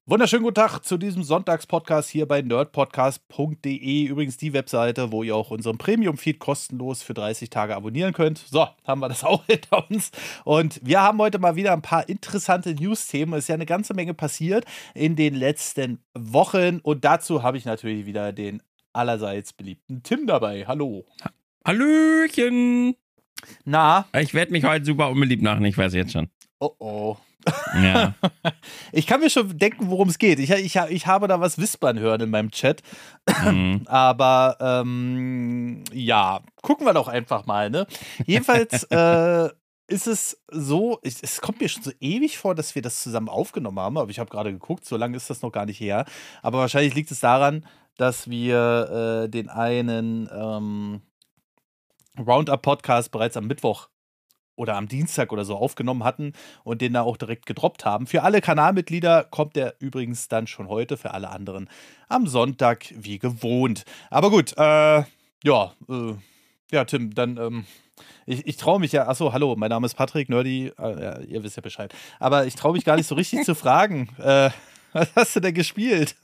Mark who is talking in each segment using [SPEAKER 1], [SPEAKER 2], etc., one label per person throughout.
[SPEAKER 1] Wunderschönen guten Tag zu diesem Sonntagspodcast hier bei nerdpodcast.de. Übrigens die Webseite, wo ihr auch unseren Premium-Feed kostenlos für 30 Tage abonnieren könnt. So, haben wir das auch hinter uns. Und wir haben heute mal wieder ein paar interessante News-Themen. Es ist ja eine ganze Menge passiert in den letzten Wochen. Und dazu habe ich natürlich wieder den allerseits beliebten Tim dabei. Hallo.
[SPEAKER 2] Hallöchen.
[SPEAKER 1] Na?
[SPEAKER 2] Ich werde mich heute super unbeliebt machen, ich weiß jetzt schon.
[SPEAKER 1] Oh.
[SPEAKER 2] Ja.
[SPEAKER 1] Ich kann mir schon denken, worum es geht. Ich habe da was wispern hören in meinem Chat. Aber ja, gucken wir doch einfach mal, ne? Jedenfalls ist es so, es kommt mir schon so ewig vor, dass wir das zusammen aufgenommen haben, aber ich habe gerade geguckt, so lange ist das noch gar nicht her. Aber wahrscheinlich liegt es daran, dass wir den einen Roundup-Podcast bereits am Mittwoch oder am Dienstag oder so aufgenommen hatten und den da auch direkt gedroppt haben. Für alle Kanalmitglieder kommt der übrigens dann schon heute, für alle anderen am Sonntag wie gewohnt. Aber gut, ja, Tim, dann, ich traue mich ja, achso, hallo, mein Name ist Patrick, Nerdy, ja, ihr wisst ja Bescheid. Aber ich traue mich gar nicht so richtig zu fragen, was hast du denn gespielt?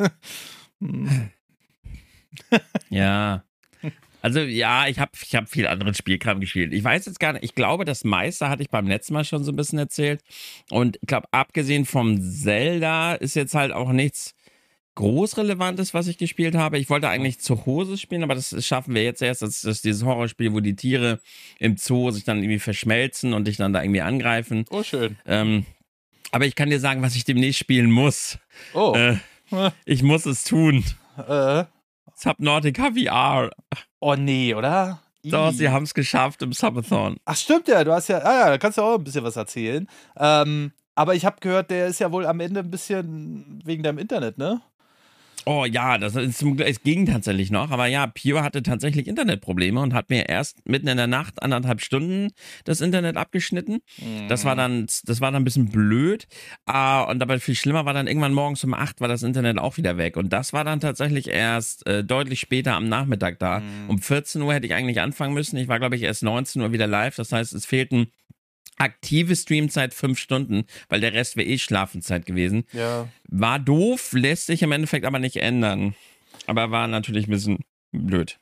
[SPEAKER 2] Ja. Also ja, ich hab viel anderen Spielkram gespielt. Ich weiß jetzt gar nicht, ich glaube, das meiste hatte ich beim letzten Mal schon so ein bisschen erzählt. Und ich glaube, abgesehen vom Zelda ist jetzt halt auch nichts Großrelevantes, was ich gespielt habe. Ich wollte eigentlich zur Hose spielen, aber das schaffen wir jetzt erst. Das ist dieses Horrorspiel, wo die Tiere im Zoo sich dann irgendwie verschmelzen und dich dann da irgendwie angreifen.
[SPEAKER 1] Oh, schön.
[SPEAKER 2] Aber ich kann dir sagen, was ich demnächst spielen muss.
[SPEAKER 1] Oh.
[SPEAKER 2] Ich muss es tun. Subnautica VR.
[SPEAKER 1] Oh nee, oder?
[SPEAKER 2] Doch, sie haben es geschafft im Subathon.
[SPEAKER 1] Ach stimmt ja, du hast ja, da kannst du auch ein bisschen was erzählen. Aber ich habe gehört, der ist ja wohl am Ende ein bisschen wegen deinem Internet, ne?
[SPEAKER 2] Oh ja, es ging tatsächlich noch, aber ja, Pure hatte tatsächlich Internetprobleme und hat mir erst mitten in der Nacht 1,5 Stunden das Internet abgeschnitten. Das war dann ein bisschen blöd. Und dabei viel schlimmer war dann irgendwann morgens um 8 war das Internet auch wieder weg. Und das war dann tatsächlich erst deutlich später am Nachmittag da. Um 14 Uhr hätte ich eigentlich anfangen müssen. Ich war, glaube ich, erst 19 Uhr wieder live. Das heißt, es fehlten aktive Streamzeit 5 Stunden, weil der Rest wäre Schlafenszeit gewesen.
[SPEAKER 1] Ja.
[SPEAKER 2] War doof, lässt sich im Endeffekt aber nicht ändern. Aber war natürlich ein bisschen blöd.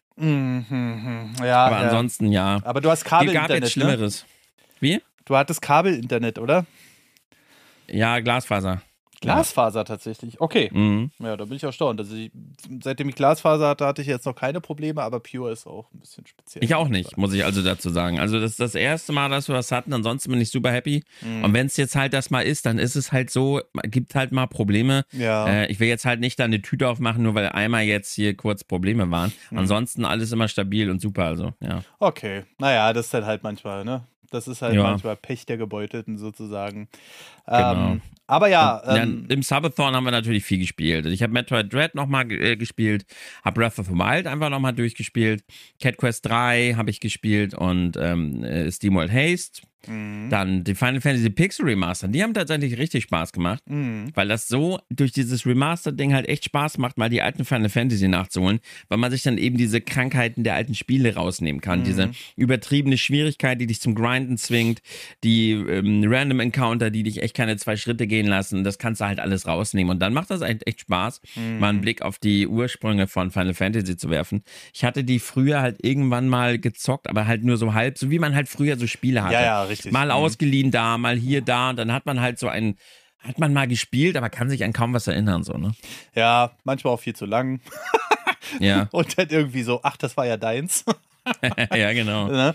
[SPEAKER 1] Ja,
[SPEAKER 2] aber ansonsten ja.
[SPEAKER 1] Aber du hast Kabelinternet,
[SPEAKER 2] gab jetzt Schlimmeres.
[SPEAKER 1] Ne?
[SPEAKER 2] Wie?
[SPEAKER 1] Du hattest Kabelinternet, oder?
[SPEAKER 2] Ja, Glasfaser.
[SPEAKER 1] Glasfaser tatsächlich. Okay. Ja, da bin ich erstaunt. Also seitdem ich Glasfaser hatte, hatte ich jetzt noch keine Probleme, aber Pure ist auch ein bisschen speziell.
[SPEAKER 2] Ich auch nicht, muss ich also dazu sagen. Also das ist das erste Mal, dass wir was hatten, ansonsten bin ich super happy. Und wenn es jetzt halt das mal ist, dann ist es halt so, gibt halt mal Probleme.
[SPEAKER 1] Ja.
[SPEAKER 2] Ich will jetzt halt nicht da eine Tüte aufmachen, nur weil einmal jetzt hier kurz Probleme waren. Ansonsten alles immer stabil und super, also ja.
[SPEAKER 1] Okay, naja, das ist dann halt manchmal, ne? Das ist halt manchmal Pech der Gebeutelten sozusagen.
[SPEAKER 2] Genau.
[SPEAKER 1] Aber ja.
[SPEAKER 2] Im Subathon haben wir natürlich viel gespielt. Ich habe Metroid Dread nochmal gespielt, habe Breath of the Wild einfach nochmal durchgespielt, Cat Quest 3 habe ich gespielt und SteamWorld Haste. Dann die Final Fantasy Pixel Remaster, die haben tatsächlich richtig Spaß gemacht, weil das so durch dieses Remaster-Ding halt echt Spaß macht, mal die alten Final Fantasy nachzuholen, weil man sich dann eben diese Krankheiten der alten Spiele rausnehmen kann, diese übertriebene Schwierigkeit, die dich zum Grinden zwingt, die Random Encounter, die dich echt keine 2 Schritte gehen lassen, das kannst du halt alles rausnehmen und dann macht das echt Spaß, mal einen Blick auf die Ursprünge von Final Fantasy zu werfen. Ich hatte die früher halt irgendwann mal gezockt, aber halt nur so halb, so wie man halt früher so Spiele hatte.
[SPEAKER 1] Ja, richtig.
[SPEAKER 2] Mal ausgeliehen da, mal hier, da und dann hat man halt hat man mal gespielt, aber kann sich an kaum was erinnern, so, ne?
[SPEAKER 1] Ja, manchmal auch viel zu lang.
[SPEAKER 2] Ja.
[SPEAKER 1] Und dann irgendwie so, ach, das war ja deins.
[SPEAKER 2] Ja, genau.
[SPEAKER 1] Ne?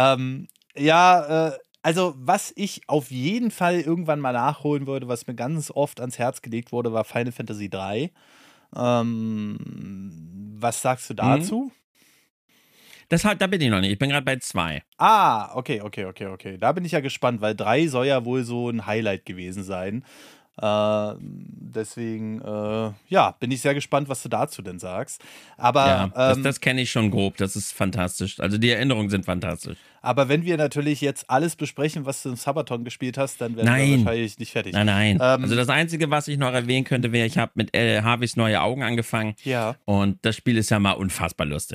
[SPEAKER 1] Also was ich auf jeden Fall irgendwann mal nachholen würde, was mir ganz oft ans Herz gelegt wurde, war Final Fantasy 3. Was sagst du dazu?
[SPEAKER 2] Da bin ich noch nicht. Ich bin gerade bei 2.
[SPEAKER 1] Ah, okay. Da bin ich ja gespannt, weil 3 soll ja wohl so ein Highlight gewesen sein. Deswegen, bin ich sehr gespannt, was du dazu denn sagst. Aber
[SPEAKER 2] ja, das kenne ich schon grob. Das ist fantastisch. Also die Erinnerungen sind fantastisch.
[SPEAKER 1] Aber wenn wir natürlich jetzt alles besprechen, was du im Sabaton gespielt hast, dann werden wir wahrscheinlich nicht fertig.
[SPEAKER 2] Nein. Also das Einzige, was ich noch erwähnen könnte, wäre, ich habe mit Harveys Neue Augen angefangen.
[SPEAKER 1] Ja.
[SPEAKER 2] Und das Spiel ist ja mal unfassbar lustig.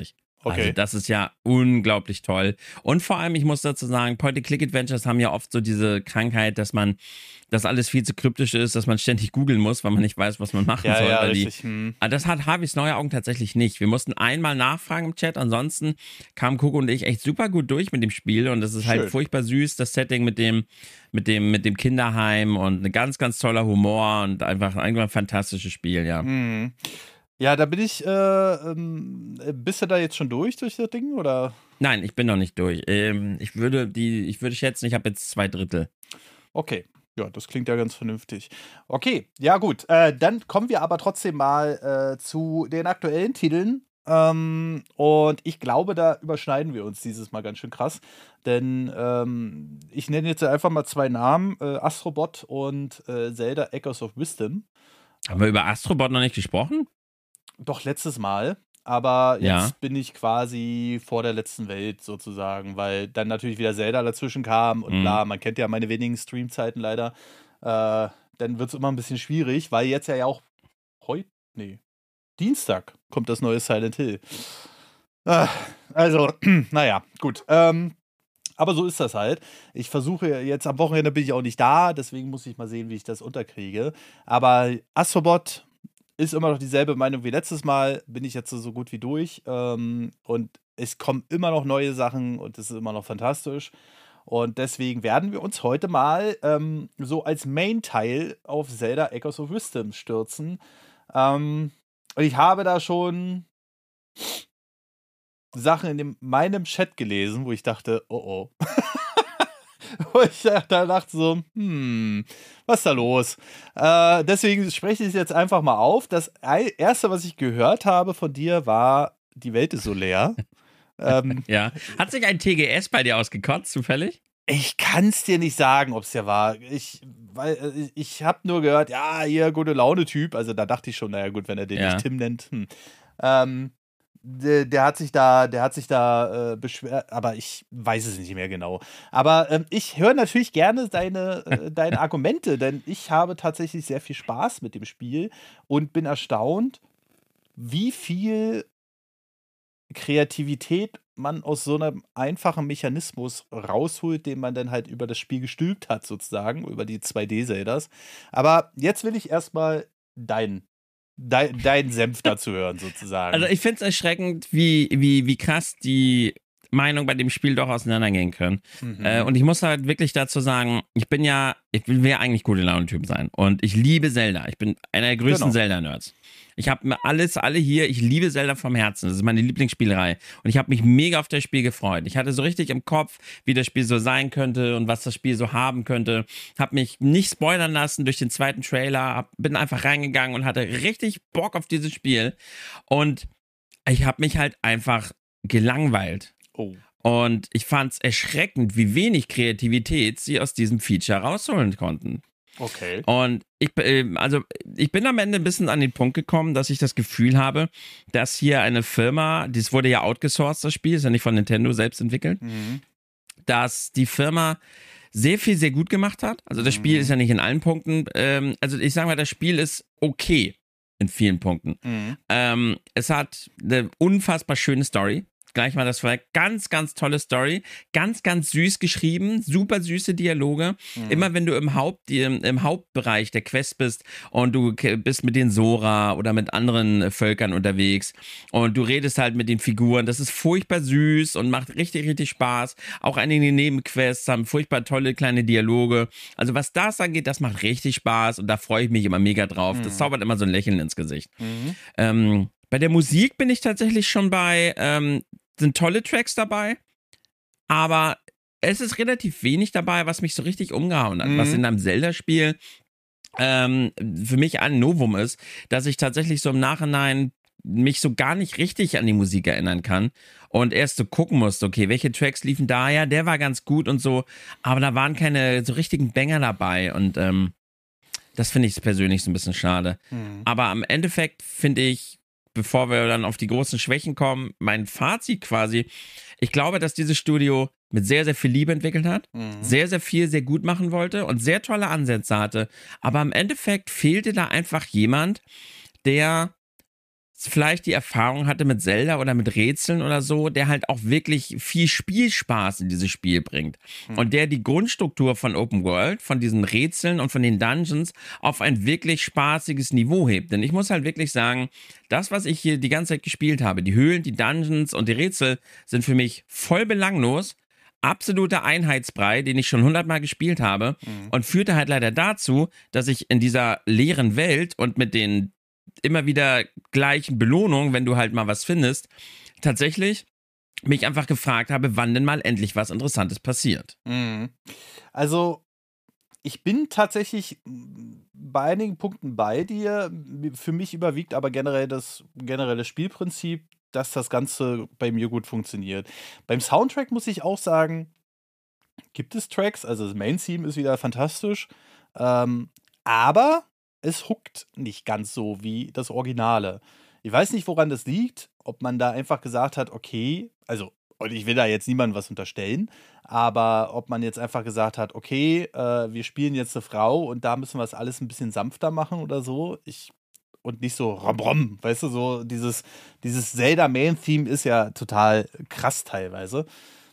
[SPEAKER 1] Okay.
[SPEAKER 2] Also das ist ja unglaublich toll. Und vor allem, ich muss dazu sagen, Point-and-Click-Adventures haben ja oft so diese Krankheit, dass alles viel zu kryptisch ist, dass man ständig googeln muss, weil man nicht weiß, was man machen soll.
[SPEAKER 1] Ja,
[SPEAKER 2] weil
[SPEAKER 1] richtig.
[SPEAKER 2] Das hat Harveys neue Augen tatsächlich nicht. Wir mussten einmal nachfragen im Chat, ansonsten kamen Coco und ich echt super gut durch mit dem Spiel und es ist halt
[SPEAKER 1] Schön.
[SPEAKER 2] furchtbar süß, das Setting mit dem Kinderheim und ein ganz, ganz toller Humor und einfach ein fantastisches Spiel, ja.
[SPEAKER 1] Ja, da bin ich, bist du da jetzt schon durch das Ding, oder?
[SPEAKER 2] Nein, ich bin noch nicht durch. Ich würde schätzen, ich habe jetzt 2/3.
[SPEAKER 1] Okay, ja, das klingt ja ganz vernünftig. Okay, ja gut, dann kommen wir aber trotzdem mal zu den aktuellen Titeln. Und ich glaube, da überschneiden wir uns dieses Mal ganz schön krass. Denn ich nenne jetzt einfach mal 2 Namen, Astrobot und Zelda Echoes of Wisdom.
[SPEAKER 2] Haben wir über Astrobot noch nicht gesprochen?
[SPEAKER 1] Doch letztes Mal, aber jetzt
[SPEAKER 2] Ja.
[SPEAKER 1] bin ich quasi vor der letzten Welt sozusagen, weil dann natürlich wieder Zelda dazwischen kam und bla, man kennt ja meine wenigen Streamzeiten leider. Dann wird es immer ein bisschen schwierig, weil jetzt ja auch Dienstag kommt das neue Silent Hill. Also, naja, gut. Aber so ist das halt. Ich versuche jetzt, am Wochenende bin ich auch nicht da, deswegen muss ich mal sehen, wie ich das unterkriege. Aber Astrobot ist immer noch dieselbe Meinung wie letztes Mal, bin ich jetzt so gut wie durch. Und es kommen immer noch neue Sachen und es ist immer noch fantastisch. Und deswegen werden wir uns heute mal so als Main-Teil auf Zelda Echoes of Wisdom stürzen. Und ich habe da schon Sachen in meinem Chat gelesen, wo ich dachte, oh. Wo ich dachte so, was ist da los? Deswegen spreche ich es jetzt einfach mal auf. Das Erste, was ich gehört habe von dir, war, die Welt ist so leer.
[SPEAKER 2] Ja. Hat sich ein TGS bei dir ausgekotzt, zufällig?
[SPEAKER 1] Ich kann es dir nicht sagen, ob es ja war. Ich habe nur gehört, ja, hier, gute Laune-Typ. Also da dachte ich schon, naja gut, wenn er den nicht Tim nennt. Der hat sich da beschwert, aber ich weiß es nicht mehr genau. Aber ich höre natürlich gerne deine Argumente, denn ich habe tatsächlich sehr viel Spaß mit dem Spiel und bin erstaunt, wie viel Kreativität man aus so einem einfachen Mechanismus rausholt, den man dann halt über das Spiel gestülpt hat, sozusagen, über die 2D-Zeldas. Aber jetzt will ich erstmal deinen Senf dazu hören, sozusagen.
[SPEAKER 2] Also ich finde es erschreckend, wie krass die Meinungen bei dem Spiel doch auseinandergehen können. Und ich muss halt wirklich dazu sagen, ich will ja eigentlich gute Laune-Typ sein. Und ich liebe Zelda. Ich bin einer der größten Zelda-Nerds. Ich habe mir alle hier, ich liebe Zelda vom Herzen. Das ist meine Lieblingsspielerei. Und ich habe mich mega auf das Spiel gefreut. Ich hatte so richtig im Kopf, wie das Spiel so sein könnte und was das Spiel so haben könnte. Habe mich nicht spoilern lassen durch den zweiten Trailer. Bin einfach reingegangen und hatte richtig Bock auf dieses Spiel. Und ich habe mich halt einfach gelangweilt.
[SPEAKER 1] Oh.
[SPEAKER 2] Und ich fand es erschreckend, wie wenig Kreativität sie aus diesem Feature rausholen konnten.
[SPEAKER 1] Okay.
[SPEAKER 2] Und ich bin am Ende ein bisschen an den Punkt gekommen, dass ich das Gefühl habe, dass hier eine Firma, das wurde ja outgesourced, das Spiel, ist ja nicht von Nintendo selbst entwickelt, dass die Firma sehr viel, sehr gut gemacht hat. Also das Spiel ist ja nicht in allen Punkten, also ich sage mal, das Spiel ist okay in vielen Punkten. Es hat eine unfassbar schöne Story. Gleich mal das vorweg. Ganz, ganz tolle Story. Ganz, ganz süß geschrieben. Super süße Dialoge. Immer wenn du im Hauptbereich der Quest bist und du bist mit den Sora oder mit anderen Völkern unterwegs und du redest halt mit den Figuren. Das ist furchtbar süß und macht richtig, richtig Spaß. Auch einige Nebenquests haben furchtbar tolle kleine Dialoge. Also was das angeht, das macht richtig Spaß und da freue ich mich immer mega drauf. Das zaubert immer so ein Lächeln ins Gesicht. Bei der Musik bin ich tatsächlich schon bei, sind tolle Tracks dabei, aber es ist relativ wenig dabei, was mich so richtig umgehauen hat. Was in einem Zelda-Spiel für mich ein Novum ist, dass ich tatsächlich so im Nachhinein mich so gar nicht richtig an die Musik erinnern kann und erst so gucken musste, okay, welche Tracks liefen da? Ja, der war ganz gut und so, aber da waren keine so richtigen Banger dabei und das finde ich persönlich so ein bisschen schade. Aber am Endeffekt finde ich, bevor wir dann auf die großen Schwächen kommen, mein Fazit quasi, ich glaube, dass dieses Studio mit sehr, sehr viel Liebe entwickelt hat, sehr, sehr viel sehr gut machen wollte und sehr tolle Ansätze hatte, aber im Endeffekt fehlte da einfach jemand, der vielleicht die Erfahrung hatte mit Zelda oder mit Rätseln oder so, der halt auch wirklich viel Spielspaß in dieses Spiel bringt. Und der die Grundstruktur von Open World, von diesen Rätseln und von den Dungeons auf ein wirklich spaßiges Niveau hebt. Denn ich muss halt wirklich sagen, das, was ich hier die ganze Zeit gespielt habe, die Höhlen, die Dungeons und die Rätsel, sind für mich voll belanglos. Absoluter Einheitsbrei, den ich schon 100-mal gespielt habe und führte halt leider dazu, dass ich in dieser leeren Welt und mit den immer wieder gleichen Belohnungen, wenn du halt mal was findest, tatsächlich mich einfach gefragt habe, wann denn mal endlich was Interessantes passiert.
[SPEAKER 1] Also, ich bin tatsächlich bei einigen Punkten bei dir. Für mich überwiegt aber generell das generelle Spielprinzip, dass das Ganze bei mir gut funktioniert. Beim Soundtrack muss ich auch sagen, gibt es Tracks, also das Main-Theme ist wieder fantastisch, aber es hookt nicht ganz so wie das Originale. Ich weiß nicht, woran das liegt, ob man da einfach gesagt hat, okay, also, und ich will da jetzt niemandem was unterstellen, aber ob man jetzt einfach gesagt hat, okay, wir spielen jetzt eine Frau und da müssen wir es alles ein bisschen sanfter machen oder so. Und nicht so rom, weißt du, so dieses Zelda-Main-Theme ist ja total krass teilweise.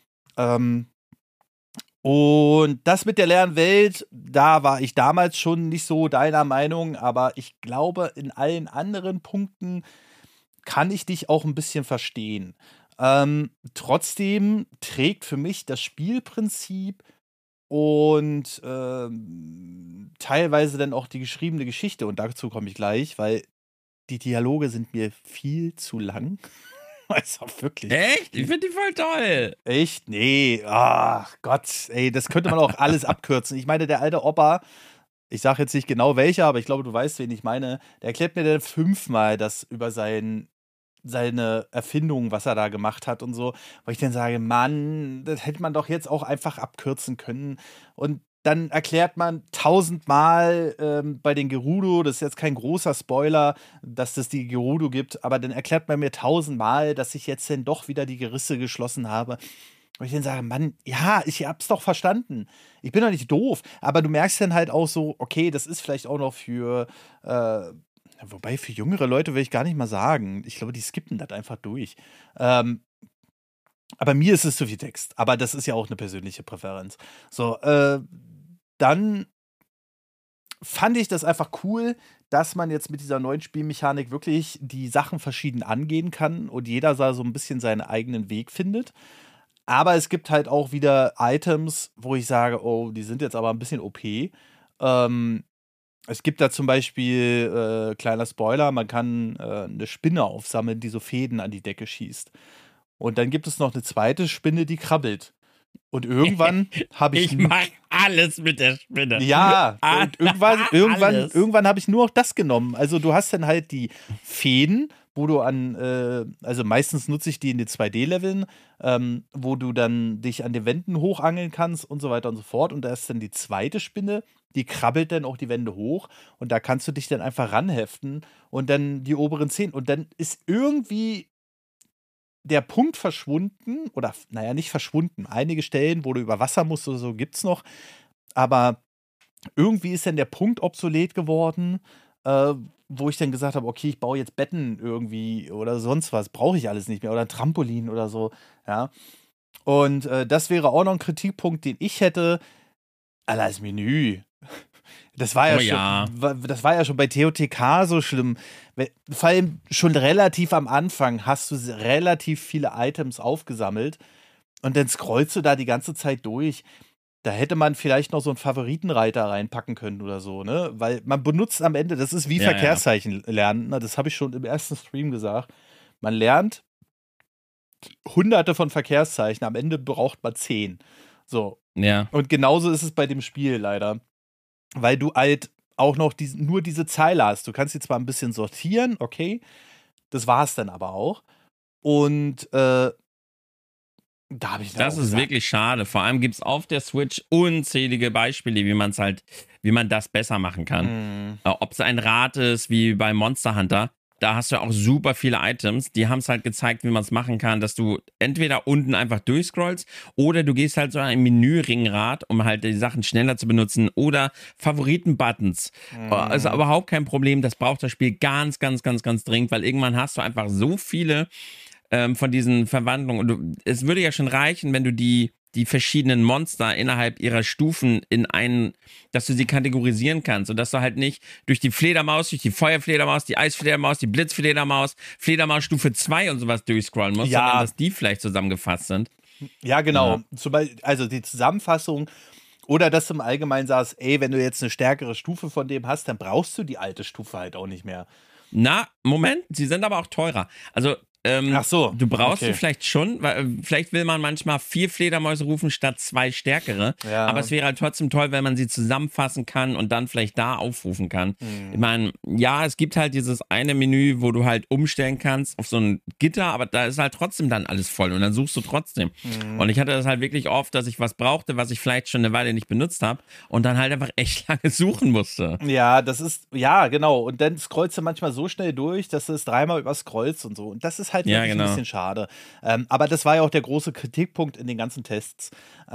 [SPEAKER 1] Und das mit der leeren Welt, da war ich damals schon nicht so deiner Meinung, aber ich glaube, in allen anderen Punkten kann ich dich auch ein bisschen verstehen. Trotzdem trägt für mich das Spielprinzip und teilweise dann auch die geschriebene Geschichte, und dazu komme ich gleich, weil die Dialoge sind mir viel zu lang. Also wirklich.
[SPEAKER 2] Echt? Ich finde die voll toll.
[SPEAKER 1] Echt? Nee. Ach Gott, ey, das könnte man auch alles abkürzen. Ich meine, der alte Opa, ich sage jetzt nicht genau welcher, aber ich glaube, du weißt, wen ich meine, der erklärt mir dann 5-mal das über seine Erfindung, was er da gemacht hat und so, wo ich dann sage, Mann, das hätte man doch jetzt auch einfach abkürzen können. Und dann erklärt man 1000-mal bei den Gerudo, das ist jetzt kein großer Spoiler, dass es die Gerudo gibt, aber dann erklärt man mir 1000-mal, dass ich jetzt dann doch wieder die Gerisse geschlossen habe. Und ich dann sage, Mann, ja, ich hab's doch verstanden. Ich bin doch nicht doof. Aber du merkst dann halt auch so, okay, das ist vielleicht auch noch für, wobei für jüngere Leute will ich gar nicht mal sagen. Ich glaube, die skippen das einfach durch. Aber mir ist es zu viel Text. Aber das ist ja auch eine persönliche Präferenz. So, dann fand ich das einfach cool, dass man jetzt mit dieser neuen Spielmechanik wirklich die Sachen verschieden angehen kann und jeder da so ein bisschen seinen eigenen Weg findet. Aber es gibt halt auch wieder Items, wo ich sage, oh, die sind jetzt aber ein bisschen OP. Es gibt da zum Beispiel, kleiner Spoiler, man kann eine Spinne aufsammeln, die so Fäden an die Decke schießt. Und dann gibt es noch eine zweite Spinne, die krabbelt. Und irgendwann habe ich.
[SPEAKER 2] Ich mach alles mit der Spinne.
[SPEAKER 1] Ja, und irgendwann habe ich nur noch das genommen. Also du hast dann halt die Fäden, wo du also meistens nutze ich die in den 2D-Leveln, wo du dann dich an den Wänden hochangeln kannst und so weiter und so fort. Und da ist dann die zweite Spinne, die krabbelt dann auch die Wände hoch und da kannst du dich dann einfach ranheften und dann die oberen 10. Und dann ist irgendwie der Punkt verschwunden, oder naja, nicht verschwunden. Einige Stellen, wo du über Wasser musst oder so, gibt's noch. Aber irgendwie ist dann der Punkt obsolet geworden, wo ich dann gesagt habe, okay, ich baue jetzt Betten irgendwie oder sonst was. Brauche ich alles nicht mehr. Oder ein Trampolin oder so. Ja. Und das wäre auch noch ein Kritikpunkt, den ich hätte. Alter, das Menü. Das war das war ja schon bei TOTK so schlimm. Vor allem schon relativ am Anfang hast du relativ viele Items aufgesammelt und dann scrollst du da die ganze Zeit durch. Da hätte man vielleicht noch so einen Favoritenreiter reinpacken können oder so, ne? Weil man benutzt am Ende, das ist wie Verkehrszeichen lernen, ne? Das habe ich schon im ersten Stream gesagt. Man lernt hunderte von Verkehrszeichen, am Ende braucht man 10. So.
[SPEAKER 2] Ja.
[SPEAKER 1] Und genauso ist es bei dem Spiel leider. Weil du halt auch noch nur diese Zeile hast. Du kannst sie zwar ein bisschen sortieren, okay, das war es dann aber auch. Und da habe ich dann
[SPEAKER 2] Das
[SPEAKER 1] auch
[SPEAKER 2] ist
[SPEAKER 1] gesagt,
[SPEAKER 2] wirklich schade. Vor allem gibt es auf der Switch unzählige Beispiele, wie man das besser machen kann. Ob es ein Rad ist, wie bei Monster Hunter, da hast du auch super viele Items. Die haben es halt gezeigt, wie man es machen kann, dass du entweder unten einfach durchscrollst oder du gehst halt so ein Menü-Ringrad, um halt die Sachen schneller zu benutzen oder Favoriten-Buttons. Also überhaupt kein Problem. Das braucht das Spiel ganz, ganz, ganz, ganz dringend, weil irgendwann hast du einfach so viele von diesen Verwandlungen. Und es würde ja schon reichen, wenn du die verschiedenen Monster innerhalb ihrer Stufen dass du sie kategorisieren kannst und dass du halt nicht durch die Fledermaus, durch die Feuerfledermaus, die Eisfledermaus, die Blitzfledermaus, Fledermaus Stufe 2 und sowas durchscrollen musst, sondern dass die vielleicht zusammengefasst sind.
[SPEAKER 1] Ja, genau. Also die Zusammenfassung oder dass du im Allgemeinen sagst, ey, wenn du jetzt eine stärkere Stufe von dem hast, dann brauchst du die alte Stufe halt auch nicht mehr.
[SPEAKER 2] Na, Moment, sie sind aber auch teurer. Also
[SPEAKER 1] ach so,
[SPEAKER 2] du brauchst sie vielleicht schon, weil vielleicht will man manchmal 4 Fledermäuse rufen statt 2 stärkere. Ja. Aber es wäre halt trotzdem toll, wenn man sie zusammenfassen kann und dann vielleicht da aufrufen kann. Ich meine, ja, es gibt halt dieses eine Menü, wo du halt umstellen kannst auf so ein Gitter, aber da ist halt trotzdem dann alles voll und dann suchst du trotzdem. Und ich hatte das halt wirklich oft, dass ich was brauchte, was ich vielleicht schon eine Weile nicht benutzt habe und dann halt einfach echt lange suchen musste.
[SPEAKER 1] Ja, ja, genau. Und dann scrollst du manchmal so schnell durch, dass du es dreimal überscrollst und so. Und das ist halt wirklich ein bisschen schade. Aber das war ja auch der große Kritikpunkt in den ganzen Tests.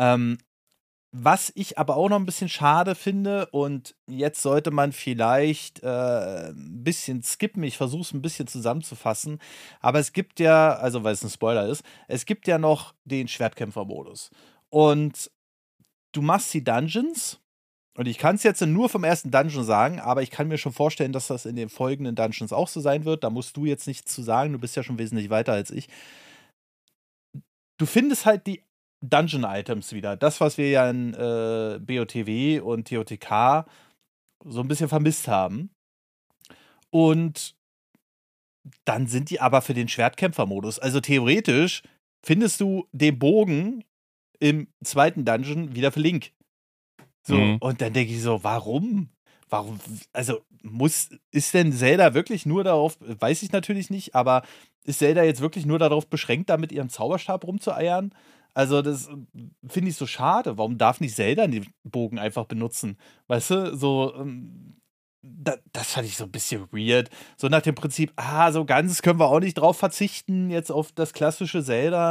[SPEAKER 1] Was ich aber auch noch ein bisschen schade finde, und jetzt sollte man vielleicht ein bisschen skippen, ich versuche es ein bisschen zusammenzufassen, aber es gibt ja, also weil es ein Spoiler ist, es gibt ja noch den Schwertkämpfer-Modus. Und du machst die Dungeons. Und ich kann es jetzt nur vom ersten Dungeon sagen, aber ich kann mir schon vorstellen, dass das in den folgenden Dungeons auch so sein wird. Da musst du jetzt nichts zu sagen, du bist ja schon wesentlich weiter als ich. Du findest halt die Dungeon-Items wieder. Das, was wir ja in BOTW und TOTK so ein bisschen vermisst haben. Und dann sind die aber für den Schwertkämpfer-Modus. Also theoretisch findest du den Bogen im zweiten Dungeon wieder für Link. So, und dann denke ich so, warum? Also ist denn Zelda wirklich nur darauf, weiß ich natürlich nicht, aber ist Zelda jetzt wirklich nur darauf beschränkt, da mit ihrem Zauberstab rumzueiern? Also das finde ich so schade. Warum darf nicht Zelda den Bogen einfach benutzen? Weißt du, so, das fand ich so ein bisschen weird. So nach dem Prinzip, so ganz können wir auch nicht drauf verzichten, jetzt auf das klassische Zelda.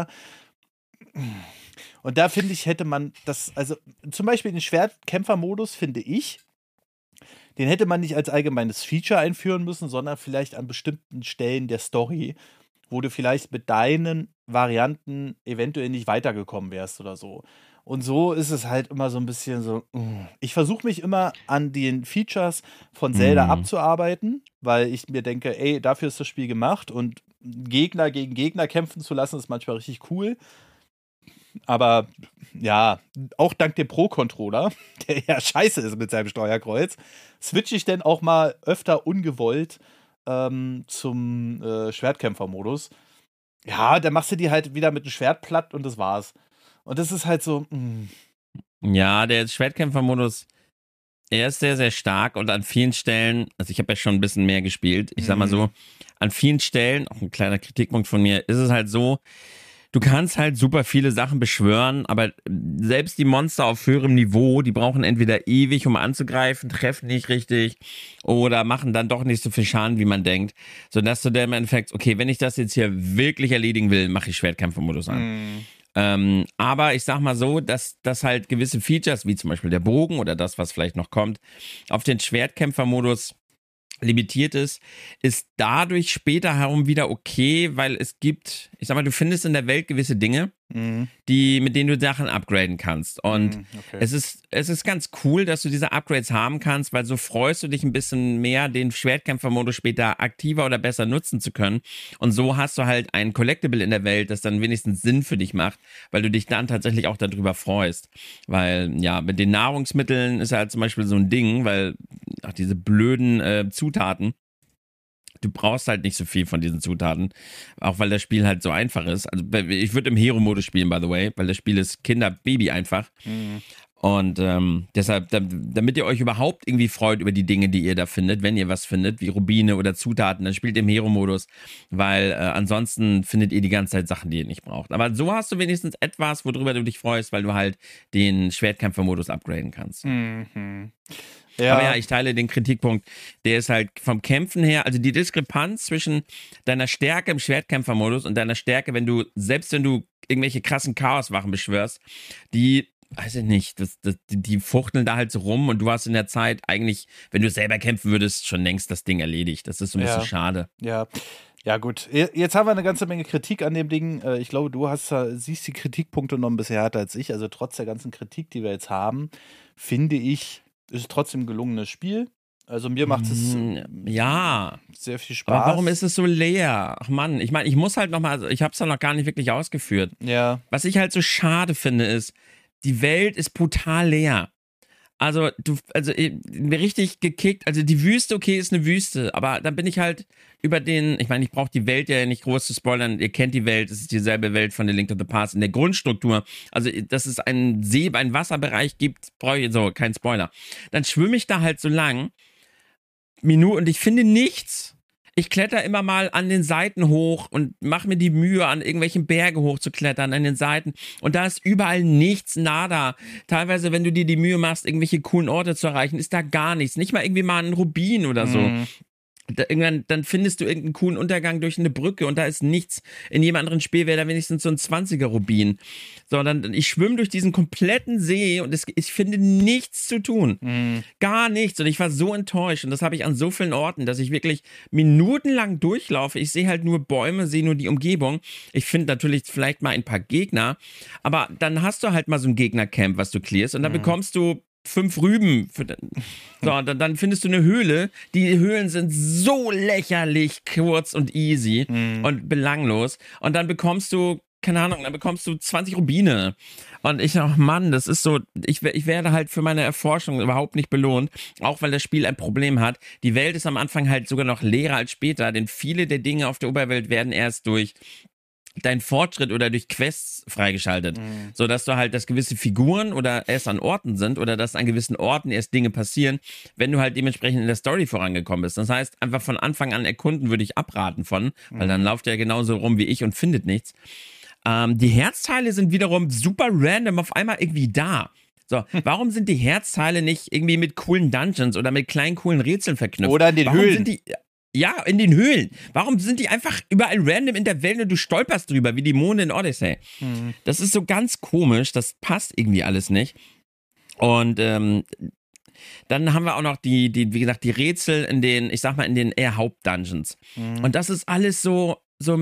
[SPEAKER 1] Und da finde ich, hätte man das, also zum Beispiel den Schwertkämpfer-Modus, finde ich, den hätte man nicht als allgemeines Feature einführen müssen, sondern vielleicht an bestimmten Stellen der Story, wo du vielleicht mit deinen Varianten eventuell nicht weitergekommen wärst oder so. Und so ist es halt immer so ein bisschen so, ich versuche mich immer an den Features von Zelda abzuarbeiten, weil ich mir denke, ey, dafür ist das Spiel gemacht und Gegner gegen Gegner kämpfen zu lassen, ist manchmal richtig cool. Aber ja, auch dank dem Pro-Controller, der ja scheiße ist mit seinem Steuerkreuz, switche ich dann auch mal öfter ungewollt zum Schwertkämpfer-Modus. Ja, dann machst du die halt wieder mit dem Schwert platt und das war's. Und das ist halt so.
[SPEAKER 2] Ja, der Schwertkämpfer-Modus, er ist sehr, sehr stark und an vielen Stellen, also ich habe ja schon ein bisschen mehr gespielt, ich sag mal so, an vielen Stellen, auch ein kleiner Kritikpunkt von mir, ist es halt so, du kannst halt super viele Sachen beschwören, aber selbst die Monster auf höherem Niveau, die brauchen entweder ewig, um anzugreifen, treffen nicht richtig oder machen dann doch nicht so viel Schaden, wie man denkt, sodass du dann im Endeffekt, okay, wenn ich das jetzt hier wirklich erledigen will, mache ich Schwertkämpfer-Modus an. Aber ich sag mal so, dass halt gewisse Features, wie zum Beispiel der Bogen oder das, was vielleicht noch kommt, auf den Schwertkämpfer-Modus limitiert ist dadurch später herum wieder okay, weil es gibt, ich sag mal, du findest in der Welt gewisse Dinge, mit denen du Sachen upgraden kannst. Und es ist ganz cool, dass du diese Upgrades haben kannst, weil so freust du dich ein bisschen mehr, den Schwertkämpfer-Modus später aktiver oder besser nutzen zu können. Und so hast du halt ein Collectible in der Welt, das dann wenigstens Sinn für dich macht, weil du dich dann tatsächlich auch darüber freust. Weil, ja, mit den Nahrungsmitteln ist halt zum Beispiel so ein Ding, weil diese blöden Zutaten, du brauchst halt nicht so viel von diesen Zutaten, auch weil das Spiel halt so einfach ist. Also ich würde im Hero-Modus spielen, by the way, weil das Spiel ist Kinder-Baby einfach. Und deshalb, damit ihr euch überhaupt irgendwie freut über die Dinge, die ihr da findet, wenn ihr was findet, wie Rubine oder Zutaten, dann spielt im Hero-Modus, weil ansonsten findet ihr die ganze Zeit Sachen, die ihr nicht braucht. Aber so hast du wenigstens etwas, worüber du dich freust, weil du halt den Schwertkämpfer-Modus upgraden kannst.
[SPEAKER 1] Ja.
[SPEAKER 2] Aber ja, ich teile den Kritikpunkt. Der ist halt vom Kämpfen her, also die Diskrepanz zwischen deiner Stärke im Schwertkämpfermodus und deiner Stärke, selbst wenn du irgendwelche krassen Chaoswachen beschwörst, die, weiß ich nicht, die fuchteln da halt so rum und du hast in der Zeit eigentlich, wenn du selber kämpfen würdest, schon längst das Ding erledigt. Das ist so ein bisschen schade.
[SPEAKER 1] Ja. Ja, gut. Jetzt haben wir eine ganze Menge Kritik an dem Ding. Ich glaube, du siehst die Kritikpunkte noch ein bisschen härter als ich. Also trotz der ganzen Kritik, die wir jetzt haben, finde ich, ist es trotzdem ein gelungenes Spiel. Also mir macht es sehr viel Spaß.
[SPEAKER 2] Aber warum ist es so leer? Ach Mann, ich meine, ich muss halt nochmal, ich habe es noch gar nicht wirklich ausgeführt.
[SPEAKER 1] Ja.
[SPEAKER 2] Was ich halt so schade finde, ist, die Welt ist brutal leer. Also richtig gekickt. Also die Wüste, okay, ist eine Wüste, aber dann bin ich halt ich meine, ich brauche die Welt ja nicht groß zu spoilern. Ihr kennt die Welt, es ist dieselbe Welt von The Link to the Past in der Grundstruktur. Also, dass es einen einen Wasserbereich gibt, brauche ich so, kein Spoiler. Dann schwimme ich da halt so lang, und ich finde nichts. Ich kletter immer mal an den Seiten hoch und mache mir die Mühe, an irgendwelchen Berge hochzuklettern, an den Seiten. Und da ist überall nichts, nada. Teilweise, wenn du dir die Mühe machst, irgendwelche coolen Orte zu erreichen, ist da gar nichts. Nicht mal irgendwie mal ein Rubin oder so. Irgendwann, dann findest du irgendeinen coolen Untergang durch eine Brücke und da ist nichts. In jedem anderen Spiel wäre da wenigstens so ein 20er-Rubin. So, ich schwimme durch diesen kompletten See und ich finde nichts zu tun. Gar nichts. Und ich war so enttäuscht und das habe ich an so vielen Orten, dass ich wirklich minutenlang durchlaufe. Ich sehe halt nur Bäume, sehe nur die Umgebung. Ich finde natürlich vielleicht mal ein paar Gegner, aber dann hast du halt mal so ein Gegnercamp, was du clearst und dann bekommst du 5 Rüben. So, dann findest du eine Höhle. Die Höhlen sind so lächerlich kurz und easy und belanglos. Und dann bekommst du, keine Ahnung, 20 Rubine. Und Mann, das ist so, ich werde halt für meine Erforschung überhaupt nicht belohnt, auch weil das Spiel ein Problem hat. Die Welt ist am Anfang halt sogar noch leerer als später, denn viele der Dinge auf der Oberwelt werden erst durch dein Fortschritt oder durch Quests freigeschaltet, sodass du halt, dass gewisse Figuren oder erst an Orten sind oder dass an gewissen Orten erst Dinge passieren, wenn du halt dementsprechend in der Story vorangekommen bist. Das heißt, einfach von Anfang an erkunden würde ich abraten von, weil dann lauft er genauso rum wie ich und findet nichts. Die Herzteile sind wiederum super random auf einmal irgendwie da. So, warum sind die Herzteile nicht irgendwie mit coolen Dungeons oder mit kleinen coolen Rätseln verknüpft?
[SPEAKER 1] Oder in den Höhlen.
[SPEAKER 2] Ja, in den Höhlen. Warum sind die einfach überall random in der Welt und du stolperst drüber, wie die Monde in Odyssey? Das ist so ganz komisch, das passt irgendwie alles nicht. Und dann haben wir auch noch wie gesagt, die Rätsel in den eher Hauptdungeons. Und das ist alles so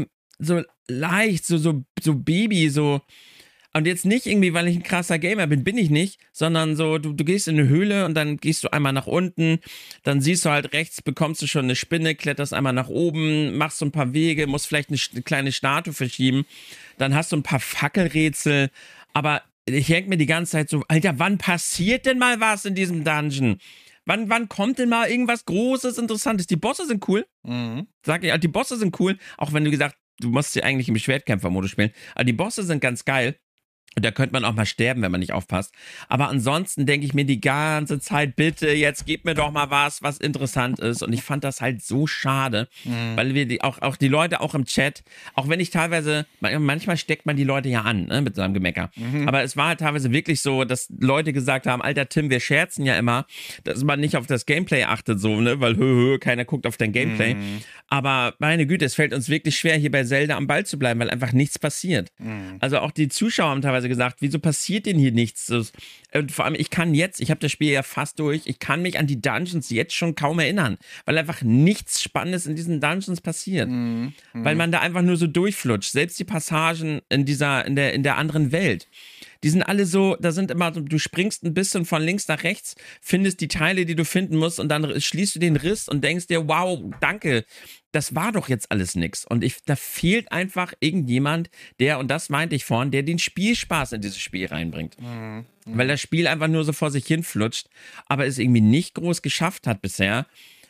[SPEAKER 2] leicht, so Baby, so. Und jetzt nicht irgendwie, weil ich ein krasser Gamer bin ich nicht, sondern so, du gehst in eine Höhle und dann gehst du einmal nach unten, dann siehst du halt rechts, bekommst du schon eine Spinne, kletterst einmal nach oben, machst so ein paar Wege, musst vielleicht eine kleine Statue verschieben, dann hast du ein paar Fackelrätsel, aber ich denke mir die ganze Zeit so, Alter, wann passiert denn mal was in diesem Dungeon? Wann kommt denn mal irgendwas Großes, Interessantes? Die Bosse sind cool, sag ich, die Bosse sind cool, auch wenn du musst sie eigentlich im Schwertkämpfermodus spielen, aber die Bosse sind ganz geil. Und da könnte man auch mal sterben, wenn man nicht aufpasst. Aber ansonsten denke ich mir die ganze Zeit, bitte, jetzt gib mir doch mal was interessant ist. Und ich fand das halt so schade, weil wir auch die Leute auch im Chat, auch wenn ich teilweise, manchmal steckt man die Leute ja an, ne, mit seinem Gemecker. Aber es war halt teilweise wirklich so, dass Leute gesagt haben, Alter Tim, wir scherzen ja immer, dass man nicht auf das Gameplay achtet, so, ne, weil keiner guckt auf dein Gameplay. Aber meine Güte, es fällt uns wirklich schwer, hier bei Zelda am Ball zu bleiben, weil einfach nichts passiert. Also auch die Zuschauer haben teilweise gesagt, wieso passiert denn hier nichts? Und vor allem, ich habe das Spiel ja fast durch, ich kann mich an die Dungeons jetzt schon kaum erinnern, weil einfach nichts Spannendes in diesen Dungeons passiert. Weil man da einfach nur so durchflutscht. Selbst die Passagen in der anderen Welt. Die sind alle so, da sind immer, du springst ein bisschen von links nach rechts, findest die Teile, die du finden musst und dann schließt du den Riss und denkst dir, wow, danke, das war doch jetzt alles nix. Und da fehlt einfach irgendjemand, und das meinte ich vorhin, der den Spielspaß in dieses Spiel reinbringt. Weil das Spiel einfach nur so vor sich hin flutscht, aber es irgendwie nicht groß geschafft hat bisher,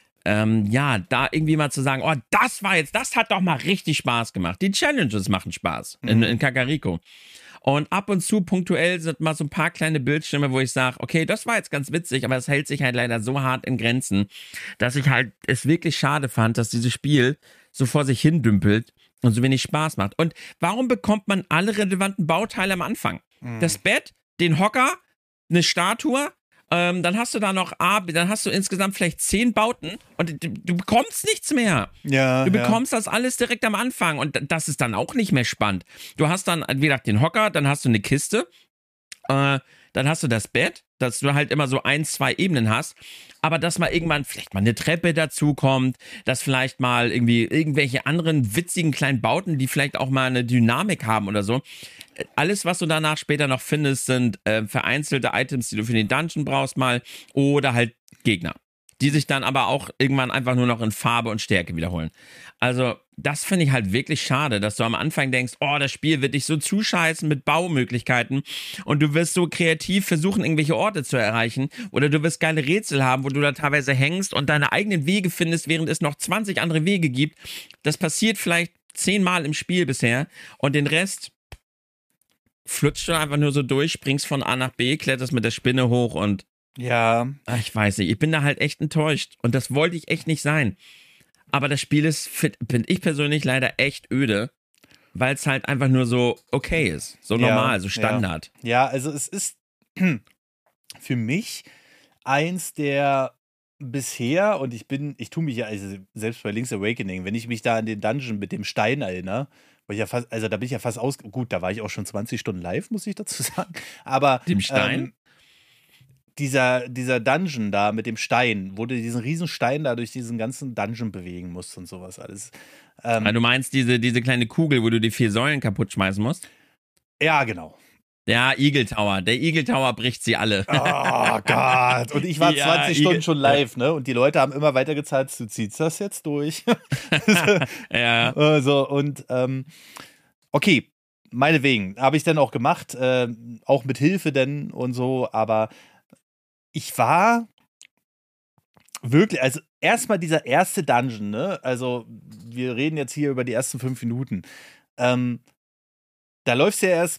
[SPEAKER 2] da irgendwie mal zu sagen, oh, das hat doch mal richtig Spaß gemacht. Die Challenges machen Spaß in Kakariko. Und ab und zu punktuell sind mal so ein paar kleine Bildschirme, wo ich sage, okay, das war jetzt ganz witzig, aber es hält sich halt leider so hart in Grenzen, dass ich halt es wirklich schade fand, dass dieses Spiel so vor sich hin dümpelt und so wenig Spaß macht. Und warum bekommt man alle relevanten Bauteile am Anfang? Das Bett, den Hocker, eine Statue dann hast du da noch dann hast du insgesamt vielleicht 10 Bauten und du bekommst nichts mehr.
[SPEAKER 1] Ja,
[SPEAKER 2] Du bekommst das alles direkt am Anfang und das ist dann auch nicht mehr spannend. Du hast dann, wie gesagt, den Hocker, dann hast du eine Kiste, dann hast du das Bett, dass du halt immer so 1, 2 Ebenen hast, aber dass mal irgendwann vielleicht mal eine Treppe dazukommt, dass vielleicht mal irgendwie irgendwelche anderen witzigen kleinen Bauten, die vielleicht auch mal eine Dynamik haben oder so. Alles, was du danach später noch findest, sind vereinzelte Items, die du für den Dungeon brauchst mal oder halt Gegner, die sich dann aber auch irgendwann einfach nur noch in Farbe und Stärke wiederholen. Also das finde ich halt wirklich schade, dass du am Anfang denkst, oh, das Spiel wird dich so zuscheißen mit Baumöglichkeiten und du wirst so kreativ versuchen, irgendwelche Orte zu erreichen oder du wirst geile Rätsel haben, wo du da teilweise hängst und deine eigenen Wege findest, während es noch 20 andere Wege gibt. Das passiert vielleicht 10 Mal im Spiel bisher und den Rest flutscht du einfach nur so durch, springst von A nach B, kletterst mit der Spinne hoch und
[SPEAKER 1] ja.
[SPEAKER 2] ich weiß nicht, ich bin da halt echt enttäuscht und das wollte ich echt nicht sein. Aber das Spiel ist, finde ich persönlich, leider echt öde, weil es halt einfach nur so okay ist, so normal, so Standard.
[SPEAKER 1] Ja, also es ist für mich eins der bisher, und ich tue mich ja, also selbst bei Link's Awakening, wenn ich mich da an den Dungeon mit dem Stein erinnere, wo ich ja fast, also da bin ich ja fast gut, da war ich auch schon 20 Stunden live, muss ich dazu sagen, aber
[SPEAKER 2] Dem Stein?
[SPEAKER 1] Dieser Dungeon da mit dem Stein, wo du diesen riesen Stein da durch diesen ganzen Dungeon bewegen musst und sowas alles.
[SPEAKER 2] Du meinst diese kleine Kugel, wo du die 4 Säulen kaputt schmeißen musst?
[SPEAKER 1] Ja, genau.
[SPEAKER 2] Ja, Eagle Tower. Der Eagle Tower bricht sie alle.
[SPEAKER 1] Oh Gott. Und ich war 20 Stunden schon live, ne? Und die Leute haben immer weiter gezahlt, du ziehst das jetzt durch.
[SPEAKER 2] Ja.
[SPEAKER 1] So, und okay, meinetwegen, habe ich dann auch gemacht, auch mit Hilfe denn und so, aber ich war wirklich, also erstmal dieser erste Dungeon, ne? Also, wir reden jetzt hier über die ersten 5 Minuten. Da läufst du ja erst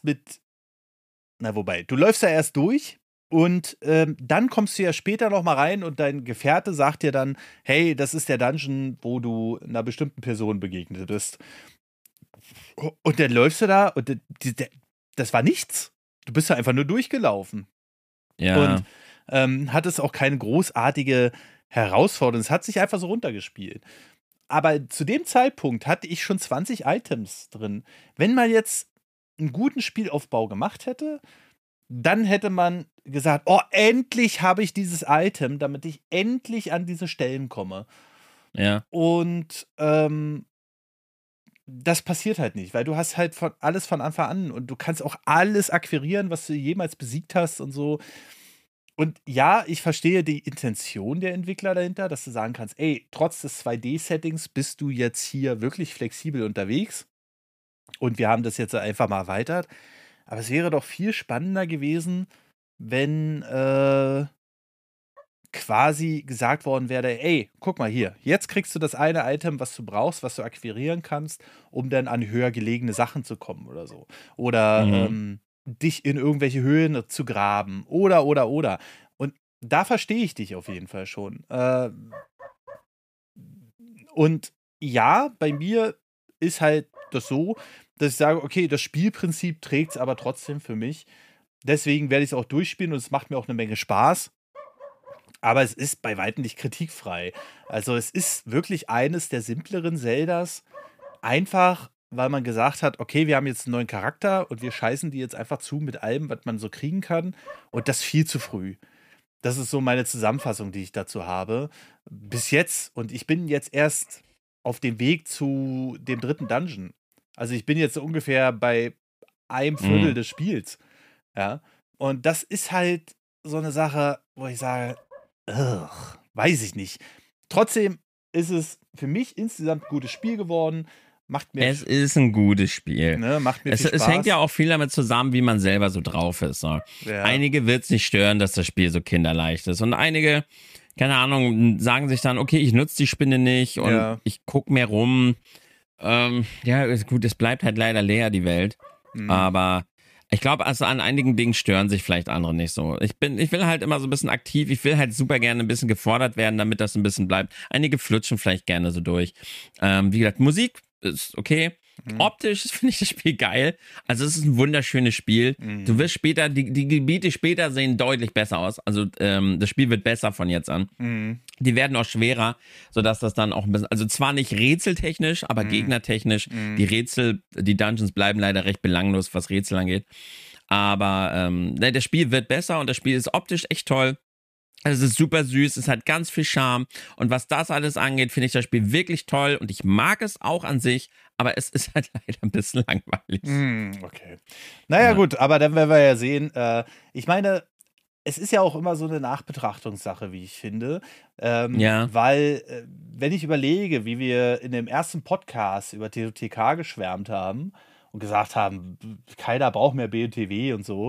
[SPEAKER 1] du läufst ja erst durch und dann kommst du ja später noch mal rein und dein Gefährte sagt dir dann, hey, das ist der Dungeon, wo du einer bestimmten Person begegnet bist. Und dann läufst du da und das war nichts. Du bist ja einfach nur durchgelaufen.
[SPEAKER 2] Ja.
[SPEAKER 1] Und hattest auch keine großartige Herausforderung. Es hat sich einfach so runtergespielt. Aber zu dem Zeitpunkt hatte ich schon 20 Items drin. Wenn man jetzt einen guten Spielaufbau gemacht hätte, dann hätte man gesagt, oh, endlich habe ich dieses Item, damit ich endlich an diese Stellen komme.
[SPEAKER 2] Ja.
[SPEAKER 1] Und das passiert halt nicht, weil du hast halt alles von Anfang an und du kannst auch alles akquirieren, was du jemals besiegt hast und so. Und ja, ich verstehe die Intention der Entwickler dahinter, dass du sagen kannst, ey, trotz des 2D-Settings bist du jetzt hier wirklich flexibel unterwegs und wir haben das jetzt einfach mal erweitert. Aber es wäre doch viel spannender gewesen, wenn quasi gesagt worden wäre, ey, guck mal hier, jetzt kriegst du das eine Item, was du brauchst, was du akquirieren kannst, um dann an höher gelegene Sachen zu kommen oder so. Oder dich in irgendwelche Höhen zu graben. Oder. Und da verstehe ich dich auf jeden Fall schon. Und ja, bei mir ist halt das so, dass ich sage, okay, das Spielprinzip trägt es aber trotzdem für mich. Deswegen werde ich es auch durchspielen und es macht mir auch eine Menge Spaß. Aber es ist bei weitem nicht kritikfrei. Also es ist wirklich eines der simpleren Zeldas, einfach weil man gesagt hat, okay, wir haben jetzt einen neuen Charakter und wir scheißen die jetzt einfach zu mit allem, was man so kriegen kann. Und das viel zu früh. Das ist so meine Zusammenfassung, die ich dazu habe. Bis jetzt. Und ich bin jetzt erst auf dem Weg zu dem 3. Dungeon. Also ich bin jetzt ungefähr bei einem Viertel des Spiels. Ja. Und das ist halt so eine Sache, wo ich sage, weiß ich nicht. Trotzdem ist es für mich insgesamt ein gutes Spiel geworden.
[SPEAKER 2] Es ist ein gutes Spiel.
[SPEAKER 1] Ne, macht mir viel Spaß.
[SPEAKER 2] Es hängt ja auch viel damit zusammen, wie man selber so drauf ist. So. Ja. Einige wird es nicht stören, dass das Spiel so kinderleicht ist. Und einige, keine Ahnung, sagen sich dann, okay, ich nutze die Spinne nicht und ich gucke mehr rum. Ja, gut, es bleibt halt leider leer, die Welt. Aber ich glaube, also an einigen Dingen stören sich vielleicht andere nicht so. Ich will halt immer so ein bisschen aktiv, ich will halt super gerne ein bisschen gefordert werden, damit das ein bisschen bleibt. Einige flutschen vielleicht gerne so durch. Wie gesagt, Musik ist okay. Optisch finde ich das Spiel geil. Also es ist ein wunderschönes Spiel. Du wirst später, die Gebiete später sehen deutlich besser aus. Also das Spiel wird besser von jetzt an. Die werden auch schwerer, sodass das dann auch ein bisschen, also zwar nicht rätseltechnisch, aber gegnertechnisch. Die Dungeons bleiben leider recht belanglos, was Rätsel angeht. Aber das Spiel wird besser und das Spiel ist optisch echt toll. Also es ist super süß, es hat ganz viel Charme und was das alles angeht, finde ich das Spiel wirklich toll und ich mag es auch an sich, aber es ist halt leider ein bisschen langweilig.
[SPEAKER 1] Okay. Naja, gut, aber dann werden wir ja sehen. Ich meine, es ist ja auch immer so eine Nachbetrachtungssache, wie ich finde. Weil, wenn ich überlege, wie wir in dem ersten Podcast über TOTK geschwärmt haben und gesagt haben, keiner braucht mehr BOTW und so,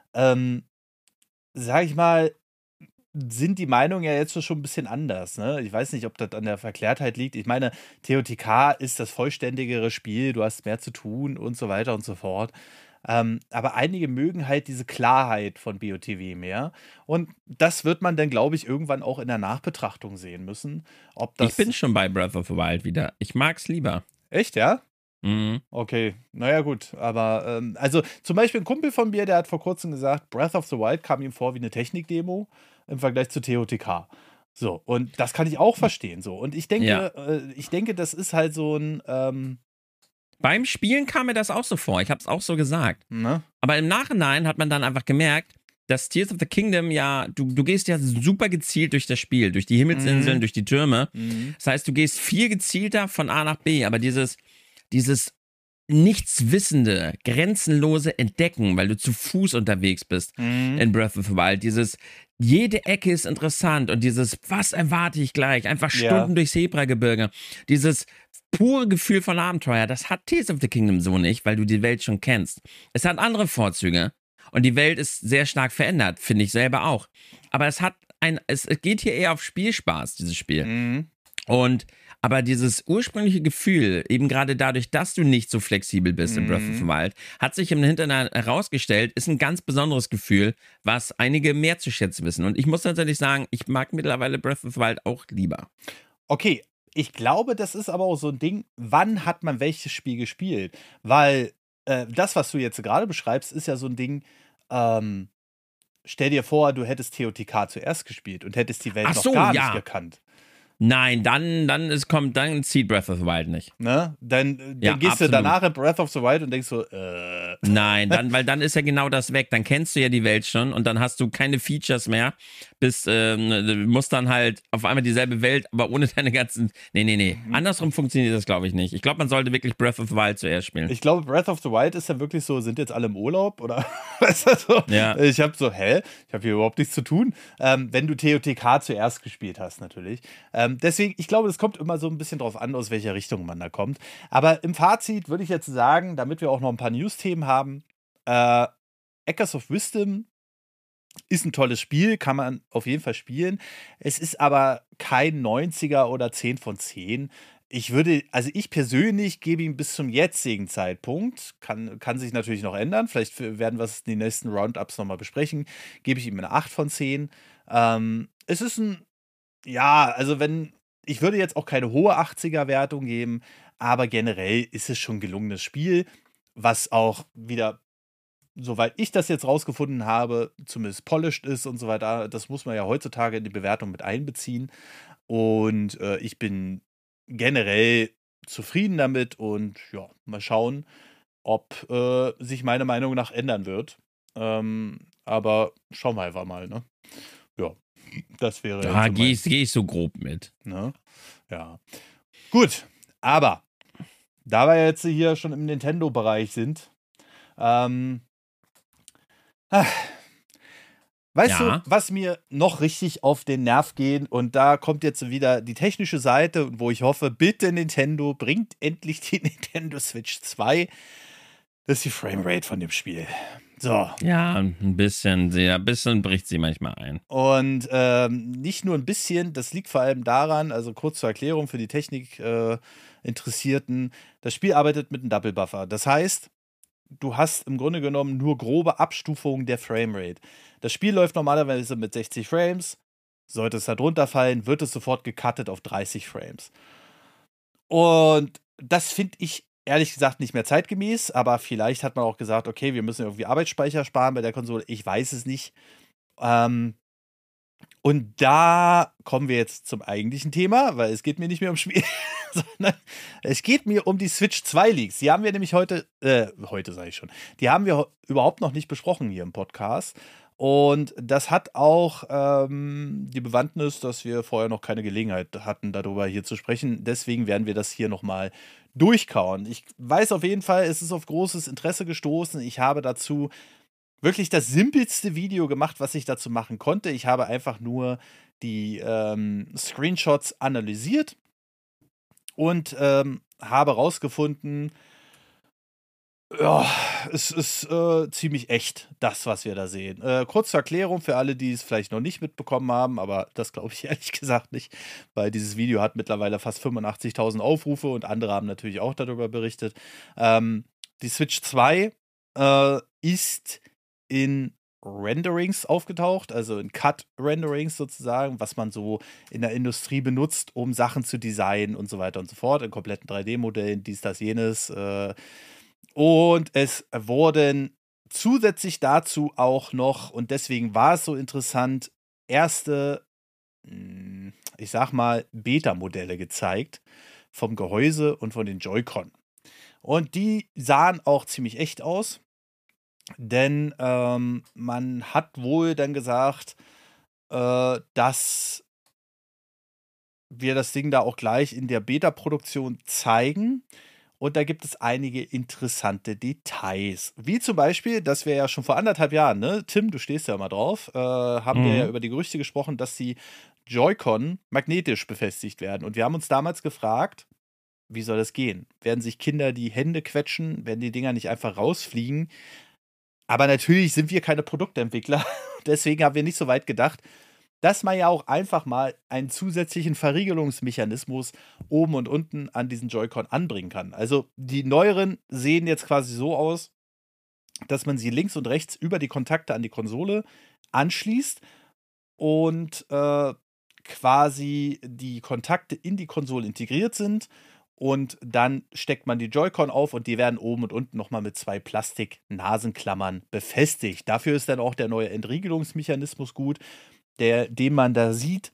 [SPEAKER 1] sag ich mal, sind die Meinungen ja jetzt schon ein bisschen anders. Ne? Ich weiß nicht, ob das an der Verklärtheit liegt. Ich meine, TOTK ist das vollständigere Spiel, du hast mehr zu tun und so weiter und so fort. Aber einige mögen halt diese Klarheit von BOTW mehr. Und das wird man dann, glaube ich, irgendwann auch in der Nachbetrachtung sehen müssen. Ob das
[SPEAKER 2] Ich bin schon bei Breath of the Wild wieder. Ich mag's lieber.
[SPEAKER 1] Echt, ja?
[SPEAKER 2] Mhm.
[SPEAKER 1] Okay, naja gut, aber also zum Beispiel ein Kumpel von mir, der hat vor kurzem gesagt, Breath of the Wild kam ihm vor wie eine Technikdemo im Vergleich zu TOTK. So, und das kann ich auch verstehen. So. Und ich denke, das ist halt so ein
[SPEAKER 2] Beim Spielen kam mir das auch so vor. Ich habe es auch so gesagt.
[SPEAKER 1] ne?
[SPEAKER 2] Aber im Nachhinein hat man dann einfach gemerkt, dass Tears of the Kingdom ja, du gehst ja super gezielt durch das Spiel, durch die Himmelsinseln, durch die Türme. Das heißt, du gehst viel gezielter von A nach B, aber dieses nichtswissende, grenzenlose Entdecken, weil du zu Fuß unterwegs bist in Breath of the Wild, jede Ecke ist interessant und was erwarte ich gleich? Einfach Stunden durchs Zebragebirge. Dieses pure Gefühl von Abenteuer, das hat Tears of the Kingdom so nicht, weil du die Welt schon kennst. Es hat andere Vorzüge und die Welt ist sehr stark verändert, finde ich selber auch. Aber es geht hier eher auf Spielspaß, dieses Spiel. Aber dieses ursprüngliche Gefühl, eben gerade dadurch, dass du nicht so flexibel bist in Breath of the Wild, hat sich im Hintergrund herausgestellt, ist ein ganz besonderes Gefühl, was einige mehr zu schätzen wissen. Und ich muss tatsächlich sagen, ich mag mittlerweile Breath of the Wild auch lieber.
[SPEAKER 1] Okay, ich glaube, das ist aber auch so ein Ding, wann hat man welches Spiel gespielt? Weil das, was du jetzt gerade beschreibst, ist ja so ein Ding, stell dir vor, du hättest TOTK zuerst gespielt und hättest die Welt noch gar nicht gekannt.
[SPEAKER 2] Nein, dann zieht Breath of the Wild nicht.
[SPEAKER 1] Ne? Dann
[SPEAKER 2] Ja,
[SPEAKER 1] gehst du
[SPEAKER 2] absolut.
[SPEAKER 1] danach in Breath of the Wild und denkst so,
[SPEAKER 2] Nein, weil dann ist ja genau das weg. Dann kennst du ja die Welt schon und dann hast du keine Features mehr. Du musst dann halt auf einmal dieselbe Welt, aber ohne deine ganzen. Nee. Andersrum funktioniert das, glaube ich, nicht. Ich glaube, man sollte wirklich Breath of the Wild zuerst spielen.
[SPEAKER 1] Ich glaube, Breath of the Wild ist ja wirklich so, sind jetzt alle im Urlaub? Oder weißt du so?
[SPEAKER 2] Ja.
[SPEAKER 1] Ich habe so, ich habe hier überhaupt nichts zu tun. Wenn du TOTK zuerst gespielt hast, natürlich. Deswegen, ich glaube, es kommt immer so ein bisschen drauf an, aus welcher Richtung man da kommt. Aber im Fazit würde ich jetzt sagen, damit wir auch noch ein paar News-Themen haben, Echoes of Wisdom ist ein tolles Spiel, kann man auf jeden Fall spielen. Es ist aber kein 90er oder 10 von 10. Ich persönlich gebe ihm bis zum jetzigen Zeitpunkt, kann sich natürlich noch ändern, vielleicht werden wir es in den nächsten Roundups nochmal besprechen, gebe ich ihm eine 8 von 10. Es ist ich würde jetzt auch keine hohe 80er-Wertung geben, aber generell ist es schon ein gelungenes Spiel, was auch wieder, soweit ich das jetzt rausgefunden habe, zumindest polished ist und so weiter. Das muss man ja heutzutage in die Bewertung mit einbeziehen. Und ich bin generell zufrieden damit und ja, mal schauen, ob sich meine Meinung nach ändern wird. Aber schauen wir einfach mal, ne? Ja, das wäre.
[SPEAKER 2] Da gehe ich so grob mit.
[SPEAKER 1] Ne? Ja. Gut, aber da wir jetzt hier schon im Nintendo-Bereich sind, weißt du, was mir noch richtig auf den Nerv geht? Und da kommt jetzt wieder die technische Seite, wo ich hoffe, bitte Nintendo, bringt endlich die Nintendo Switch 2. Das ist die Framerate von dem Spiel. So.
[SPEAKER 2] Ja, ein bisschen bricht sie manchmal ein.
[SPEAKER 1] Und nicht nur ein bisschen, das liegt vor allem daran, also kurz zur Erklärung für die Technik-Interessierten, das Spiel arbeitet mit einem Double Buffer. Das heißt, du hast im Grunde genommen nur grobe Abstufungen der Framerate. Das Spiel läuft normalerweise mit 60 Frames. Sollte es da drunter fallen, wird es sofort gecuttet auf 30 Frames. Und das finde ich ehrlich gesagt nicht mehr zeitgemäß, aber vielleicht hat man auch gesagt, okay, wir müssen irgendwie Arbeitsspeicher sparen bei der Konsole. Ich weiß es nicht. Und da kommen wir jetzt zum eigentlichen Thema, weil es geht mir nicht mehr um Spiel, sondern es geht mir um die Switch 2 Leaks. Die haben wir nämlich heute sage ich schon, die haben wir überhaupt noch nicht besprochen hier im Podcast. Und das hat auch die Bewandtnis, dass wir vorher noch keine Gelegenheit hatten, darüber hier zu sprechen. Deswegen werden wir das hier nochmal durchkauen. Ich weiß auf jeden Fall, es ist auf großes Interesse gestoßen. Ich habe dazu wirklich das simpelste Video gemacht, was ich dazu machen konnte. Ich habe einfach nur die Screenshots analysiert und habe rausgefunden, ja, es ist ziemlich echt, das, was wir da sehen. Kurz zur Erklärung für alle, die es vielleicht noch nicht mitbekommen haben, aber das glaube ich ehrlich gesagt nicht, weil dieses Video hat mittlerweile fast 85.000 Aufrufe und andere haben natürlich auch darüber berichtet. Die Switch 2 ist in Renderings aufgetaucht, also in Cut-Renderings sozusagen, was man so in der Industrie benutzt, um Sachen zu designen und so weiter und so fort, in kompletten 3D-Modellen, dies, das, jenes. Und es wurden zusätzlich dazu auch noch, und deswegen war es so interessant, erste, ich sag mal, Beta-Modelle gezeigt vom Gehäuse und von den Joy-Con. Und die sahen auch ziemlich echt aus. Denn man hat wohl dann gesagt, dass wir das Ding da auch gleich in der Beta-Produktion zeigen. Und da gibt es einige interessante Details. Wie zum Beispiel, dass wir ja schon vor 1,5 Jahren, ne, Tim, du stehst ja immer drauf, haben wir ja über die Gerüchte gesprochen, dass die Joy-Con magnetisch befestigt werden. Und wir haben uns damals gefragt, wie soll das gehen? Werden sich Kinder die Hände quetschen? Werden die Dinger nicht einfach rausfliegen? Aber natürlich sind wir keine Produktentwickler. Deswegen haben wir nicht so weit gedacht, dass man ja auch einfach mal einen zusätzlichen Verriegelungsmechanismus oben und unten an diesen Joy-Con anbringen kann. Also die neueren sehen jetzt quasi so aus, dass man sie links und rechts über die Kontakte an die Konsole anschließt und quasi die Kontakte in die Konsole integriert sind. Und dann steckt man die Joy-Con auf und die werden oben und unten nochmal mit 2 Plastik-Nasenklammern befestigt. Dafür ist dann auch der neue Entriegelungsmechanismus gut, den man da sieht.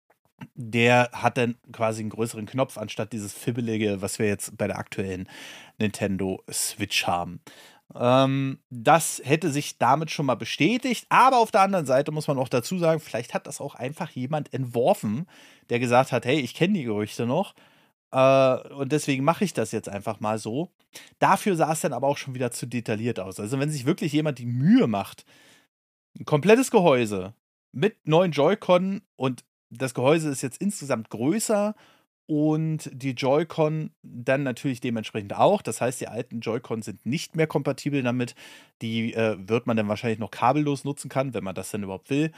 [SPEAKER 1] Der hat dann quasi einen größeren Knopf, anstatt dieses Fibbelige, was wir jetzt bei der aktuellen Nintendo Switch haben. Das hätte sich damit schon mal bestätigt, aber auf der anderen Seite muss man auch dazu sagen, vielleicht hat das auch einfach jemand entworfen, der gesagt hat, hey, ich kenne die Gerüchte noch, und deswegen mache ich das jetzt einfach mal so. Dafür sah es dann aber auch schon wieder zu detailliert aus. Also wenn sich wirklich jemand die Mühe macht, ein komplettes Gehäuse mit neuen Joy-Con, und das Gehäuse ist jetzt insgesamt größer und die Joy-Con dann natürlich dementsprechend auch. Das heißt, die alten Joy-Con sind nicht mehr kompatibel damit. Die wird man dann wahrscheinlich noch kabellos nutzen können, wenn man das dann überhaupt will.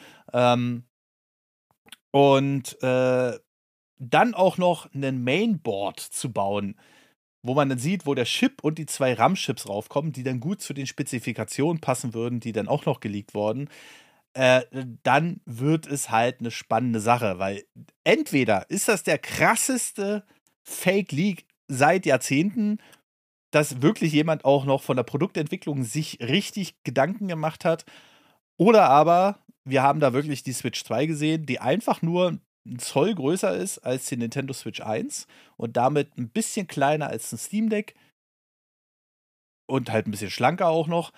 [SPEAKER 1] Dann auch noch ein Mainboard zu bauen, wo man dann sieht, wo der Chip und die 2 RAM-Chips raufkommen, die dann gut zu den Spezifikationen passen würden, die dann auch noch geleakt wurden, dann wird es halt eine spannende Sache, weil entweder ist das der krasseste Fake-Leak seit Jahrzehnten, dass wirklich jemand auch noch von der Produktentwicklung sich richtig Gedanken gemacht hat, oder aber wir haben da wirklich die Switch 2 gesehen, die einfach nur ein Zoll größer ist als die Nintendo Switch 1 und damit ein bisschen kleiner als ein Steam Deck und halt ein bisschen schlanker auch noch.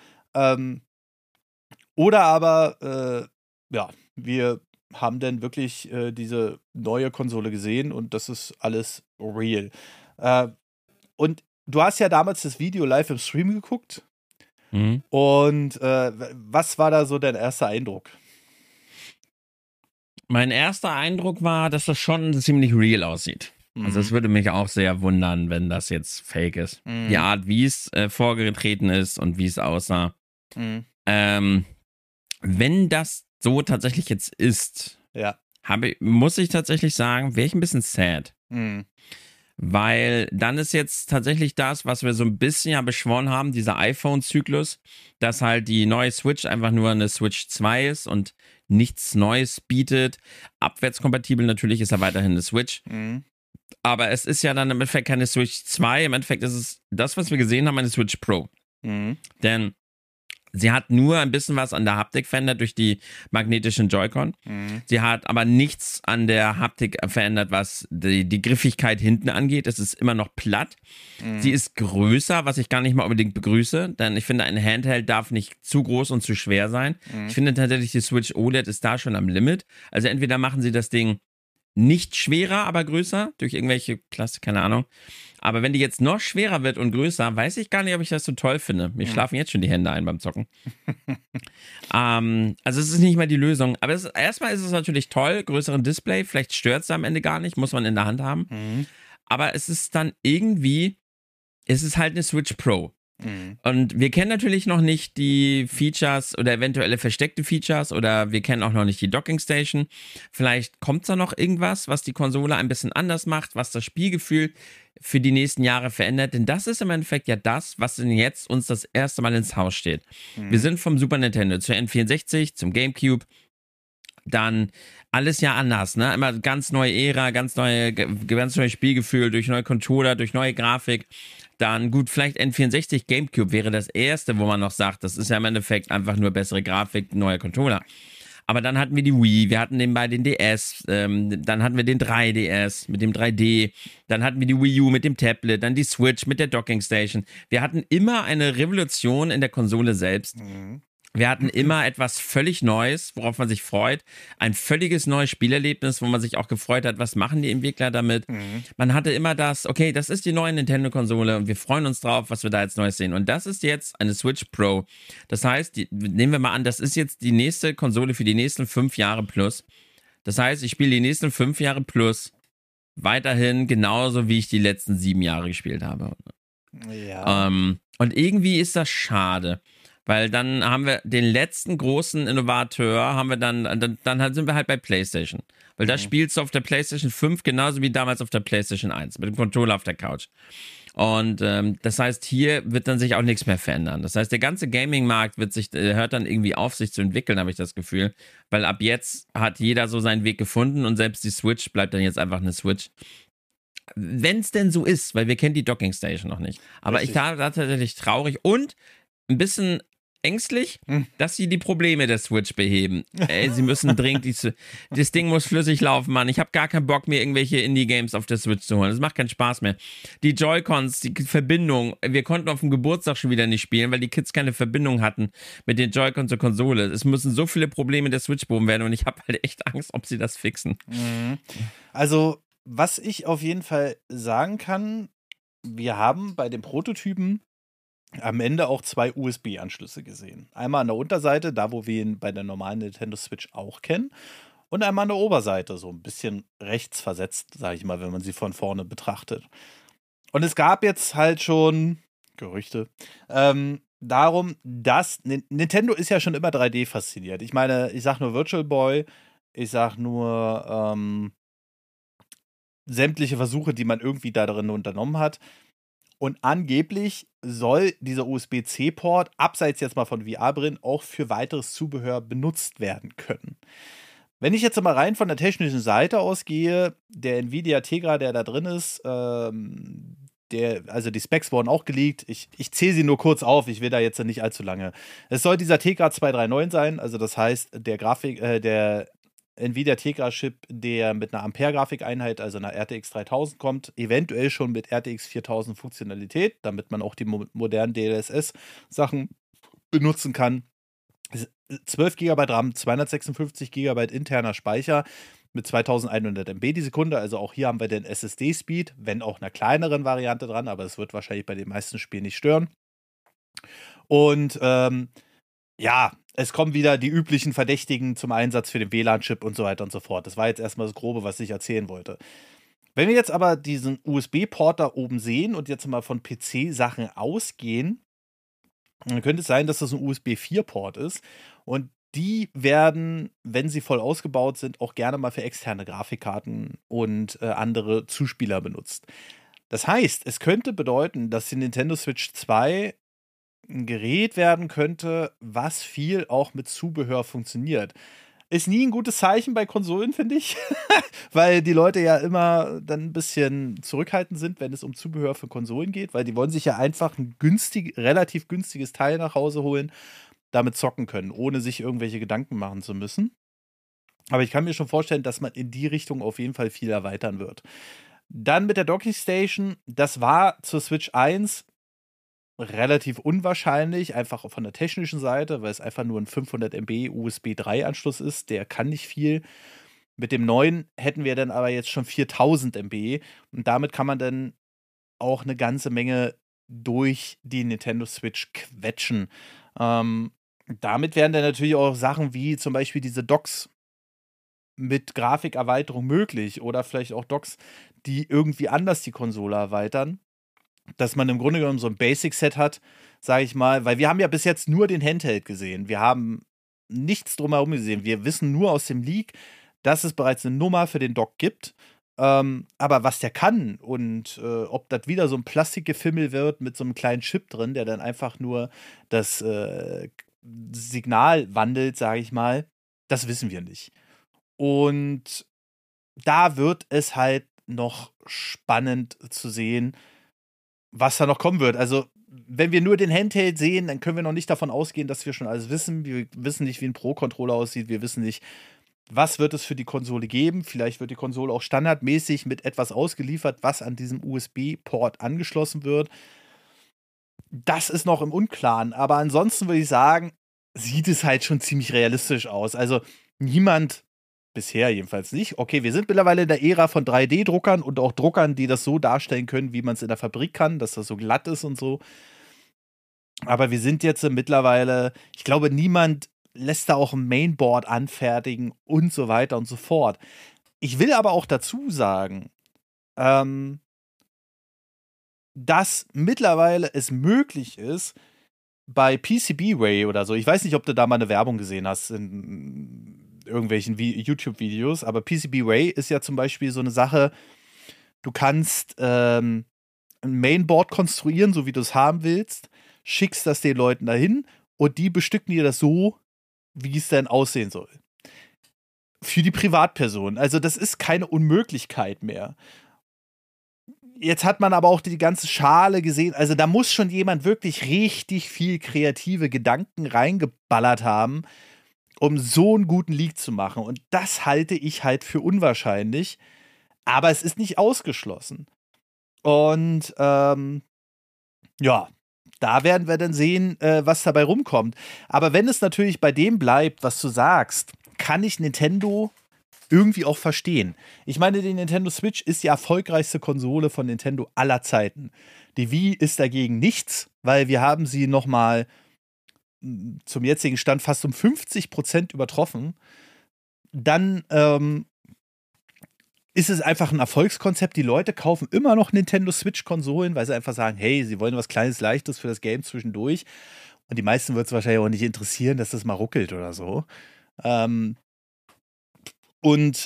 [SPEAKER 1] Oder aber, ja, wir haben dann wirklich diese neue Konsole gesehen und das ist alles real. Und du hast ja damals das Video live im Stream geguckt.
[SPEAKER 2] Mhm.
[SPEAKER 1] Und was war da so dein erster Eindruck?
[SPEAKER 2] Mein erster Eindruck war, dass das schon ziemlich real aussieht. Also es würde mich auch sehr wundern, wenn das jetzt fake ist. Die Art, wie es vorgetreten ist und wie es aussah. Wenn das so tatsächlich jetzt ist,
[SPEAKER 1] ja,
[SPEAKER 2] muss ich tatsächlich sagen, wäre ich ein bisschen sad. Weil dann ist jetzt tatsächlich das, was wir so ein bisschen ja beschworen haben, dieser iPhone-Zyklus, dass halt die neue Switch einfach nur eine Switch 2 ist und nichts Neues bietet. Abwärtskompatibel natürlich ist er weiterhin eine Switch. Aber es ist ja dann im Endeffekt keine Switch 2. Im Endeffekt ist es das, was wir gesehen haben, eine Switch Pro. Denn sie hat nur ein bisschen was an der Haptik verändert durch die magnetischen Joy-Con. Sie hat aber nichts an der Haptik verändert, was die Griffigkeit hinten angeht. Es ist immer noch platt. Sie ist größer, was ich gar nicht mal unbedingt begrüße, denn ich finde, ein Handheld darf nicht zu groß und zu schwer sein. Ich finde tatsächlich, die Switch OLED ist da schon am Limit. Also entweder machen sie das Ding nicht schwerer, aber größer, durch irgendwelche Klasse, keine Ahnung. Aber wenn die jetzt noch schwerer wird und größer, weiß ich gar nicht, ob ich das so toll finde. Mir schlafen jetzt schon die Hände ein beim Zocken. Also es ist nicht mal die Lösung. Aber erstmal ist es natürlich toll, größeren Display. Vielleicht stört es am Ende gar nicht, muss man in der Hand haben. Aber es ist dann irgendwie, es ist halt eine Switch Pro. Und wir kennen natürlich noch nicht die Features oder eventuelle versteckte Features oder wir kennen auch noch nicht die Docking Station. Vielleicht kommt da noch irgendwas, was die Konsole ein bisschen anders macht, was das Spielgefühl für die nächsten Jahre verändert. Denn das ist im Endeffekt ja das, was denn jetzt uns das erste Mal ins Haus steht. Wir sind vom Super Nintendo zur N64, zum GameCube. Dann alles ja anders, ne? Immer ganz neue Ära, ganz neues Spielgefühl, durch neue Controller, durch neue Grafik. Dann gut, vielleicht N64, GameCube wäre das erste, wo man noch sagt, das ist ja im Endeffekt einfach nur bessere Grafik, neuer Controller. Aber dann hatten wir die Wii, wir hatten nebenbei den DS, dann hatten wir den 3DS mit dem 3D, dann hatten wir die Wii U mit dem Tablet, dann die Switch mit der Docking Station. Wir hatten immer eine Revolution in der Konsole selbst. Wir hatten immer etwas völlig Neues, worauf man sich freut. Ein völliges neues Spielerlebnis, wo man sich auch gefreut hat, was machen die Entwickler damit. Man hatte immer das, okay, das ist die neue Nintendo-Konsole und wir freuen uns drauf, was wir da jetzt Neues sehen. Und das ist jetzt eine Switch Pro. Das heißt, nehmen wir mal an, das ist jetzt die nächste Konsole für die nächsten 5 Jahre plus. Das heißt, ich spiele die nächsten 5 Jahre plus weiterhin genauso, wie ich die letzten 7 Jahre gespielt habe.
[SPEAKER 1] Ja.
[SPEAKER 2] Und irgendwie ist das schade. Weil dann haben wir den letzten großen Innovateur, dann sind wir halt bei PlayStation. Weil da spielst du auf der PlayStation 5 genauso wie damals auf der PlayStation 1, mit dem Controller auf der Couch. Und das heißt, hier wird dann sich auch nichts mehr verändern. Das heißt, der ganze Gaming-Markt hört dann irgendwie auf, sich zu entwickeln, habe ich das Gefühl. Weil ab jetzt hat jeder so seinen Weg gefunden und selbst die Switch bleibt dann jetzt einfach eine Switch. Wenn es denn so ist, weil wir kennen die Docking Station noch nicht. Aber
[SPEAKER 1] Richtig.
[SPEAKER 2] ich war tatsächlich traurig und ein bisschen ängstlich, dass sie die Probleme der Switch beheben. Ey, sie müssen dringend, das Ding muss flüssig laufen, Mann. Ich habe gar keinen Bock, mir irgendwelche Indie-Games auf der Switch zu holen. Das macht keinen Spaß mehr. Die Joy-Cons, die Verbindung, wir konnten auf dem Geburtstag schon wieder nicht spielen, weil die Kids keine Verbindung hatten mit den Joy-Cons zur Konsole. Es müssen so viele Probleme der Switch behoben werden und ich habe halt echt Angst, ob sie das fixen.
[SPEAKER 1] Also, was ich auf jeden Fall sagen kann, wir haben bei den Prototypen am Ende auch 2 USB-Anschlüsse gesehen. Einmal an der Unterseite, da wo wir ihn bei der normalen Nintendo Switch auch kennen, und einmal an der Oberseite, so ein bisschen rechts versetzt, sage ich mal, wenn man sie von vorne betrachtet. Und es gab jetzt halt schon Gerüchte darum, dass Nintendo ist ja schon immer 3D fasziniert. Ich meine, ich sag nur Virtual Boy, ich sag nur sämtliche Versuche, die man irgendwie da drin unternommen hat. Und angeblich soll dieser USB-C-Port, abseits jetzt mal von VR-Brillen, auch für weiteres Zubehör benutzt werden können. Wenn ich jetzt mal rein von der technischen Seite ausgehe, der Nvidia Tegra, der da drin ist, also die Specs wurden auch geleakt. Ich zähle sie nur kurz auf, ich will da jetzt nicht allzu lange. Es soll dieser Tegra 239 sein, also das heißt, der Nvidia Tegra-Chip, der mit einer Ampere-Grafikeinheit, also einer RTX 3000 kommt, eventuell schon mit RTX 4000 Funktionalität, damit man auch die modernen DLSS-Sachen benutzen kann. 12 GB RAM, 256 GB interner Speicher mit 2100 MB die Sekunde, also auch hier haben wir den SSD-Speed, wenn auch einer kleineren Variante dran, aber es wird wahrscheinlich bei den meisten Spielen nicht stören. Und ja, es kommen wieder die üblichen Verdächtigen zum Einsatz für den WLAN-Chip und so weiter und so fort. Das war jetzt erstmal das Grobe, was ich erzählen wollte. Wenn wir jetzt aber diesen USB-Port da oben sehen und jetzt mal von PC-Sachen ausgehen, dann könnte es sein, dass das ein USB-4-Port ist. Und die werden, wenn sie voll ausgebaut sind, auch gerne mal für externe Grafikkarten und andere Zuspieler benutzt. Das heißt, es könnte bedeuten, dass die Nintendo Switch 2 ein Gerät werden könnte, was viel auch mit Zubehör funktioniert. Ist nie ein gutes Zeichen bei Konsolen, finde ich. Weil die Leute ja immer dann ein bisschen zurückhaltend sind, wenn es um Zubehör für Konsolen geht, weil die wollen sich ja einfach ein relativ günstiges Teil nach Hause holen, damit zocken können, ohne sich irgendwelche Gedanken machen zu müssen. Aber ich kann mir schon vorstellen, dass man in die Richtung auf jeden Fall viel erweitern wird. Dann mit der Docking Station, das war zur Switch 1 relativ unwahrscheinlich, einfach von der technischen Seite, weil es einfach nur ein 500 MB USB 3 Anschluss ist, der kann nicht viel. Mit dem neuen hätten wir dann aber jetzt schon 4000 MB und damit kann man dann auch eine ganze Menge durch die Nintendo Switch quetschen. Damit wären dann natürlich auch Sachen wie zum Beispiel diese Docks mit Grafikerweiterung möglich oder vielleicht auch Docks, die irgendwie anders die Konsole erweitern, dass man im Grunde genommen so ein Basic-Set hat, sage ich mal, weil wir haben ja bis jetzt nur den Handheld gesehen. Wir haben nichts drumherum gesehen. Wir wissen nur aus dem Leak, dass es bereits eine Nummer für den Dock gibt. Aber was der kann und ob das wieder so ein Plastikgefimmel wird mit so einem kleinen Chip drin, der dann einfach nur das Signal wandelt, sage ich mal, das wissen wir nicht. Und da wird es halt noch spannend zu sehen, was da noch kommen wird. Also, wenn wir nur den Handheld sehen, dann können wir noch nicht davon ausgehen, dass wir schon alles wissen. Wir wissen nicht, wie ein Pro-Controller aussieht. Wir wissen nicht, was wird es für die Konsole geben. Vielleicht wird die Konsole auch standardmäßig mit etwas ausgeliefert, was an diesem USB-Port angeschlossen wird. Das ist noch im Unklaren. Aber ansonsten würde ich sagen, sieht es halt schon ziemlich realistisch aus. Also, niemand bisher jedenfalls nicht. Okay, wir sind mittlerweile in der Ära von 3D-Druckern und auch Druckern, die das so darstellen können, wie man es in der Fabrik kann, dass das so glatt ist und so. Aber wir sind jetzt mittlerweile, ich glaube, niemand lässt da auch ein Mainboard anfertigen und so weiter und so fort. Ich will aber auch dazu sagen, dass mittlerweile es möglich ist, bei PCBWay oder so, ich weiß nicht, ob du da mal eine Werbung gesehen hast in irgendwelchen YouTube-Videos, aber PCBWay ist ja zum Beispiel so eine Sache, du kannst ein Mainboard konstruieren, so wie du es haben willst, schickst das den Leuten dahin und die bestücken dir das so, wie es denn aussehen soll. Für die Privatperson. Also das ist keine Unmöglichkeit mehr. Jetzt hat man aber auch die ganze Schale gesehen. Also da muss schon jemand wirklich richtig viel kreative Gedanken reingeballert haben, um so einen guten Leak zu machen. Und das halte ich halt für unwahrscheinlich. Aber es ist nicht ausgeschlossen. Und ja, da werden wir dann sehen, was dabei rumkommt. Aber wenn es natürlich bei dem bleibt, was du sagst, kann ich Nintendo irgendwie auch verstehen. Ich meine, die Nintendo Switch ist die erfolgreichste Konsole von Nintendo aller Zeiten. Die Wii ist dagegen nichts, weil wir haben sie noch mal zum jetzigen Stand fast um 50% übertroffen. Dann ist es einfach ein Erfolgskonzept. Die Leute kaufen immer noch Nintendo Switch-Konsolen, weil sie einfach sagen, hey, sie wollen was Kleines, Leichtes für das Game zwischendurch. Und die meisten wird es wahrscheinlich auch nicht interessieren, dass das mal ruckelt oder so. Und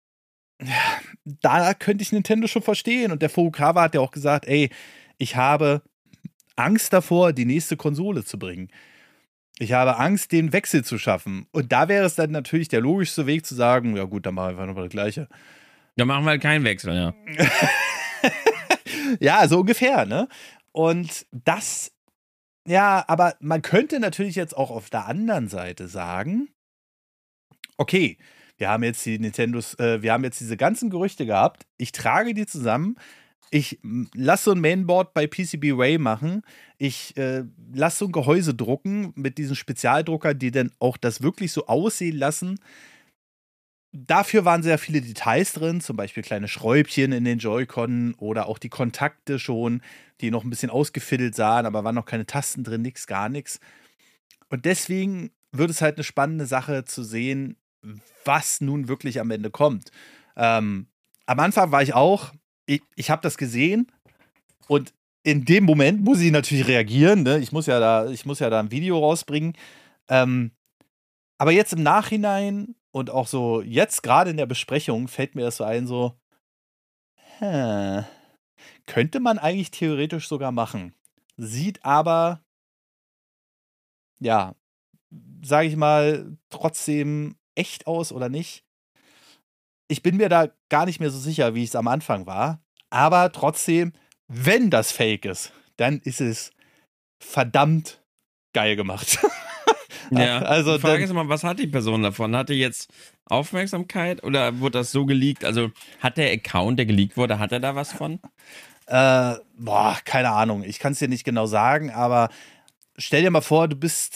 [SPEAKER 1] da könnte ich Nintendo schon verstehen. Und der Furukawa hat ja auch gesagt, ey, ich habe Angst davor, die nächste Konsole zu bringen. Ich habe Angst, den Wechsel zu schaffen. Und da wäre es dann natürlich der logischste Weg zu sagen, ja gut, dann machen wir einfach nochmal das Gleiche.
[SPEAKER 2] Dann machen wir halt keinen Wechsel, ja.
[SPEAKER 1] Ja, so ungefähr, ne? Und das, ja, aber man könnte natürlich jetzt auch auf der anderen Seite sagen, okay, wir haben jetzt wir haben jetzt diese ganzen Gerüchte gehabt, ich trage die zusammen, ich lasse so ein Mainboard bei PCBWay machen, ich lasse so ein Gehäuse drucken mit diesen Spezialdruckern, die dann auch das wirklich so aussehen lassen. Dafür waren sehr viele Details drin, zum Beispiel kleine Schräubchen in den Joy-Con oder auch die Kontakte schon, die noch ein bisschen ausgefiddelt sahen, aber waren noch keine Tasten drin, nix, gar nichts. Und deswegen wird es halt eine spannende Sache zu sehen, was nun wirklich am Ende kommt. Am Anfang war ich auch, ich habe das gesehen und in dem Moment muss ich natürlich reagieren, ne? Ich muss ja da ein Video rausbringen. Aber jetzt im Nachhinein und auch so jetzt gerade in der Besprechung fällt mir das so ein, so könnte man eigentlich theoretisch sogar machen. Sieht aber, ja, sage ich mal, trotzdem echt aus oder nicht? Ich bin mir da gar nicht mehr so sicher, wie ich es am Anfang war. Aber trotzdem, wenn das Fake ist, dann ist es verdammt geil gemacht.
[SPEAKER 2] Ja,
[SPEAKER 1] Also
[SPEAKER 2] die Frage ist immer, was hat die Person davon? Hat die jetzt Aufmerksamkeit oder wurde das so geleakt? Also hat der Account, der geleakt wurde, hat er da was von?
[SPEAKER 1] keine Ahnung. Ich kann es dir nicht genau sagen, aber stell dir mal vor, du bist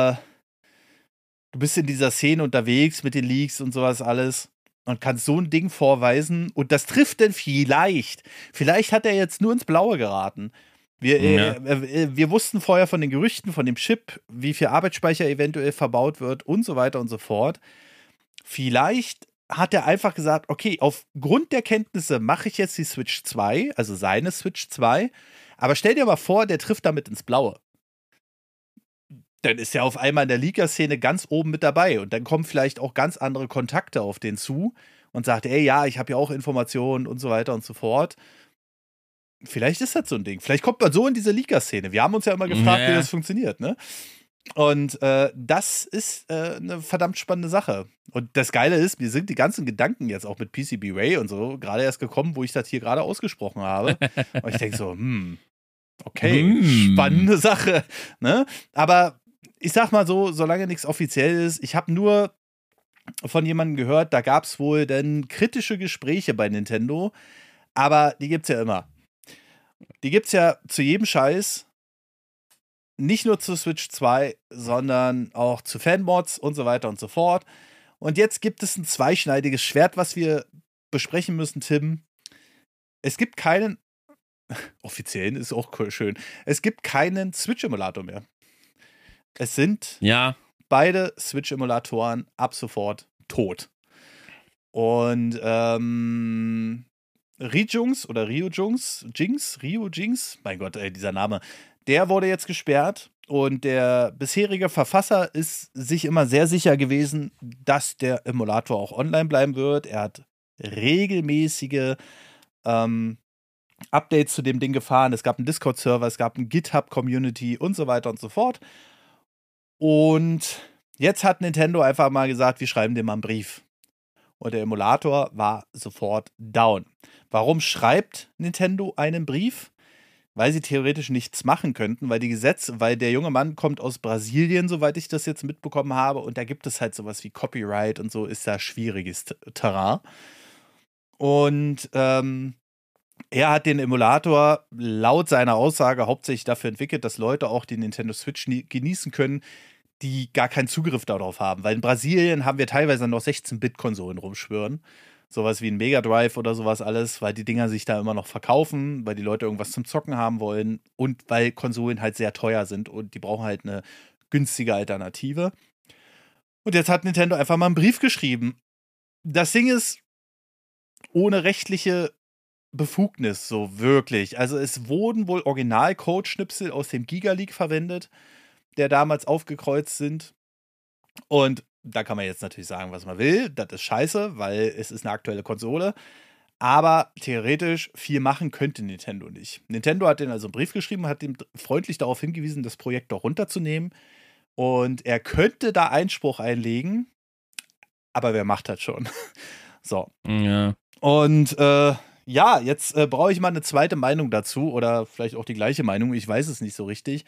[SPEAKER 1] in dieser Szene unterwegs mit den Leaks und sowas alles und kannst so ein Ding vorweisen und das trifft denn vielleicht. Vielleicht hat er jetzt nur ins Blaue geraten. Wir wussten vorher von den Gerüchten, von dem Chip, wie viel Arbeitsspeicher eventuell verbaut wird und so weiter und so fort. Vielleicht hat er einfach gesagt, okay, aufgrund der Kenntnisse mache ich jetzt die Switch 2, also seine Switch 2, aber stell dir mal vor, der trifft damit ins Blaue. Dann ist er auf einmal in der Leaker-Szene ganz oben mit dabei und dann kommen vielleicht auch ganz andere Kontakte auf den zu und sagt, ey, ja, ich habe ja auch Informationen und so weiter und so fort. Vielleicht ist das so ein Ding. Vielleicht kommt man so in diese Leaker-Szene. Wir haben uns ja immer gefragt, wie das funktioniert, ne? Und das ist eine verdammt spannende Sache. Und das Geile ist, mir sind die ganzen Gedanken jetzt auch mit PCB Ray und so gerade erst gekommen, wo ich das hier gerade ausgesprochen habe. Und ich denke so, okay, spannende Sache, ne? Aber ich sag mal so, solange nichts offiziell ist, ich habe nur von jemandem gehört, da gab es wohl dann kritische Gespräche bei Nintendo, aber die gibt's ja immer. Die gibt's ja zu jedem Scheiß, nicht nur zur Switch 2, sondern auch zu Fanmods und so weiter und so fort. Und jetzt gibt es ein zweischneidiges Schwert, was wir besprechen müssen, Tim. Es gibt keinen, offiziellen ist auch schön, es gibt keinen Switch-Emulator mehr. Es sind beide Switch-Emulatoren ab sofort tot. Und Rio Jinx, mein Gott, ey, dieser Name, der wurde jetzt gesperrt und der bisherige Verfasser ist sich immer sehr sicher gewesen, dass der Emulator auch online bleiben wird. Er hat regelmäßige Updates zu dem Ding gefahren. Es gab einen Discord-Server, es gab eine GitHub-Community und so weiter und so fort. Und jetzt hat Nintendo einfach mal gesagt, wir schreiben dem mal einen Brief. Und der Emulator war sofort down. Warum schreibt Nintendo einen Brief? Weil sie theoretisch nichts machen könnten, weil der junge Mann kommt aus Brasilien, soweit ich das jetzt mitbekommen habe, und da gibt es halt sowas wie Copyright und so, ist da schwieriges Terrain. Und er hat den Emulator laut seiner Aussage hauptsächlich dafür entwickelt, dass Leute auch die Nintendo Switch genießen können, die gar keinen Zugriff darauf haben. Weil in Brasilien haben wir teilweise noch 16-Bit-Konsolen rumschwören. Sowas wie ein Mega Drive oder sowas alles, weil die Dinger sich da immer noch verkaufen, weil die Leute irgendwas zum Zocken haben wollen und weil Konsolen halt sehr teuer sind und die brauchen halt eine günstige Alternative. Und jetzt hat Nintendo einfach mal einen Brief geschrieben. Das Ding ist ohne rechtliche Befugnis, so wirklich. Also es wurden wohl Original-Code-Schnipsel aus dem Giga League verwendet, der damals aufgekreuzt sind. Und da kann man jetzt natürlich sagen, was man will. Das ist scheiße, weil es ist eine aktuelle Konsole. Aber theoretisch viel machen könnte Nintendo nicht. Nintendo hat denen also einen Brief geschrieben, hat ihm freundlich darauf hingewiesen, das Projekt doch runterzunehmen. Und er könnte da Einspruch einlegen. Aber wer macht das schon? So.
[SPEAKER 2] Ja.
[SPEAKER 1] Und jetzt brauche ich mal eine zweite Meinung dazu. Oder vielleicht auch die gleiche Meinung. Ich weiß es nicht so richtig.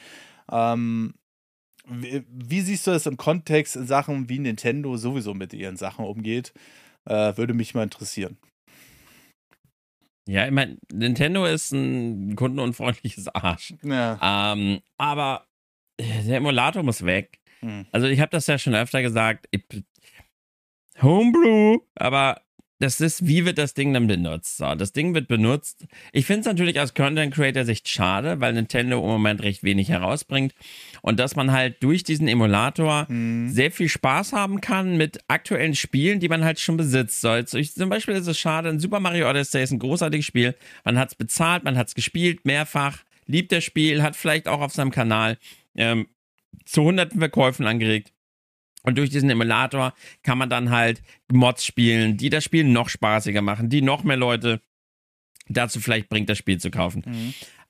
[SPEAKER 1] Wie siehst du das im Kontext in Sachen, wie Nintendo sowieso mit ihren Sachen umgeht? Würde mich mal interessieren.
[SPEAKER 2] Ja, ich meine, Nintendo ist ein kundenunfreundliches Arsch.
[SPEAKER 1] Ja.
[SPEAKER 2] Aber der Emulator muss weg. Also ich habe das ja schon öfter gesagt. Homebrew, aber das ist, wie wird das Ding dann benutzt? So, das Ding wird benutzt. Ich finde es natürlich aus Content-Creator-Sicht schade, weil Nintendo im Moment recht wenig herausbringt und dass man halt durch diesen Emulator sehr viel Spaß haben kann mit aktuellen Spielen, die man halt schon besitzt. So, zum Beispiel ist es schade, ein Super Mario Odyssey ist ein großartiges Spiel. Man hat es bezahlt, man hat es gespielt, mehrfach, liebt das Spiel, hat vielleicht auch auf seinem Kanal zu hunderten Verkäufen angeregt. Und durch diesen Emulator kann man dann halt Mods spielen, die das Spiel noch spaßiger machen, die noch mehr Leute dazu vielleicht bringt, das Spiel zu kaufen.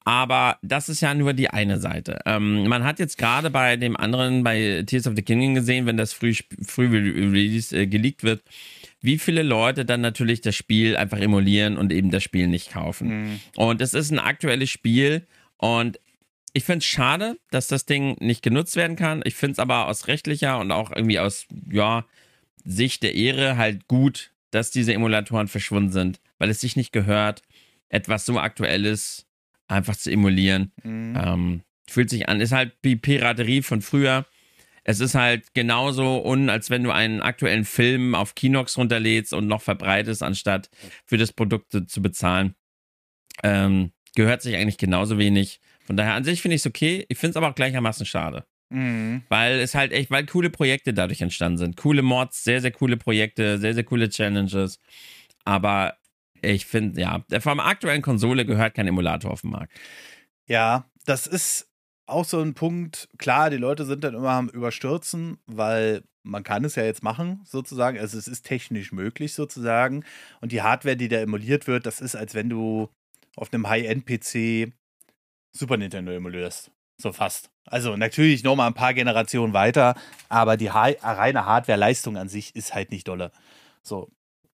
[SPEAKER 2] Aber das ist ja nur die eine Seite. Man hat jetzt gerade bei dem anderen, bei Tears of the Kingdom gesehen, wenn das früh Release geleakt wird, wie viele Leute dann natürlich das Spiel einfach emulieren und eben das Spiel nicht kaufen. Und es ist ein aktuelles Spiel und ich finde es schade, dass das Ding nicht genutzt werden kann. Ich finde es aber aus rechtlicher und auch irgendwie aus, ja, Sicht der Ehre halt gut, dass diese Emulatoren verschwunden sind, weil es sich nicht gehört, etwas so Aktuelles einfach zu emulieren. Fühlt sich an, ist halt wie Piraterie von früher. Es ist halt genauso als wenn du einen aktuellen Film auf Kinox runterlädst und noch verbreitest, anstatt für das Produkt zu bezahlen. Gehört sich eigentlich genauso wenig. Von daher an sich finde ich es okay. Ich finde es aber auch gleichermaßen schade. Weil es halt echt, weil coole Projekte dadurch entstanden sind. Coole Mods, sehr, sehr coole Projekte, sehr, sehr coole Challenges. Aber ich finde, ja, von der aktuellen Konsole gehört kein Emulator auf den Markt.
[SPEAKER 1] Ja, das ist auch so ein Punkt. Klar, die Leute sind dann immer am Überstürzen, weil man kann es ja jetzt machen, sozusagen. Also es ist technisch möglich, sozusagen. Und die Hardware, die da emuliert wird, das ist, als wenn du auf einem High-End-PC Super Nintendo emulierst. So fast. Also natürlich noch mal ein paar Generationen weiter, aber die reine Hardware-Leistung an sich ist halt nicht dolle. So.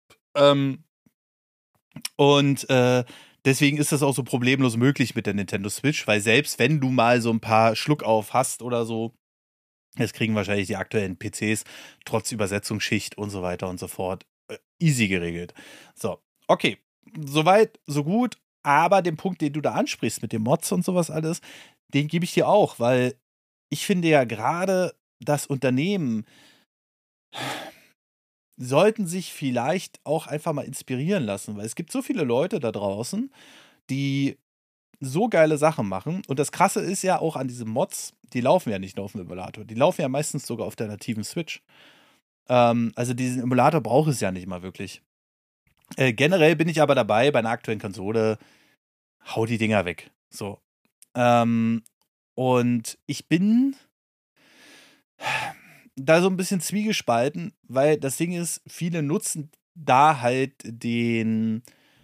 [SPEAKER 1] Deswegen ist das auch so problemlos möglich mit der Nintendo Switch, weil selbst wenn du mal so ein paar Schluckauf hast oder so, das kriegen wahrscheinlich die aktuellen PCs trotz Übersetzungsschicht und so weiter und so fort easy geregelt. So, okay. Soweit, so gut. Aber den Punkt, den du da ansprichst mit den Mods und sowas alles, den gebe ich dir auch, weil ich finde ja gerade das Unternehmen sollten sich vielleicht auch einfach mal inspirieren lassen, weil es gibt so viele Leute da draußen, die so geile Sachen machen. Und das Krasse ist ja auch an diesen Mods, die laufen ja nicht nur auf dem Emulator, die laufen ja meistens sogar auf der nativen Switch. Also diesen Emulator braucht es ja nicht mal wirklich. Generell bin ich aber dabei, bei einer aktuellen Konsole, hau die Dinger weg. So. Und ich bin da so ein bisschen zwiegespalten, weil das Ding ist, viele nutzen da halt die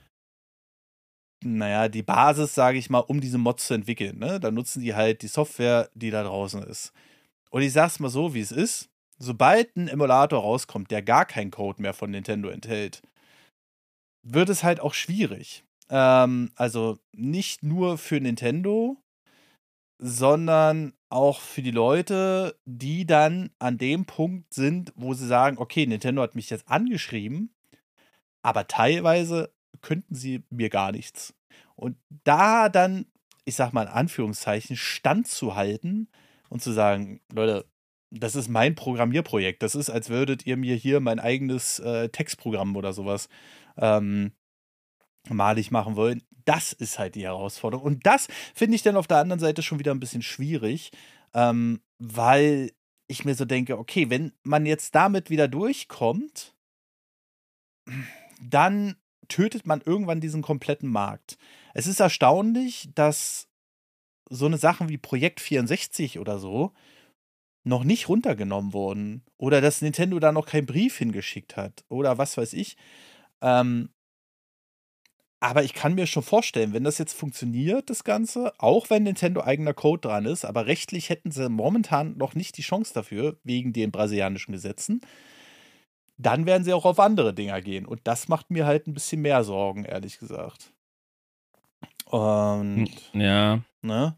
[SPEAKER 1] Basis, sage ich mal, um diese Mods zu entwickeln. Ne? Da nutzen die halt die Software, die da draußen ist. Und ich sag's mal so, wie es ist. Sobald ein Emulator rauskommt, der gar keinen Code mehr von Nintendo enthält, wird es halt auch schwierig. Also nicht nur für Nintendo, sondern auch für die Leute, die dann an dem Punkt sind, wo sie sagen, okay, Nintendo hat mich jetzt angeschrieben, aber teilweise könnten sie mir gar nichts. Und da dann, ich sag mal in Anführungszeichen, standzuhalten und zu sagen, Leute, das ist mein Programmierprojekt. Das ist, als würdet ihr mir hier mein eigenes Textprogramm oder sowas malig machen wollen. Das ist halt die Herausforderung. Und das finde ich dann auf der anderen Seite schon wieder ein bisschen schwierig, weil ich mir so denke, okay, wenn man jetzt damit wieder durchkommt, dann tötet man irgendwann diesen kompletten Markt. Es ist erstaunlich, dass so eine Sachen wie Projekt 64 oder so noch nicht runtergenommen wurden. Oder dass Nintendo da noch keinen Brief hingeschickt hat. Oder was weiß ich. Aber ich kann mir schon vorstellen, wenn das jetzt funktioniert, das Ganze, auch wenn Nintendo eigener Code dran ist, aber rechtlich hätten sie momentan noch nicht die Chance dafür, wegen den brasilianischen Gesetzen, dann werden sie auch auf andere Dinger gehen. Und das macht mir halt ein bisschen mehr Sorgen, ehrlich gesagt. Und
[SPEAKER 2] ja.
[SPEAKER 1] Ne?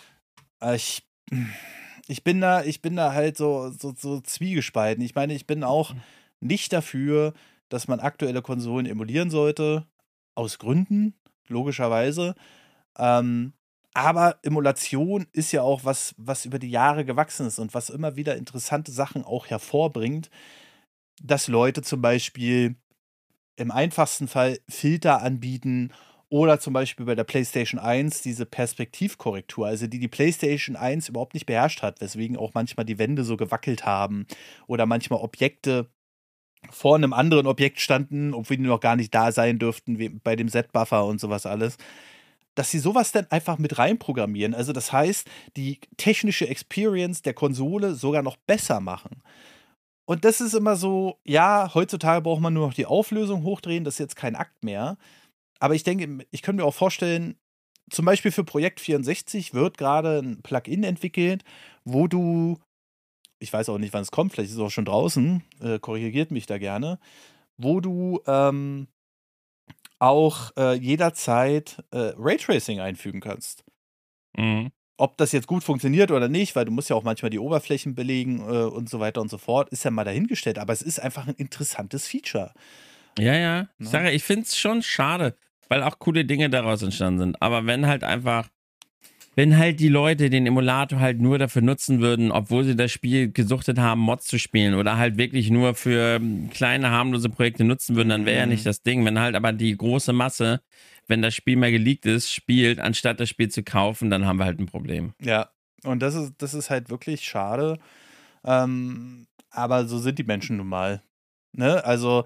[SPEAKER 1] Ich bin da halt so zwiegespalten. Ich meine, ich bin auch nicht dafür, dass man aktuelle Konsolen emulieren sollte. Aus Gründen, logischerweise. Aber Emulation ist ja auch was über die Jahre gewachsen ist und was immer wieder interessante Sachen auch hervorbringt, dass Leute zum Beispiel im einfachsten Fall Filter anbieten oder zum Beispiel bei der PlayStation 1 diese Perspektivkorrektur, also die PlayStation 1 überhaupt nicht beherrscht hat, weswegen auch manchmal die Wände so gewackelt haben oder manchmal Objekte vor einem anderen Objekt standen, obwohl die noch gar nicht da sein dürften, wie bei dem Z-Buffer und sowas alles, dass sie sowas dann einfach mit reinprogrammieren. Also das heißt, die technische Experience der Konsole sogar noch besser machen. Und das ist immer so, ja, heutzutage braucht man nur noch die Auflösung hochdrehen, das ist jetzt kein Akt mehr. Aber ich denke, ich könnte mir auch vorstellen, zum Beispiel für Projekt 64 wird gerade ein Plugin entwickelt, wo du, ich weiß auch nicht, wann es kommt, vielleicht ist es auch schon draußen, korrigiert mich da gerne, wo du auch jederzeit Raytracing einfügen kannst.
[SPEAKER 2] Mhm.
[SPEAKER 1] Ob das jetzt gut funktioniert oder nicht, weil du musst ja auch manchmal die Oberflächen belegen und so weiter und so fort, ist ja mal dahingestellt, aber es ist einfach ein interessantes Feature.
[SPEAKER 2] Ja,
[SPEAKER 1] Ja.
[SPEAKER 2] ich sage, ich finde es schon schade, weil auch coole Dinge daraus entstanden sind. Aber wenn halt die Leute den Emulator halt nur dafür nutzen würden, obwohl sie das Spiel gesuchtet haben, Mods zu spielen oder halt wirklich nur für kleine, harmlose Projekte nutzen würden, dann wäre ja nicht das Ding. Wenn halt aber die große Masse, wenn das Spiel mal geleakt ist, spielt, anstatt das Spiel zu kaufen, dann haben wir halt ein Problem.
[SPEAKER 1] Ja, und das ist halt wirklich schade. Aber so sind die Menschen nun mal. Ne? Also,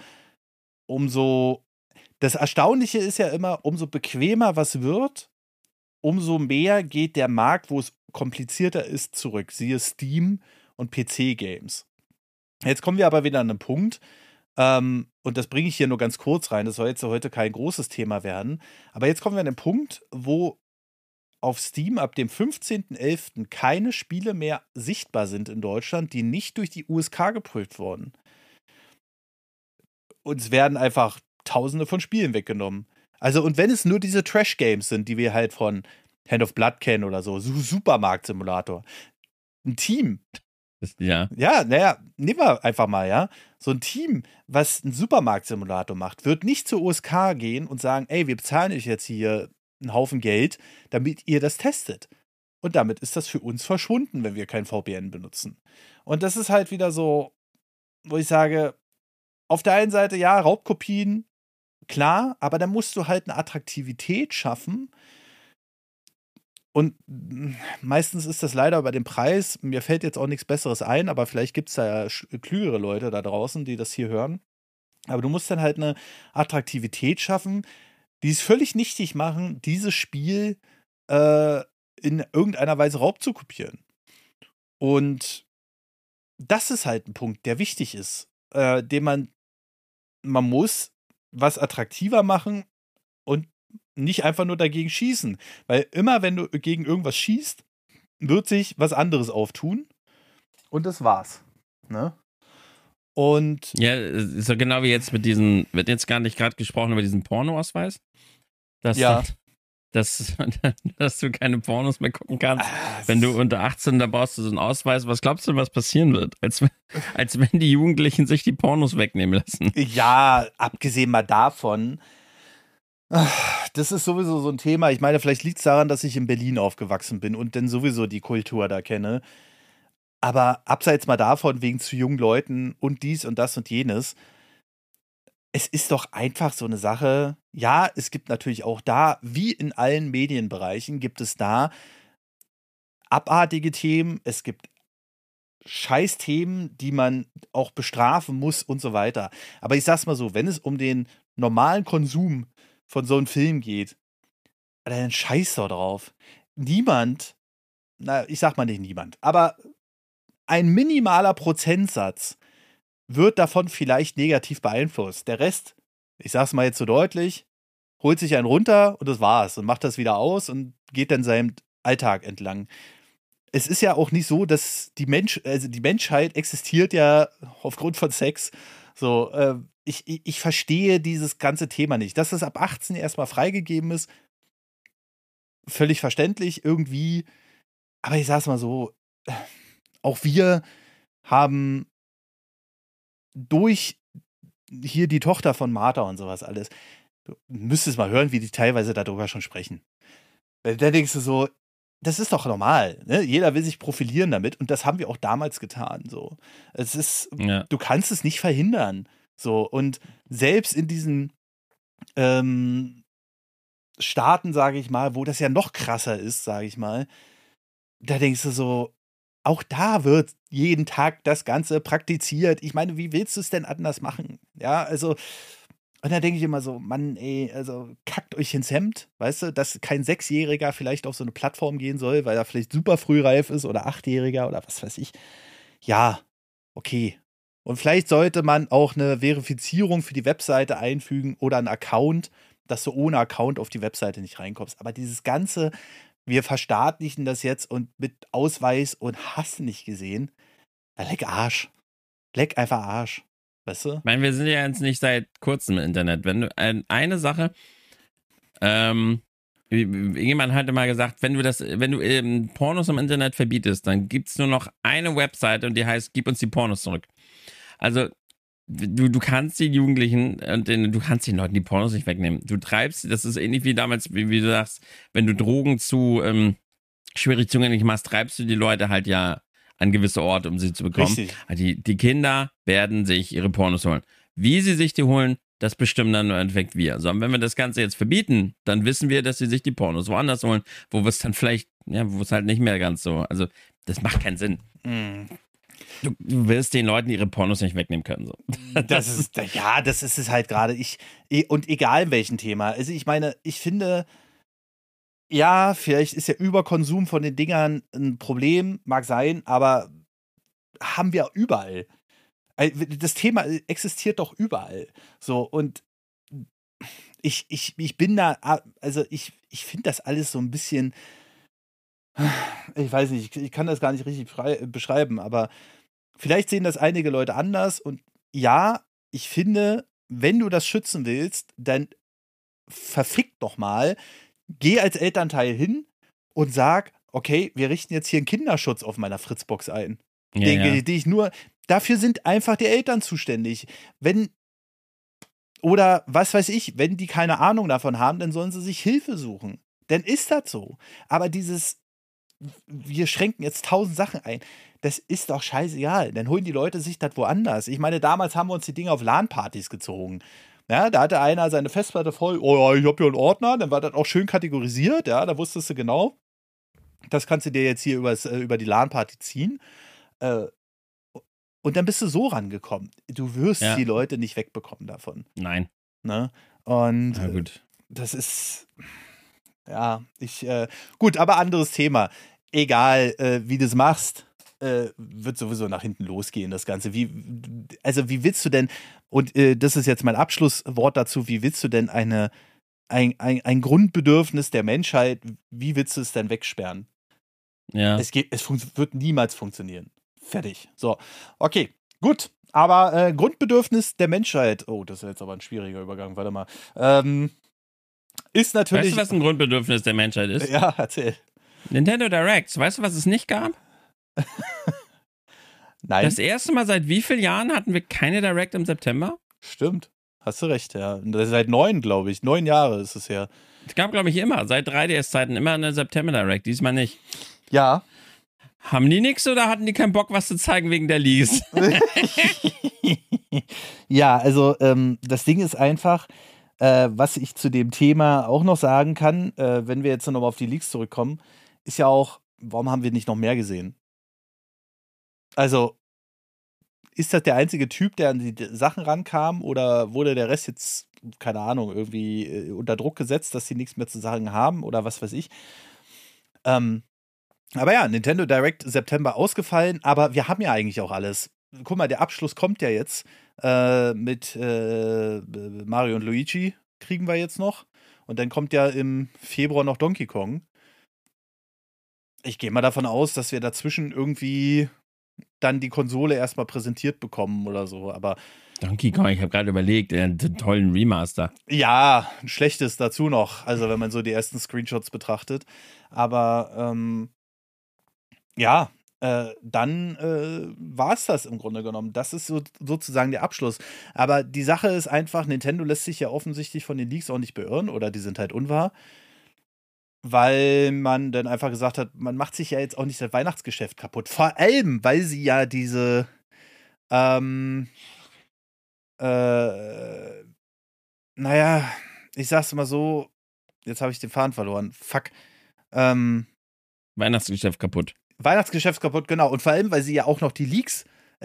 [SPEAKER 1] das Erstaunliche ist ja immer, umso bequemer was wird, umso mehr geht der Markt, wo es komplizierter ist, zurück. Siehe Steam und PC-Games. Jetzt kommen wir aber wieder an einen Punkt, und das bringe ich hier nur ganz kurz rein, das soll jetzt heute kein großes Thema werden, aber jetzt kommen wir an den Punkt, wo auf Steam ab dem 15.11. keine Spiele mehr sichtbar sind in Deutschland, die nicht durch die USK geprüft wurden. Uns werden einfach Tausende von Spielen weggenommen. Also, und wenn es nur diese Trash-Games sind, die wir halt von Hand of Blood kennen oder so, Supermarkt-Simulator. Ein Team.
[SPEAKER 2] Ja.
[SPEAKER 1] Ja, naja, nehmen wir einfach mal, ja. So ein Team, was einen Supermarkt-Simulator macht, wird nicht zur USK gehen und sagen, ey, wir bezahlen euch jetzt hier einen Haufen Geld, damit ihr das testet. Und damit ist das für uns verschwunden, wenn wir kein VPN benutzen. Und das ist halt wieder so, wo ich sage, auf der einen Seite, ja, Raubkopien, klar, aber dann musst du halt eine Attraktivität schaffen. Und meistens ist das leider bei dem Preis, mir fällt jetzt auch nichts Besseres ein, aber vielleicht gibt es da ja klügere Leute da draußen, die das hier hören. Aber du musst dann halt eine Attraktivität schaffen, die es völlig nichtig machen, dieses Spiel in irgendeiner Weise Raub zu kopieren. Und das ist halt ein Punkt, der wichtig ist, den man muss was attraktiver machen und nicht einfach nur dagegen schießen. Weil immer, wenn du gegen irgendwas schießt, wird sich was anderes auftun. Und das war's. Ne? Und.
[SPEAKER 2] Ja, ist so genau wie jetzt mit diesen, wird jetzt gar nicht gerade gesprochen über diesen Pornoausweis?
[SPEAKER 1] Ja.
[SPEAKER 2] Dass du keine Pornos mehr gucken kannst. Wenn du unter 18, da brauchst du so einen Ausweis. Was glaubst du, was passieren wird? Als wenn die Jugendlichen sich die Pornos wegnehmen lassen.
[SPEAKER 1] Ja, abgesehen mal davon, das ist sowieso so ein Thema. Ich meine, vielleicht liegt es daran, dass ich in Berlin aufgewachsen bin und dann sowieso die Kultur da kenne. Aber abseits mal davon, wegen zu jungen Leuten und dies und das und jenes, es ist doch einfach so eine Sache. Ja, es gibt natürlich auch da, wie in allen Medienbereichen, gibt es da abartige Themen, es gibt Scheißthemen, die man auch bestrafen muss und so weiter. Aber ich sag's mal so, wenn es um den normalen Konsum von so einem Film geht, dann scheiß doch drauf. Niemand, ich sag mal nicht niemand, aber ein minimaler Prozentsatz wird davon vielleicht negativ beeinflusst. Der Rest, ich sag's mal jetzt so deutlich, holt sich einen runter und das war's und macht das wieder aus und geht dann seinem Alltag entlang. Es ist ja auch nicht so, dass die Menschheit existiert ja aufgrund von Sex. So, ich verstehe dieses ganze Thema nicht. Dass es ab 18 erstmal freigegeben ist, völlig verständlich irgendwie. Aber ich sag's mal so, auch wir haben durch hier die Tochter von Martha und sowas alles, du müsstest mal hören, wie die teilweise darüber schon sprechen. Weil da denkst du so, das ist doch normal, ne? Jeder will sich profilieren damit und das haben wir auch damals getan, so. Es ist,
[SPEAKER 2] Ja.
[SPEAKER 1] Du kannst es nicht verhindern, so. Und selbst in diesen Staaten, sage ich mal, wo das ja noch krasser ist, sage ich mal, da denkst du so, auch da wird jeden Tag das Ganze praktiziert. Ich meine, wie willst du es denn anders machen? Ja, also, und da denke ich immer so, Mann, ey, also kackt euch ins Hemd, weißt du, dass kein Sechsjähriger vielleicht auf so eine Plattform gehen soll, weil er vielleicht super frühreif ist oder Achtjähriger oder was weiß ich. Ja, okay. Und vielleicht sollte man auch eine Verifizierung für die Webseite einfügen oder einen Account, dass du ohne Account auf die Webseite nicht reinkommst. Aber dieses ganze, wir verstaatlichen das jetzt und mit Ausweis und hast nicht gesehen, leck Arsch. Leck einfach Arsch. Weißt du?
[SPEAKER 2] Ich meine, wir sind ja jetzt nicht seit kurzem im Internet. Wenn du eine Sache, jemand hatte mal gesagt, wenn du Pornos im Internet verbietest, dann gibt es nur noch eine Webseite und die heißt, gib uns die Pornos zurück. Also, du kannst die Jugendlichen und du kannst den Leuten die Pornos nicht wegnehmen. Du treibst, das ist ähnlich wie damals, wie du sagst, wenn du Drogen zu schwierig zugänglich machst, treibst du die Leute halt ja an gewisse Orte, um sie zu bekommen.
[SPEAKER 1] Richtig.
[SPEAKER 2] Die Kinder werden sich ihre Pornos holen. Wie sie sich die holen, das bestimmen dann im Endeffekt wir. So, und wenn wir das Ganze jetzt verbieten, dann wissen wir, dass sie sich die Pornos woanders holen, wo wir es dann vielleicht, ja, wo es halt nicht mehr ganz so, also das macht keinen Sinn. Du wirst den Leuten ihre Pornos nicht wegnehmen können. So.
[SPEAKER 1] Das ist es halt gerade. Und egal in welchem Thema. Also ich meine, ich finde, ja, vielleicht ist der Überkonsum von den Dingern ein Problem, mag sein, aber haben wir überall. Das Thema existiert doch überall. So, und ich bin da, also ich finde das alles so ein bisschen, ich weiß nicht, ich kann das gar nicht richtig beschreiben, aber vielleicht sehen das einige Leute anders und ja, ich finde, wenn du das schützen willst, dann verfick doch mal, geh als Elternteil hin und sag, okay, wir richten jetzt hier einen Kinderschutz auf meiner Fritzbox ein.
[SPEAKER 2] Ja.
[SPEAKER 1] Die ich nur, dafür sind einfach die Eltern zuständig. Oder was weiß ich, wenn die keine Ahnung davon haben, dann sollen sie sich Hilfe suchen. Dann ist das so. Aber wir schränken jetzt 1000 Sachen ein, das ist doch scheißegal. Dann holen die Leute sich das woanders. Ich meine, damals haben wir uns die Dinge auf LAN-Partys gezogen. Ja, da hatte einer seine Festplatte voll, oh ja, ich hab hier einen Ordner, dann war das auch schön kategorisiert, ja, da wusstest du genau, das kannst du dir jetzt hier über die LAN-Party ziehen. Und dann bist du so rangekommen. Du wirst die Leute nicht wegbekommen davon.
[SPEAKER 2] Nein.
[SPEAKER 1] Ne? Und
[SPEAKER 2] na gut.
[SPEAKER 1] Das ist, ja, gut, aber anderes Thema. Egal, wie du es machst, wird sowieso nach hinten losgehen, das Ganze. Wie willst du denn, und das ist jetzt mein Abschlusswort dazu, wie willst du denn ein Grundbedürfnis der Menschheit, wie willst du es denn wegsperren?
[SPEAKER 2] Ja.
[SPEAKER 1] Es wird niemals funktionieren. Fertig. So, okay, gut. Aber Grundbedürfnis der Menschheit, oh, das ist jetzt aber ein schwieriger Übergang, warte mal, ist natürlich...
[SPEAKER 2] Weißt du, was ein Grundbedürfnis der Menschheit ist?
[SPEAKER 1] Ja, erzähl.
[SPEAKER 2] Nintendo Directs. Weißt du, was es nicht gab?
[SPEAKER 1] Nein.
[SPEAKER 2] Das erste Mal seit wie vielen Jahren hatten wir keine Direct im September?
[SPEAKER 1] Stimmt. Hast du recht, ja. Seit 9, glaube ich. 9 Jahre ist es her.
[SPEAKER 2] Es gab, glaube ich, immer, seit 3DS-Zeiten, immer eine September Direct. Diesmal nicht.
[SPEAKER 1] Ja.
[SPEAKER 2] Haben die nichts oder hatten die keinen Bock, was zu zeigen wegen der Leaks?
[SPEAKER 1] Ja, also das Ding ist einfach, was ich zu dem Thema auch noch sagen kann, wenn wir jetzt nochmal auf die Leaks zurückkommen, ist ja auch, warum haben wir nicht noch mehr gesehen? Also, ist das der einzige Typ, der an die Sachen rankam oder wurde der Rest jetzt, keine Ahnung, irgendwie unter Druck gesetzt, dass sie nichts mehr zu sagen haben oder was weiß ich? Aber ja, Nintendo Direct September ausgefallen, aber wir haben ja eigentlich auch alles. Guck mal, der Abschluss kommt ja jetzt mit Mario und Luigi kriegen wir jetzt noch. Und dann kommt ja im Februar noch Donkey Kong. Ich gehe mal davon aus, dass wir dazwischen irgendwie dann die Konsole erstmal präsentiert bekommen oder so, aber
[SPEAKER 2] Donkey Kong, ich habe gerade überlegt, einen tollen Remaster.
[SPEAKER 1] ja, ein schlechtes dazu noch, also wenn man so die ersten Screenshots betrachtet, aber ja, dann war es das im Grunde genommen. Das ist sozusagen der Abschluss. Aber die Sache ist einfach, Nintendo lässt sich ja offensichtlich von den Leaks auch nicht beirren oder die sind halt unwahr, weil man dann einfach gesagt hat, man macht sich ja jetzt auch nicht das Weihnachtsgeschäft kaputt. Vor allem, weil sie ja diese naja, ich sag's mal so, jetzt habe ich den Faden verloren. Fuck.
[SPEAKER 2] Weihnachtsgeschäft kaputt.
[SPEAKER 1] Weihnachtsgeschäft kaputt, genau. Und vor allem, weil sie ja auch noch die Leaks,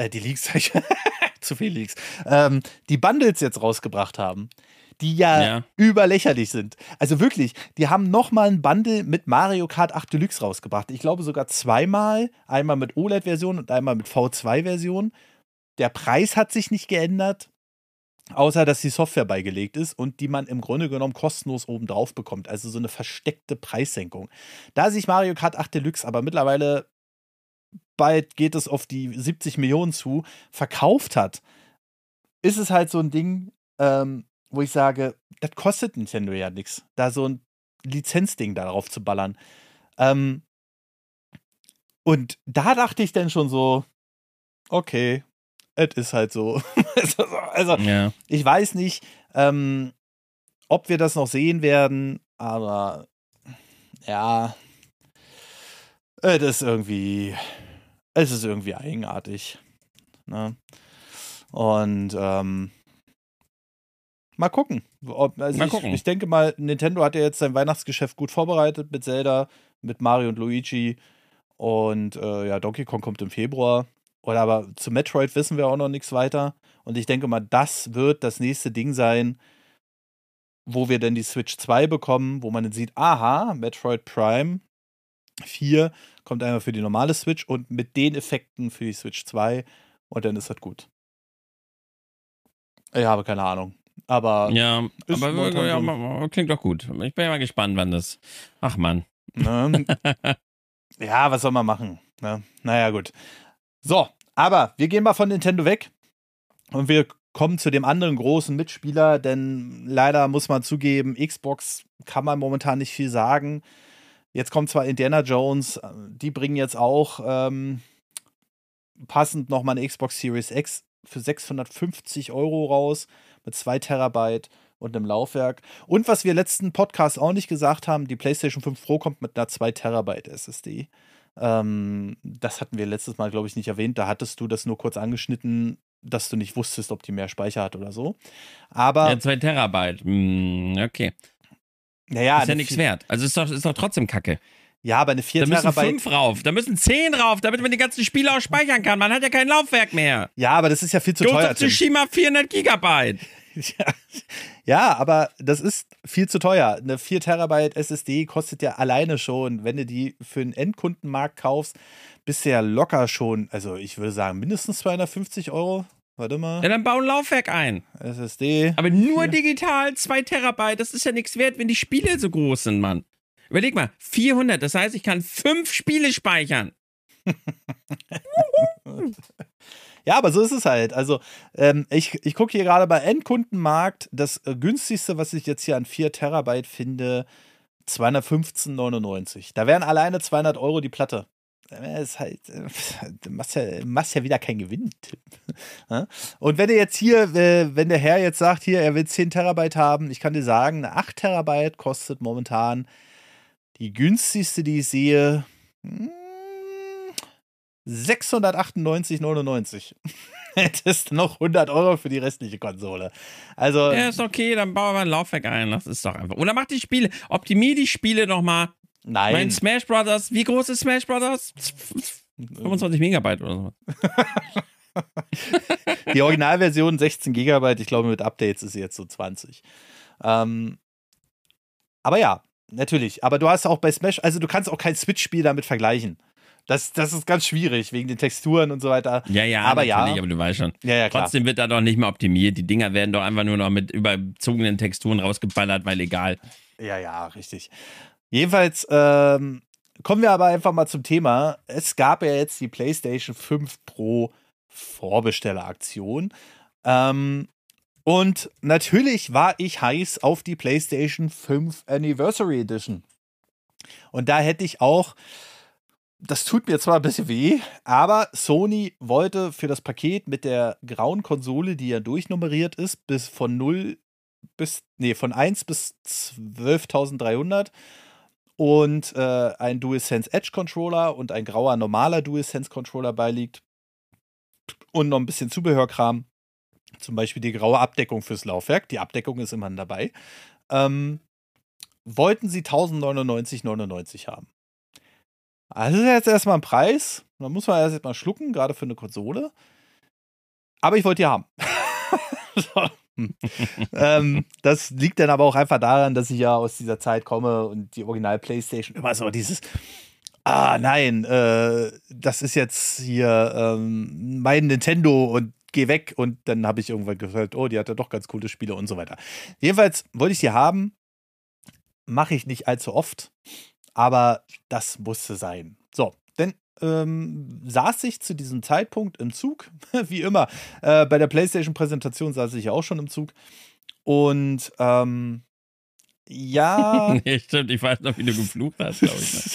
[SPEAKER 1] zu viel Leaks, die Bundles jetzt rausgebracht haben, die ja überlächerlich sind. Also wirklich, die haben nochmal ein Bundle mit Mario Kart 8 Deluxe rausgebracht. Ich glaube sogar zweimal, einmal mit OLED-Version und einmal mit V2-Version. Der Preis hat sich nicht geändert. außer dass die Software beigelegt ist und die man im Grunde genommen kostenlos obendrauf bekommt. Also so eine versteckte Preissenkung. Da sich Mario Kart 8 Deluxe aber mittlerweile, bald geht es auf die 70 Millionen zu, verkauft hat, ist es halt so ein Ding, wo ich sage, das kostet Nintendo ja nichts, da so ein Lizenzding darauf zu ballern. Und da dachte ich dann schon so, okay, es ist halt so. Also
[SPEAKER 2] Ja.
[SPEAKER 1] ich weiß nicht, ob wir das noch sehen werden, aber ja, es ist irgendwie eigenartig. Ne? Und mal gucken. Ich denke mal, Nintendo hat ja jetzt sein Weihnachtsgeschäft gut vorbereitet mit Zelda, mit Mario und Luigi. Und Donkey Kong kommt im Februar. Aber zu Metroid wissen wir auch noch nichts weiter. Und ich denke mal, das wird das nächste Ding sein, wo wir dann die Switch 2 bekommen, wo man dann sieht, aha, Metroid Prime 4 kommt einmal für die normale Switch und mit den Effekten für die Switch 2 und dann ist das gut. Ich habe keine Ahnung. Aber
[SPEAKER 2] ja, klingt doch gut. Ich bin ja mal gespannt, wann das. Ach Mann.
[SPEAKER 1] Ne? Ja, was soll man machen? Ne? Naja, gut. So, aber wir gehen mal von Nintendo weg und wir kommen zu dem anderen großen Mitspieler, denn leider muss man zugeben, Xbox kann man momentan nicht viel sagen. Jetzt kommt zwar Indiana Jones, die bringen jetzt auch passend nochmal eine Xbox Series X für 650 € raus mit 2 Terabyte und einem Laufwerk. Und was wir letzten Podcast auch nicht gesagt haben, die PlayStation 5 Pro kommt mit einer 2 Terabyte SSD. Das hatten wir letztes Mal, glaube ich, nicht erwähnt. Da hattest du das nur kurz angeschnitten, dass du nicht wusstest, ob die mehr Speicher hat oder so. Aber
[SPEAKER 2] ja, 2 Terabyte. Okay.
[SPEAKER 1] Naja,
[SPEAKER 2] ist ja nichts wert. Also ist doch trotzdem Kacke.
[SPEAKER 1] Ja, aber eine 4 Terabyte.
[SPEAKER 2] Da müssen 5 rauf, da müssen 10 rauf, damit man die ganzen Spiele auch speichern kann. Man hat ja kein Laufwerk mehr.
[SPEAKER 1] Ja, aber das ist ja viel zu teuer.
[SPEAKER 2] Ghost of Tsushima 400 Gigabyte.
[SPEAKER 1] Ja, aber das ist viel zu teuer. Eine 4 Terabyte SSD kostet ja alleine schon, wenn du die für den Endkundenmarkt kaufst, bist du ja locker schon, also ich würde sagen, mindestens 250 €. Warte mal.
[SPEAKER 2] Ja, dann bau ein Laufwerk ein.
[SPEAKER 1] SSD.
[SPEAKER 2] Aber nur digital 2 Terabyte, das ist ja nichts wert, wenn die Spiele so groß sind, Mann. Überleg mal, 400, das heißt, ich kann 5 Spiele speichern.
[SPEAKER 1] Ja, aber so ist es halt. Also, ich gucke hier gerade bei Endkundenmarkt, das günstigste, was ich jetzt hier an 4 Terabyte finde, 215,99 €. Da wären alleine 200 € die Platte. Ist halt, du machst ja wieder keinen Gewinn. Und wenn du jetzt hier, wenn der Herr jetzt sagt, hier, er will 10 Terabyte haben, ich kann dir sagen, eine 8 Terabyte kostet momentan die günstigste, die ich sehe, 698,99 €. Hättest noch 100 € für die restliche Konsole. Also.
[SPEAKER 2] Ja, ist okay, dann bauen wir ein Laufwerk ein. Das ist doch einfach. Oder mach die Spiele, optimier die Spiele nochmal.
[SPEAKER 1] Nein.
[SPEAKER 2] Mein Smash Brothers, wie groß ist Smash Brothers? 25 Megabyte oder so.
[SPEAKER 1] Die Originalversion 16 Gigabyte, ich glaube mit Updates ist sie jetzt so 20. Aber ja, natürlich. Aber du hast auch bei Smash, also du kannst auch kein Switch-Spiel damit vergleichen. Das ist ganz schwierig, wegen den Texturen und so weiter.
[SPEAKER 2] Ja,
[SPEAKER 1] aber
[SPEAKER 2] natürlich, aber du weißt schon.
[SPEAKER 1] Ja, klar.
[SPEAKER 2] Trotzdem wird da doch nicht mehr optimiert. Die Dinger werden doch einfach nur noch mit überzogenen Texturen rausgeballert, weil egal.
[SPEAKER 1] Ja, richtig. Jedenfalls kommen wir aber einfach mal zum Thema. Es gab ja jetzt die PlayStation 5 Pro Vorbestelleraktion. Und natürlich war ich heiß auf die PlayStation 5 Anniversary Edition. Und da hätte ich auch, das tut mir zwar ein bisschen weh, aber Sony wollte für das Paket mit der grauen Konsole, die ja durchnummeriert ist, von 1 bis 12.300 und ein DualSense Edge Controller und ein grauer normaler DualSense Controller beiliegt und noch ein bisschen Zubehörkram, zum Beispiel die graue Abdeckung fürs Laufwerk, die Abdeckung ist immerhin dabei, wollten sie 1.099,99 haben. Also das ist jetzt erstmal ein Preis, da muss man erst mal schlucken, gerade für eine Konsole, aber ich wollte die haben. So. Das liegt dann aber auch einfach daran, dass ich ja aus dieser Zeit komme und die Original PlayStation immer so dieses nein, das ist jetzt hier mein Nintendo und geh weg. Und dann habe ich irgendwann gehört, oh, die hat ja doch ganz coole Spiele und so weiter. Jedenfalls wollte ich sie haben. Mache ich nicht allzu oft. Aber das musste sein. So, dann saß ich zu diesem Zeitpunkt im Zug. Wie immer. Bei der PlayStation-Präsentation saß ich ja auch schon im Zug. Und ja.
[SPEAKER 2] Nee, stimmt, ich weiß noch, wie du geflucht hast, glaube ich.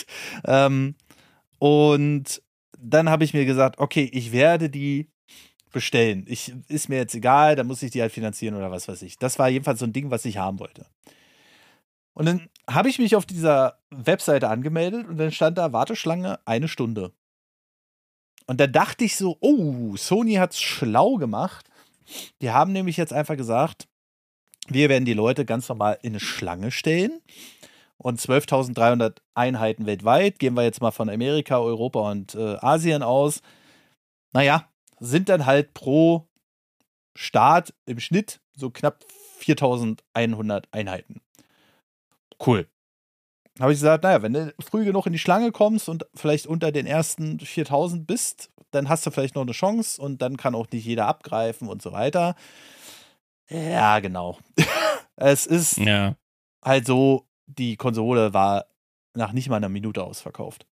[SPEAKER 1] Und dann habe ich mir gesagt, okay, ich werde die bestellen. Ist mir jetzt egal, dann muss ich die halt finanzieren oder was weiß ich. Das war jedenfalls so ein Ding, was ich haben wollte. Und dann habe ich mich auf dieser Webseite angemeldet und dann stand da Warteschlange 1 Stunde. Und da dachte ich so, oh, Sony hat's schlau gemacht. Die haben nämlich jetzt einfach gesagt, wir werden die Leute ganz normal in eine Schlange stellen. Und 12.300 Einheiten weltweit, gehen wir jetzt mal von Amerika, Europa und Asien aus. Naja, sind dann halt pro Start im Schnitt so knapp 4.100 Einheiten. Cool. Habe ich gesagt, naja, wenn du früh genug in die Schlange kommst und vielleicht unter den ersten 4.000 bist, dann hast du vielleicht noch eine Chance und dann kann auch nicht jeder abgreifen und so weiter. Ja, genau. Es ist halt so, die Konsole war nach nicht mal einer Minute ausverkauft.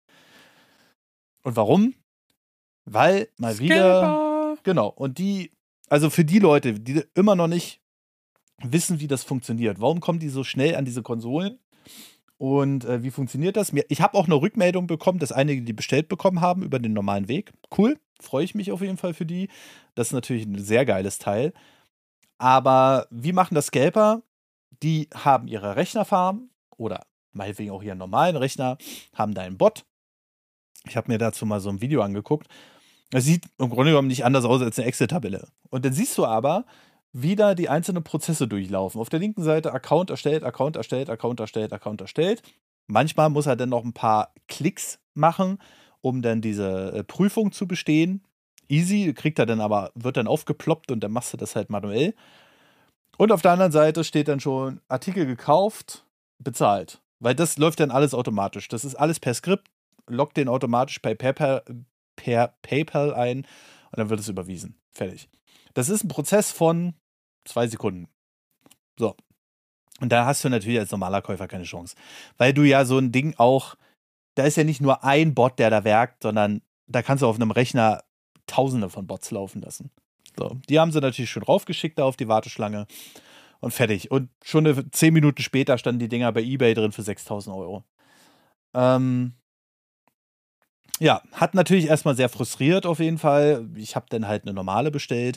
[SPEAKER 1] Und warum? Weil mal wieder, genau, und also für die Leute, die immer noch nicht wissen, wie das funktioniert, warum kommen die so schnell an diese Konsolen und wie funktioniert das? Ich habe auch eine Rückmeldung bekommen, dass einige die bestellt bekommen haben über den normalen Weg. Cool, freue ich mich auf jeden Fall für die. Das ist natürlich ein sehr geiles Teil. Aber wie machen das Scalper? Die haben ihre Rechnerfarm oder meinetwegen auch ihren normalen Rechner, haben da einen Bot. Ich habe mir dazu mal so ein Video angeguckt. Das sieht im Grunde genommen nicht anders aus als eine Excel-Tabelle. Und dann siehst du aber, wie da die einzelnen Prozesse durchlaufen. Auf der linken Seite Account erstellt, Account erstellt, Account erstellt, Account erstellt. Manchmal muss er dann noch ein paar Klicks machen, um dann diese Prüfung zu bestehen. Easy, wird dann aufgeploppt und dann machst du das halt manuell. Und auf der anderen Seite steht dann schon Artikel gekauft, bezahlt. Weil das läuft dann alles automatisch. Das ist alles per Skript, loggt den automatisch per PayPal ein und dann wird es überwiesen. Fertig. Das ist ein Prozess von 2 Sekunden. So. Und da hast du natürlich als normaler Käufer keine Chance. Weil du ja so ein Ding auch, da ist ja nicht nur ein Bot, der da werkt, sondern da kannst du auf einem Rechner Tausende von Bots laufen lassen. So. Die haben sie natürlich schon raufgeschickt da auf die Warteschlange und fertig. Und schon 10 Minuten später standen die Dinger bei eBay drin für 6.000 Euro. Ja, hat natürlich erstmal sehr frustriert auf jeden Fall. Ich habe dann halt eine normale bestellt.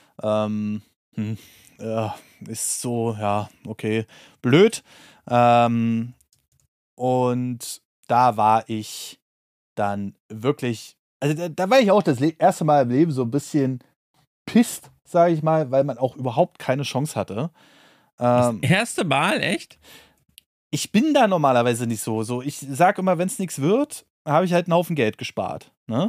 [SPEAKER 1] Ist so, ja, okay, blöd. Und da war ich dann wirklich, also da war ich auch das erste Mal im Leben so ein bisschen pisst, sage ich mal, weil man auch überhaupt keine Chance hatte.
[SPEAKER 2] Das erste Mal, echt?
[SPEAKER 1] Ich bin da normalerweise nicht so. Ich sage immer, wenn es nichts wird, habe ich halt einen Haufen Geld gespart. Ne?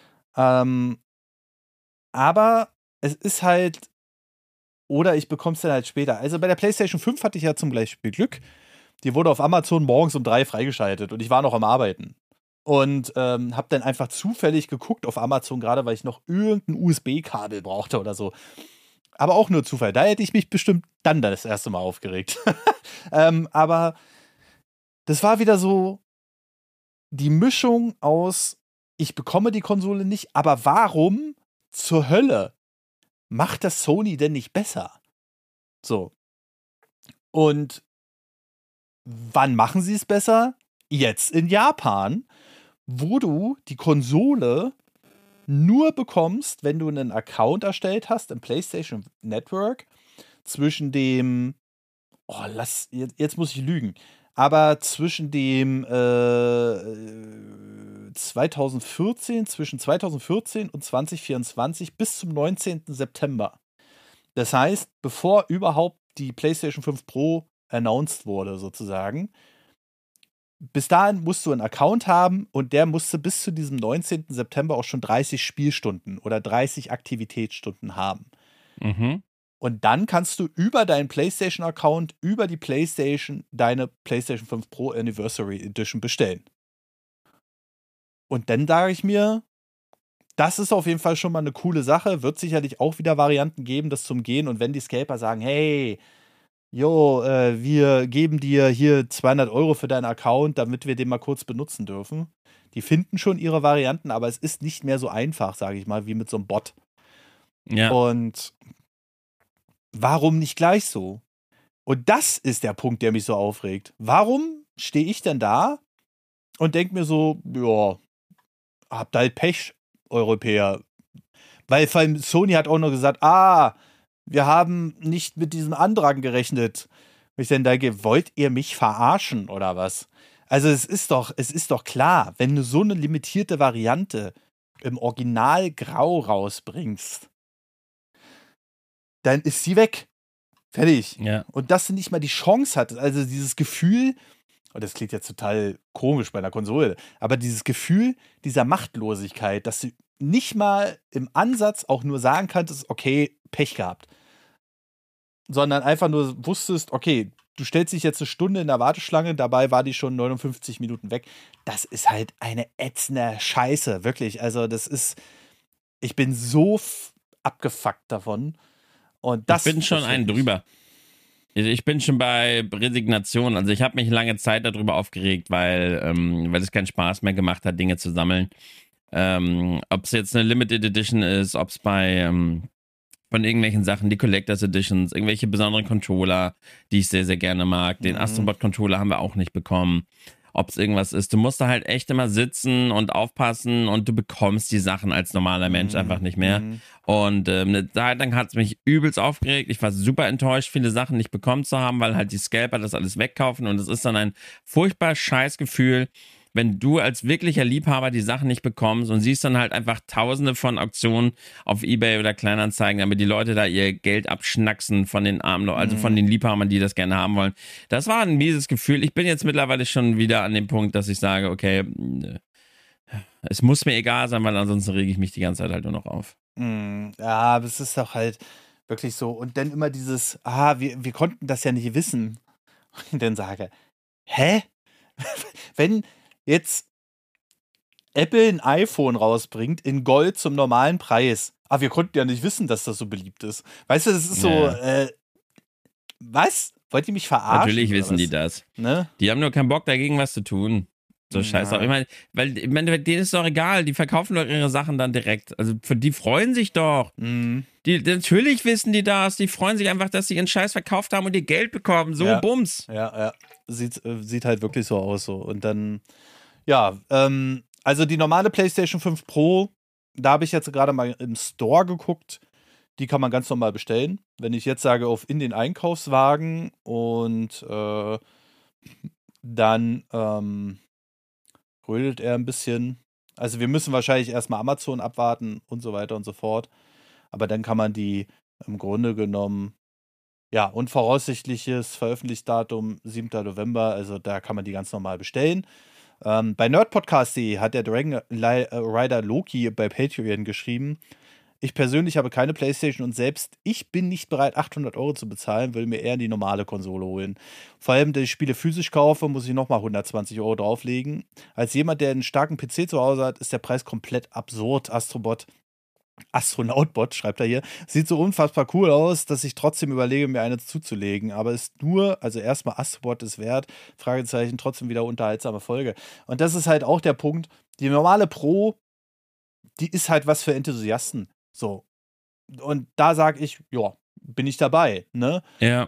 [SPEAKER 1] Aber es ist halt, oder ich bekomme es dann halt später. Also bei der PlayStation 5 hatte ich ja zum Beispiel Glück. Die wurde auf Amazon morgens um 3 freigeschaltet und ich war noch am Arbeiten. Und habe dann einfach zufällig geguckt auf Amazon, gerade weil ich noch irgendein USB-Kabel brauchte oder so. Aber auch nur Zufall. Da hätte ich mich bestimmt dann das erste Mal aufgeregt. Aber das war wieder so die Mischung aus, ich bekomme die Konsole nicht, aber warum zur Hölle macht das Sony denn nicht besser? So. Und wann machen sie es besser? Jetzt in Japan, wo du die Konsole nur bekommst, wenn du einen Account erstellt hast im PlayStation Network zwischen dem, jetzt muss ich lügen, aber zwischen dem 2014 und 2024 bis zum 19. September. Das heißt, bevor überhaupt die PlayStation 5 Pro announced wurde, sozusagen, bis dahin musst du einen Account haben und der musste bis zu diesem 19. September auch schon 30 Spielstunden oder 30 Aktivitätsstunden haben.
[SPEAKER 2] Mhm.
[SPEAKER 1] Und dann kannst du über deinen PlayStation-Account, über die PlayStation, deine PlayStation 5 Pro Anniversary Edition bestellen. Und dann sage ich mir, das ist auf jeden Fall schon mal eine coole Sache. Wird sicherlich auch wieder Varianten geben, das zum Gehen. Und wenn die Scalper sagen, hey, wir geben dir hier 200 Euro für deinen Account, damit wir den mal kurz benutzen dürfen. Die finden schon ihre Varianten, aber es ist nicht mehr so einfach, sage ich mal, wie mit so einem Bot.
[SPEAKER 2] Ja.
[SPEAKER 1] Und warum nicht gleich so? Und das ist der Punkt, der mich so aufregt. Warum stehe ich denn da und denke mir so, ja, habt halt Pech, Europäer. Weil vor allem Sony hat auch noch gesagt, wir haben nicht mit diesem Antrag gerechnet. Und ich dann denke, wollt ihr mich verarschen oder was? Also es ist doch klar, wenn du so eine limitierte Variante im Original Grau rausbringst, dann ist sie weg. Fertig.
[SPEAKER 2] Ja.
[SPEAKER 1] Und dass du nicht mal die Chance hattest, also dieses Gefühl, und das klingt jetzt total komisch bei einer Konsole, aber dieses Gefühl dieser Machtlosigkeit, dass du nicht mal im Ansatz auch nur sagen kannst, okay, Pech gehabt. Sondern einfach nur wusstest, okay, du stellst dich jetzt eine Stunde in der Warteschlange, dabei war die schon 59 Minuten weg. Das ist halt eine ätzende Scheiße, wirklich. Also ich bin so abgefuckt davon. Und das
[SPEAKER 2] Ich bin schon einen drüber. Ich bin schon bei Resignation. Also ich habe mich lange Zeit darüber aufgeregt, weil es keinen Spaß mehr gemacht hat, Dinge zu sammeln. Ob es jetzt eine Limited Edition ist, ob es von irgendwelchen Sachen, die Collectors Editions, irgendwelche besonderen Controller, die ich sehr, sehr gerne mag. Den Astrobot Controller haben wir auch nicht bekommen. Ob es irgendwas ist. Du musst da halt echt immer sitzen und aufpassen und du bekommst die Sachen als normaler Mensch einfach nicht mehr. Und eine Zeit lang hat es mich übelst aufgeregt. Ich war super enttäuscht, viele Sachen nicht bekommen zu haben, weil halt die Scalper das alles wegkaufen und es ist dann ein furchtbar scheiß Gefühl, wenn du als wirklicher Liebhaber die Sachen nicht bekommst und siehst dann halt einfach tausende von Auktionen auf eBay oder Kleinanzeigen, damit die Leute da ihr Geld abschnacksen von den armen, also von den Liebhabern, die das gerne haben wollen. Das war ein mieses Gefühl. Ich bin jetzt mittlerweile schon wieder an dem Punkt, dass ich sage, okay, es muss mir egal sein, weil ansonsten rege ich mich die ganze Zeit halt nur noch auf.
[SPEAKER 1] Ja, aber es ist doch halt wirklich so. Und dann immer dieses, wir konnten das ja nicht wissen. Und dann sage, hä? Wenn jetzt Apple ein iPhone rausbringt in Gold zum normalen Preis. Wir konnten ja nicht wissen, dass das so beliebt ist. Weißt du, das ist so, was? Wollt ihr mich verarschen?
[SPEAKER 2] Natürlich wissen die das.
[SPEAKER 1] Ne?
[SPEAKER 2] Die haben nur keinen Bock, dagegen was zu tun. So scheiße. Ich meine, denen ist doch egal, die verkaufen doch ihre Sachen dann direkt. Also die freuen sich doch. Natürlich wissen die das, die freuen sich einfach, dass sie ihren Scheiß verkauft haben und ihr Geld bekommen. So, Bums.
[SPEAKER 1] Ja. Sieht halt wirklich so aus. So. Und dann, also die normale PlayStation 5 Pro, da habe ich jetzt gerade mal im Store geguckt. Die kann man ganz normal bestellen. Wenn ich jetzt sage, auf in den Einkaufswagen und dann rödelt er ein bisschen. Also wir müssen wahrscheinlich erstmal Amazon abwarten und so weiter und so fort. Aber dann kann man die im Grunde genommen, und voraussichtliches Veröffentlichungsdatum 7. November, also da kann man die ganz normal bestellen. Bei nerdpodcast.de hat der Dragon Rider Loki bei Patreon geschrieben, ich persönlich habe keine PlayStation und selbst ich bin nicht bereit, 800 Euro zu bezahlen, will mir eher die normale Konsole holen. Vor allem, wenn ich Spiele physisch kaufe, muss ich nochmal 120 Euro drauflegen. Als jemand, der einen starken PC zu Hause hat, ist der Preis komplett absurd. Astronautbot, schreibt er hier, sieht so unfassbar cool aus, dass ich trotzdem überlege, mir eine zuzulegen. Aber ist nur, also erstmal Astrobot ist wert, Fragezeichen, trotzdem wieder unterhaltsame Folge. Und das ist halt auch der Punkt, die normale Pro, die ist halt was für Enthusiasten. So. Und da sage ich, bin ich dabei, ne?
[SPEAKER 2] Ja.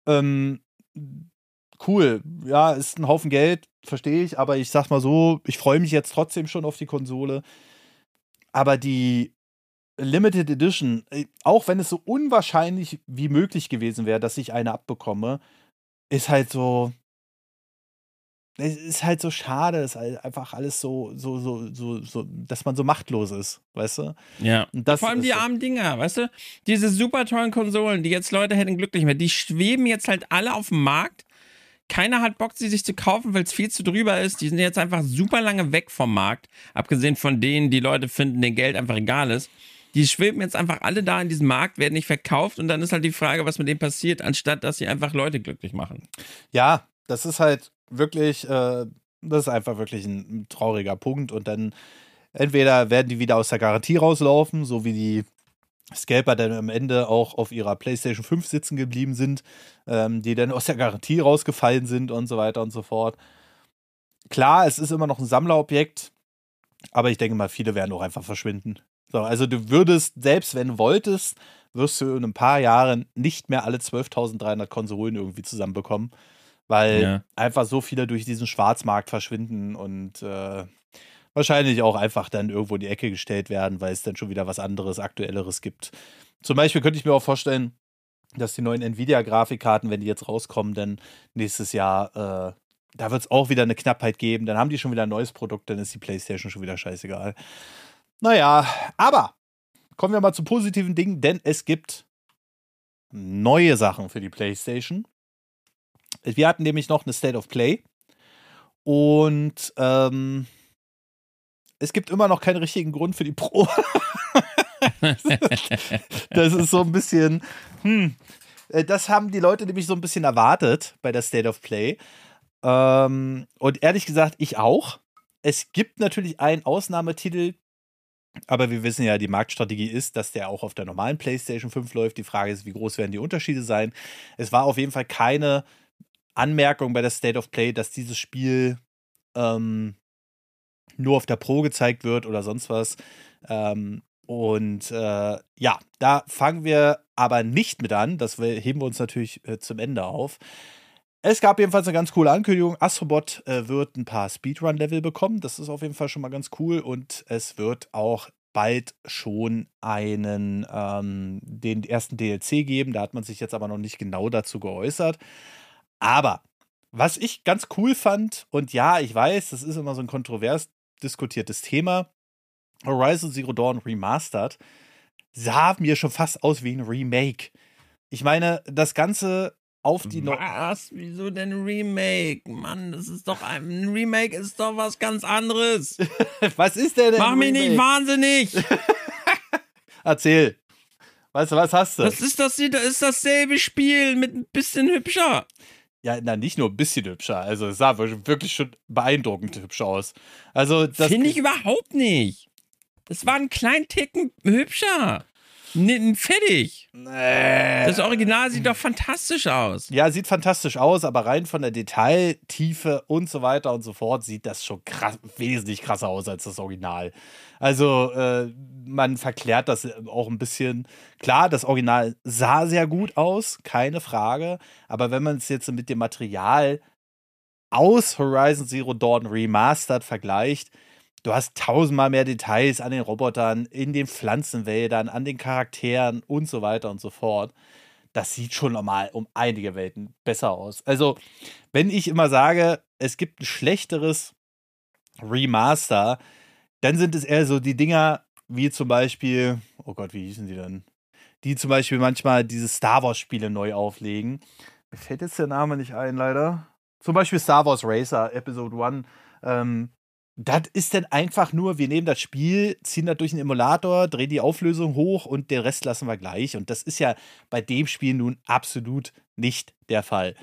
[SPEAKER 1] Cool. Ja, ist ein Haufen Geld, verstehe ich, aber ich sag mal so, ich freue mich jetzt trotzdem schon auf die Konsole. Aber die Limited Edition, auch wenn es so unwahrscheinlich wie möglich gewesen wäre, dass ich eine abbekomme, ist halt so. Es ist halt so schade, es ist halt einfach alles so, dass man so machtlos ist, weißt du?
[SPEAKER 2] Ja.
[SPEAKER 1] Und das
[SPEAKER 2] vor allem
[SPEAKER 1] ist
[SPEAKER 2] die
[SPEAKER 1] so.
[SPEAKER 2] armen Dinger, weißt du? Diese super tollen Konsolen, die jetzt Leute hätten glücklich mehr, die schweben jetzt halt alle auf dem Markt. Keiner hat Bock, sie sich zu kaufen, weil es viel zu drüber ist. Die sind jetzt einfach super lange weg vom Markt. Abgesehen von denen, die Leute finden, denen Geld einfach egal ist. Die schweben jetzt einfach alle da in diesem Markt, werden nicht verkauft und dann ist halt die Frage, was mit denen passiert, anstatt dass sie einfach Leute glücklich machen.
[SPEAKER 1] Ja, das ist halt wirklich, das ist einfach wirklich ein trauriger Punkt. Und dann Entweder werden die wieder aus der Garantie rauslaufen, so wie die Scalper dann am Ende auch auf ihrer PlayStation 5 sitzen geblieben sind, die dann aus der Garantie rausgefallen sind und so weiter und so fort. Klar, es ist immer noch ein Sammlerobjekt, aber ich denke mal, viele werden auch einfach verschwinden. So, also du würdest, selbst wenn du wolltest, wirst du in ein paar Jahren nicht mehr alle 12.300 Konsolen irgendwie zusammenbekommen, weil einfach so viele durch diesen Schwarzmarkt verschwinden und wahrscheinlich auch einfach dann irgendwo in die Ecke gestellt werden, weil es dann schon wieder was anderes, Aktuelleres gibt. Zum Beispiel könnte ich mir auch vorstellen, dass die neuen Nvidia-Grafikkarten, wenn die jetzt rauskommen, dann nächstes Jahr, da wird es auch wieder eine Knappheit geben. Dann haben die schon wieder ein neues Produkt, dann ist die PlayStation schon wieder scheißegal. Naja, aber kommen wir mal zu positiven Dingen, denn es gibt neue Sachen für die PlayStation. Wir hatten nämlich noch eine State of Play und es gibt immer noch keinen richtigen Grund für die Pro. Das ist so ein bisschen, das haben die Leute nämlich so ein bisschen erwartet bei der State of Play. Und ehrlich gesagt, ich auch. Es gibt natürlich einen Ausnahmetitel, aber wir wissen ja, die Marktstrategie ist, dass der auch auf der normalen PlayStation 5 läuft. Die Frage ist, wie groß werden die Unterschiede sein? Es war auf jeden Fall keine Anmerkung bei der State of Play, dass dieses Spiel nur auf der Pro gezeigt wird oder sonst was. Ja, da fangen wir aber nicht mit an. Das heben wir uns natürlich zum Ende auf. Es gab jedenfalls eine ganz coole Ankündigung. Astrobot wird ein paar Speedrun-Level bekommen. Das ist auf jeden Fall schon mal ganz cool. Und es wird auch bald schon den ersten DLC geben. Da hat man sich jetzt aber noch nicht genau dazu geäußert. Aber was ich ganz cool fand, und ja, ich weiß, das ist immer so ein kontrovers diskutiertes Thema, Horizon Zero Dawn Remastered sah mir schon fast aus wie ein Remake. Ich meine, das Ganze auf die
[SPEAKER 2] Was? Wieso denn Remake? Mann, das ist doch ein Remake ist doch was ganz anderes.
[SPEAKER 1] Was ist denn
[SPEAKER 2] Mach mich nicht wahnsinnig.
[SPEAKER 1] Erzähl. Weißt du, was hast du?
[SPEAKER 2] Das ist dasselbe Spiel mit ein bisschen hübscher.
[SPEAKER 1] Ja, na, nicht nur ein bisschen hübscher. Also, es sah wirklich schon beeindruckend hübsch aus. Also, das
[SPEAKER 2] finde ich überhaupt nicht. Das war einen kleinen Ticken hübscher. Fertig. Das Original sieht doch fantastisch aus.
[SPEAKER 1] Ja, sieht fantastisch aus, aber rein von der Detailtiefe und so weiter und so fort sieht das schon wesentlich krasser aus als das Original. Also, man verklärt das auch ein bisschen. Klar, das Original sah sehr gut aus, keine Frage. Aber wenn man es jetzt mit dem Material aus Horizon Zero Dawn Remastered vergleicht, du hast 1000-mal mehr Details an den Robotern, in den Pflanzenwäldern, an den Charakteren und so weiter und so fort. Das sieht schon nochmal um einige Welten besser aus. Also, wenn ich immer sage, es gibt ein schlechteres Remaster, dann sind es eher so die Dinger, wie zum Beispiel, oh Gott, wie hießen die denn? Die zum Beispiel manchmal diese Star Wars-Spiele neu auflegen. Mir fällt jetzt der Name nicht ein, leider. Zum Beispiel Star Wars Racer, Episode 1. Das ist dann einfach nur, wir nehmen das Spiel, ziehen das durch einen Emulator, drehen die Auflösung hoch und den Rest lassen wir gleich. Und das ist ja bei dem Spiel nun absolut nicht der Fall.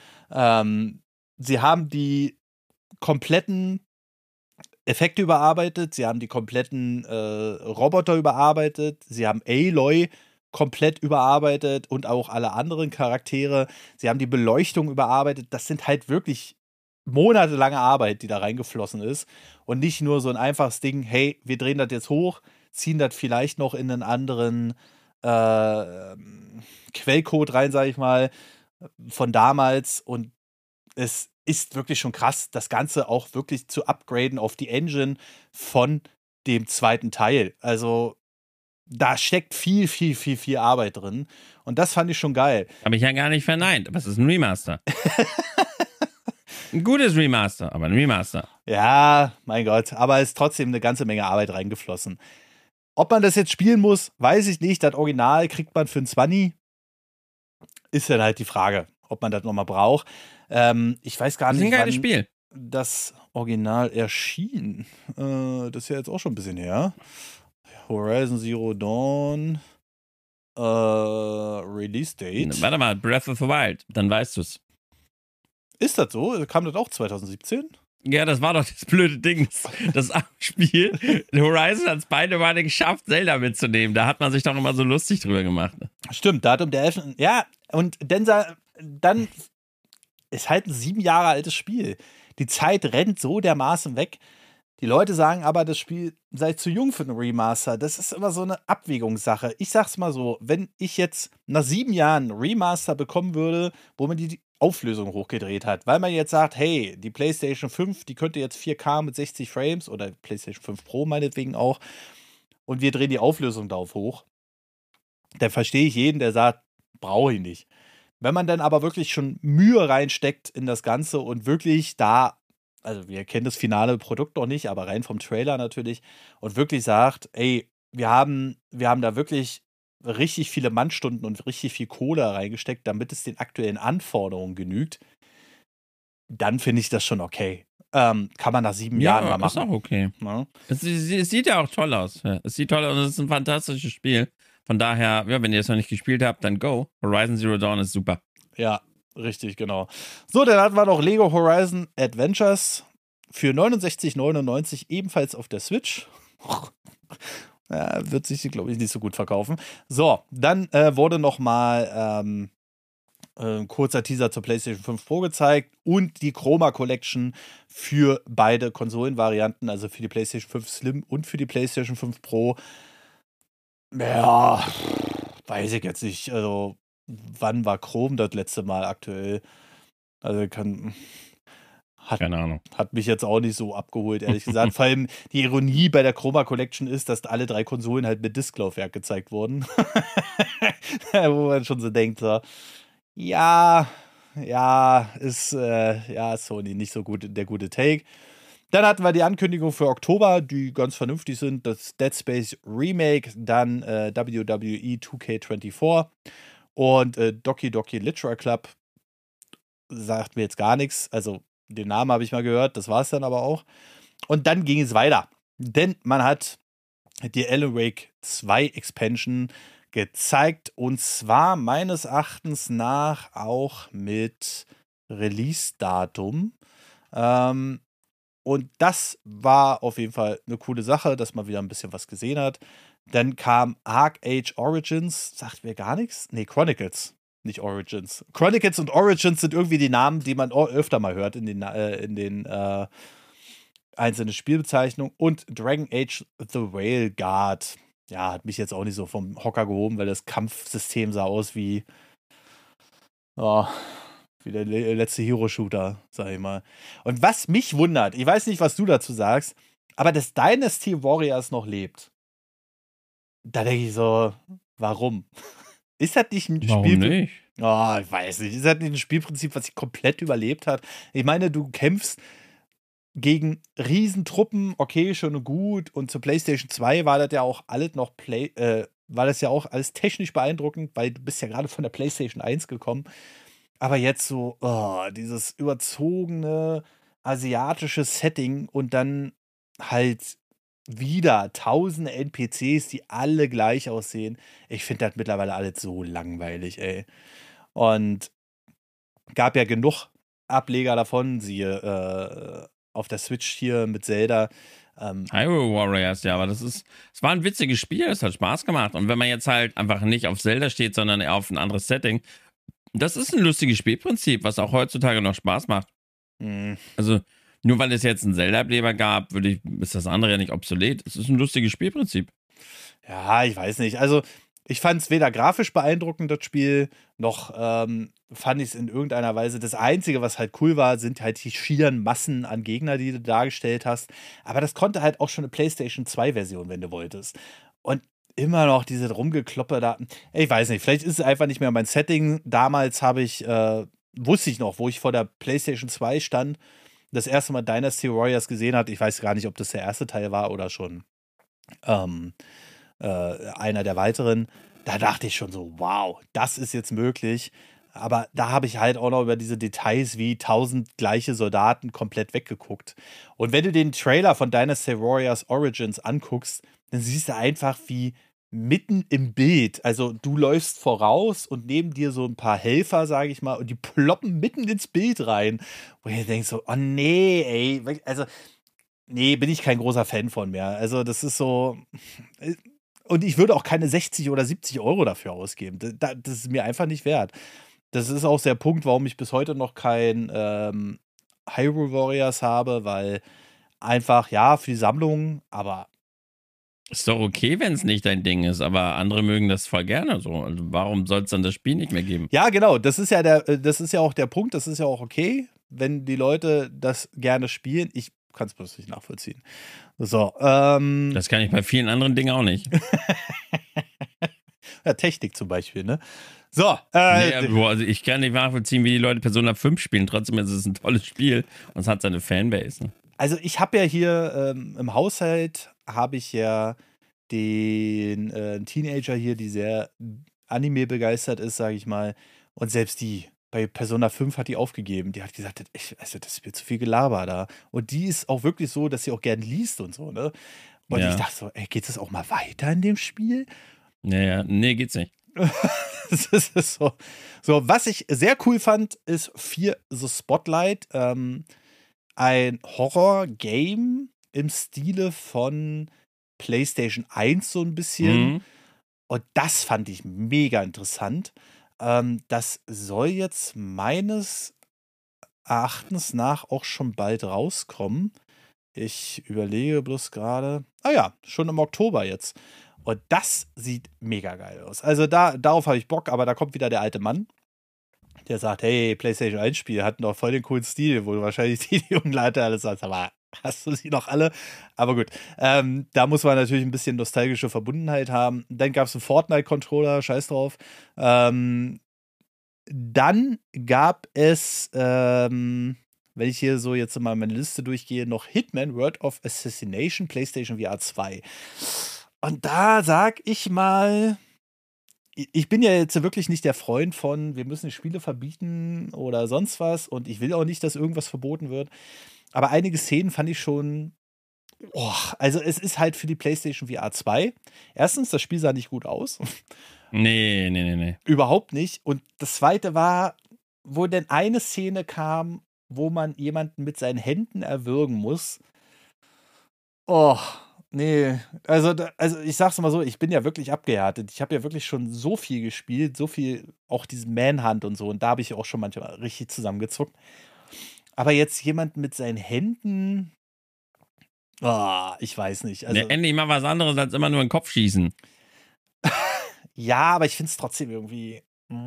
[SPEAKER 1] Sie haben die kompletten Effekte überarbeitet, sie haben die kompletten Roboter überarbeitet, sie haben Aloy komplett überarbeitet und auch alle anderen Charaktere. Sie haben die Beleuchtung überarbeitet. Das sind halt wirklich monatelange Arbeit, die da reingeflossen ist. Und nicht nur so ein einfaches Ding, hey, wir drehen das jetzt hoch, ziehen das vielleicht noch in einen anderen Quellcode rein, sage ich mal, von damals. Und es ist wirklich schon krass, das Ganze auch wirklich zu upgraden auf die Engine von dem zweiten Teil. Also da steckt viel, viel, viel, viel Arbeit drin. Und das fand ich schon geil.
[SPEAKER 2] Habe ich ja gar nicht verneint. Aber es ist ein Remaster. Ein gutes Remaster, aber ein Remaster.
[SPEAKER 1] Ja, mein Gott. Aber es ist trotzdem eine ganze Menge Arbeit reingeflossen. Ob man das jetzt spielen muss, weiß ich nicht. Das Original kriegt man für ein 20. Ist dann halt die Frage, ob man das nochmal braucht. Ich weiß gar nicht,
[SPEAKER 2] das ist ein geiles Spiel.
[SPEAKER 1] Das Original erschien. Das ist ja jetzt auch schon ein bisschen her. Horizon Zero Dawn Release Date.
[SPEAKER 2] Warte mal, Breath of the Wild, dann weißt du es.
[SPEAKER 1] Ist das so? Kam das auch 2017?
[SPEAKER 2] Ja, das war doch das blöde Ding. Das Spiel, Horizon hat es beide Male geschafft, Zelda mitzunehmen. Da hat man sich doch immer so lustig drüber gemacht.
[SPEAKER 1] Stimmt, Datum der 11. Ja, und dann ist halt ein 7 Jahre altes Spiel. Die Zeit rennt so dermaßen weg. Die Leute sagen aber, das Spiel sei zu jung für einen Remaster. Das ist immer so eine Abwägungssache. Ich sag's mal so, wenn ich jetzt nach 7 Jahren einen Remaster bekommen würde, wo man die Auflösung hochgedreht hat, weil man jetzt sagt, hey, die PlayStation 5, die könnte jetzt 4K mit 60 Frames oder PlayStation 5 Pro meinetwegen auch und wir drehen die Auflösung darauf hoch, dann verstehe ich jeden, der sagt, brauche ich nicht. Wenn man dann aber wirklich schon Mühe reinsteckt in das Ganze und wirklich da, also wir kennen das finale Produkt noch nicht, aber rein vom Trailer natürlich, und wirklich sagt, ey, wir haben da wirklich richtig viele Mannstunden und richtig viel Kohle reingesteckt, damit es den aktuellen Anforderungen genügt, dann finde ich das schon okay. Kann man nach 7 Jahren mal machen.
[SPEAKER 2] Ja, ist auch okay.
[SPEAKER 1] Ja.
[SPEAKER 2] Es sieht ja auch toll aus. Ja. Es sieht toll aus und es ist ein fantastisches Spiel. Von daher, ja, wenn ihr es noch nicht gespielt habt, dann go. Horizon Zero Dawn ist super.
[SPEAKER 1] Ja, richtig, genau. So, dann hatten wir noch Lego Horizon Adventures für 69,99 ebenfalls auf der Switch. Ja, wird sich, glaube ich, nicht so gut verkaufen. So, dann wurde noch mal ein kurzer Teaser zur PlayStation 5 Pro gezeigt und die Chroma Collection für beide Konsolenvarianten, also für die PlayStation 5 Slim und für die PlayStation 5 Pro. Ja, weiß ich jetzt nicht. Also, wann war Chrome das letzte Mal aktuell? Also,
[SPEAKER 2] keine Ahnung.
[SPEAKER 1] Hat mich jetzt auch nicht so abgeholt, ehrlich gesagt. Vor allem die Ironie bei der Chroma Collection ist, dass alle 3 Konsolen halt mit Disklaufwerk gezeigt wurden. Wo man schon so denkt, so, ist Sony nicht so gut, der gute Take. Dann hatten wir die Ankündigung für Oktober, die ganz vernünftig sind. Das Dead Space Remake, dann WWE 2K24 und Doki Doki Literature Club. Sagt mir jetzt gar nichts. Also den Namen habe ich mal gehört, das war es dann aber auch. Und dann ging es weiter. Denn man hat die Alan Wake 2 Expansion gezeigt und zwar meines Erachtens nach auch mit Release-Datum. Und das war auf jeden Fall eine coole Sache, dass man wieder ein bisschen was gesehen hat. Dann kam Arc Age Origins, sagt mir gar nichts. Nee, Chronicles, nicht Origins. Chronicles und Origins sind irgendwie die Namen, die man öfter mal hört in den einzelnen Spielbezeichnungen. Und Dragon Age The Whale Guard. Ja, hat mich jetzt auch nicht so vom Hocker gehoben, weil das Kampfsystem sah aus wie der letzte Hero-Shooter, sag ich mal. Und was mich wundert, ich weiß nicht, was du dazu sagst, aber dass Dynasty Warriors noch lebt. Da denke ich so, warum? Ist das nicht ein
[SPEAKER 2] Warum nicht?
[SPEAKER 1] Oh, ich weiß nicht. Ist das nicht ein Spielprinzip, was sich komplett überlebt hat? Ich meine, du kämpfst gegen Riesentruppen, okay, schön und gut. Und zur PlayStation 2 war das ja auch alles noch war das ja auch alles technisch beeindruckend, weil du bist ja gerade von der PlayStation 1 gekommen. Aber jetzt so, dieses überzogene asiatische Setting und dann halt wieder tausende NPCs, die alle gleich aussehen. Ich finde das mittlerweile alles so langweilig, ey. Und gab ja genug Ableger davon, siehe auf der Switch hier mit Zelda.
[SPEAKER 2] Hyrule Warriors, ja, aber es war ein witziges Spiel, es hat Spaß gemacht. Und wenn man jetzt halt einfach nicht auf Zelda steht, sondern eher auf ein anderes Setting, das ist ein lustiges Spielprinzip, was auch heutzutage noch Spaß macht. Also, nur weil es jetzt einen Zelda-Ableger gab, ist das andere ja nicht obsolet. Es ist ein lustiges Spielprinzip.
[SPEAKER 1] Ja, ich weiß nicht. Also, ich fand es weder grafisch beeindruckend, das Spiel, noch fand ich es in irgendeiner Weise. Das Einzige, was halt cool war, sind halt die schieren Massen an Gegner, die du dargestellt hast. Aber das konnte halt auch schon eine PlayStation 2-Version, wenn du wolltest. Und immer noch diese Rumgekloppe da. Ich weiß nicht, vielleicht ist es einfach nicht mehr mein Setting. Damals wusste ich noch, wo ich vor der PlayStation 2 stand, das erste Mal Dynasty Warriors gesehen hat. Ich weiß gar nicht, ob das der erste Teil war oder schon einer der weiteren. Da dachte ich schon so, wow, das ist jetzt möglich. Aber da habe ich halt auch noch über diese Details wie 1000 gleiche Soldaten komplett weggeguckt. Und wenn du den Trailer von Dynasty Warriors Origins anguckst, dann siehst du einfach, wie mitten im Bild. Also du läufst voraus und neben dir so ein paar Helfer, sage ich mal, und die ploppen mitten ins Bild rein. Wo ihr denkt so, oh nee, ey. Also, nee, bin ich kein großer Fan von mehr. Also das ist so. Und ich würde auch keine 60 oder 70 Euro dafür ausgeben. Das ist mir einfach nicht wert. Das ist auch der Punkt, warum ich bis heute noch kein Hyrule Warriors habe, weil einfach, ja, für die Sammlung, aber
[SPEAKER 2] Ist doch okay, wenn es nicht dein Ding ist, aber andere mögen das voll gerne so. Also warum soll es dann das Spiel nicht mehr geben?
[SPEAKER 1] ja, genau, das ist ja auch der Punkt, das ist ja auch okay, wenn die Leute das gerne spielen. Ich kann es bloß nicht nachvollziehen. So,
[SPEAKER 2] Das kann ich bei vielen anderen Dingen auch nicht.
[SPEAKER 1] ja, Technik zum Beispiel, ne? So,
[SPEAKER 2] Nee, also ich kann nicht nachvollziehen, wie die Leute Persona 5 spielen. Trotzdem ist es ein tolles Spiel und es hat seine Fanbase. Ne?
[SPEAKER 1] also ich habe ja hier im Haushalt habe ich ja den Teenager hier, die sehr Anime begeistert ist, sage ich mal. Und selbst die, bei Persona 5 hat die aufgegeben. Die hat gesagt, also das ist mir zu viel Gelaber da. Und die ist auch wirklich so, dass sie auch gern liest und so, ne? Und
[SPEAKER 2] Ja.
[SPEAKER 1] ich dachte so, ey, geht es auch mal weiter in dem Spiel?
[SPEAKER 2] Naja, nee, geht's nicht.
[SPEAKER 1] Das ist so. So, was ich sehr cool fand, ist Fear the Spotlight. Ein Horror-Game im Stile von PlayStation 1 so ein bisschen.
[SPEAKER 2] Mhm.
[SPEAKER 1] Und das fand ich mega interessant. Das soll jetzt meines Erachtens nach auch schon bald rauskommen. Ich überlege bloß gerade. Ah ja, schon im Oktober jetzt. Und das sieht mega geil aus. Also darauf habe ich Bock, aber da kommt wieder der alte Mann, der sagt, hey, PlayStation 1 Spiel hatten doch voll den coolen Stil, wo du wahrscheinlich die jungen Leute alles sagst, aber hast du sie noch alle? Aber gut, da muss man natürlich ein bisschen nostalgische Verbundenheit haben. Dann gab es einen Fortnite-Controller, scheiß drauf. Dann gab es, wenn ich hier so jetzt mal meine Liste durchgehe, noch Hitman World of Assassination PlayStation VR 2. Und da sag ich mal, ich bin ja jetzt wirklich nicht der Freund von, wir müssen Spiele verbieten oder sonst was. Und ich will auch nicht, dass irgendwas verboten wird. Aber einige Szenen fand ich schon. Oh, also, es ist halt für die PlayStation VR 2. Erstens, das Spiel sah nicht gut aus.
[SPEAKER 2] Nee.
[SPEAKER 1] Überhaupt nicht. Und das zweite war, wo denn eine Szene kam, wo man jemanden mit seinen Händen erwürgen muss. Oh, nee. Also ich sag's mal so, ich bin ja wirklich abgehärtet. Ich habe ja wirklich schon so viel gespielt, so viel, auch diesen Manhunt und so. Und da habe ich auch schon manchmal richtig zusammengezuckt. Aber jetzt jemand mit seinen Händen. Ich weiß nicht. Also,
[SPEAKER 2] Endlich mal was anderes als immer nur in den Kopf schießen.
[SPEAKER 1] ja, aber ich finde es trotzdem irgendwie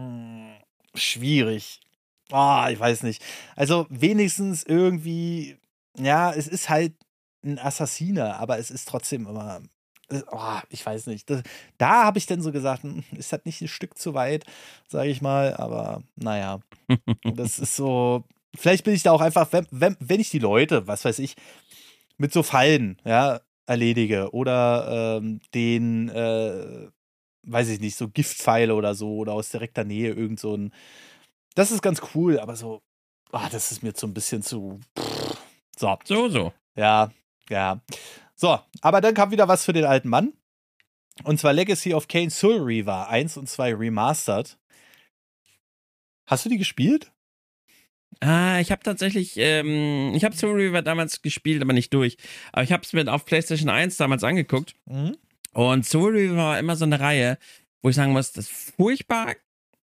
[SPEAKER 1] schwierig. Ich weiß nicht. Also wenigstens irgendwie, ja, es ist halt ein Assassiner, aber es ist trotzdem immer. Ich weiß nicht. Da habe ich dann so gesagt, ist das nicht ein Stück zu weit, sage ich mal. Aber naja, das ist so. Vielleicht bin ich da auch einfach, wenn ich die Leute, was weiß ich, mit so Fallen, ja, erledige oder den, weiß ich nicht, so Giftpfeile oder so oder aus direkter Nähe irgend so ein. Das ist ganz cool, aber so, das ist mir so ein bisschen zu. So.
[SPEAKER 2] So.
[SPEAKER 1] Ja. So, aber dann kam wieder was für den alten Mann. Und zwar Legacy of Kain Soul Reaver 1 und 2 Remastered. Hast du die gespielt?
[SPEAKER 2] Ich habe tatsächlich, ich habe Soul Reaver damals gespielt, aber nicht durch. Aber ich habe es mir auf PlayStation 1 damals angeguckt.
[SPEAKER 1] Mhm.
[SPEAKER 2] Und Soul Reaver war immer so eine Reihe, wo ich sagen muss, das ist furchtbar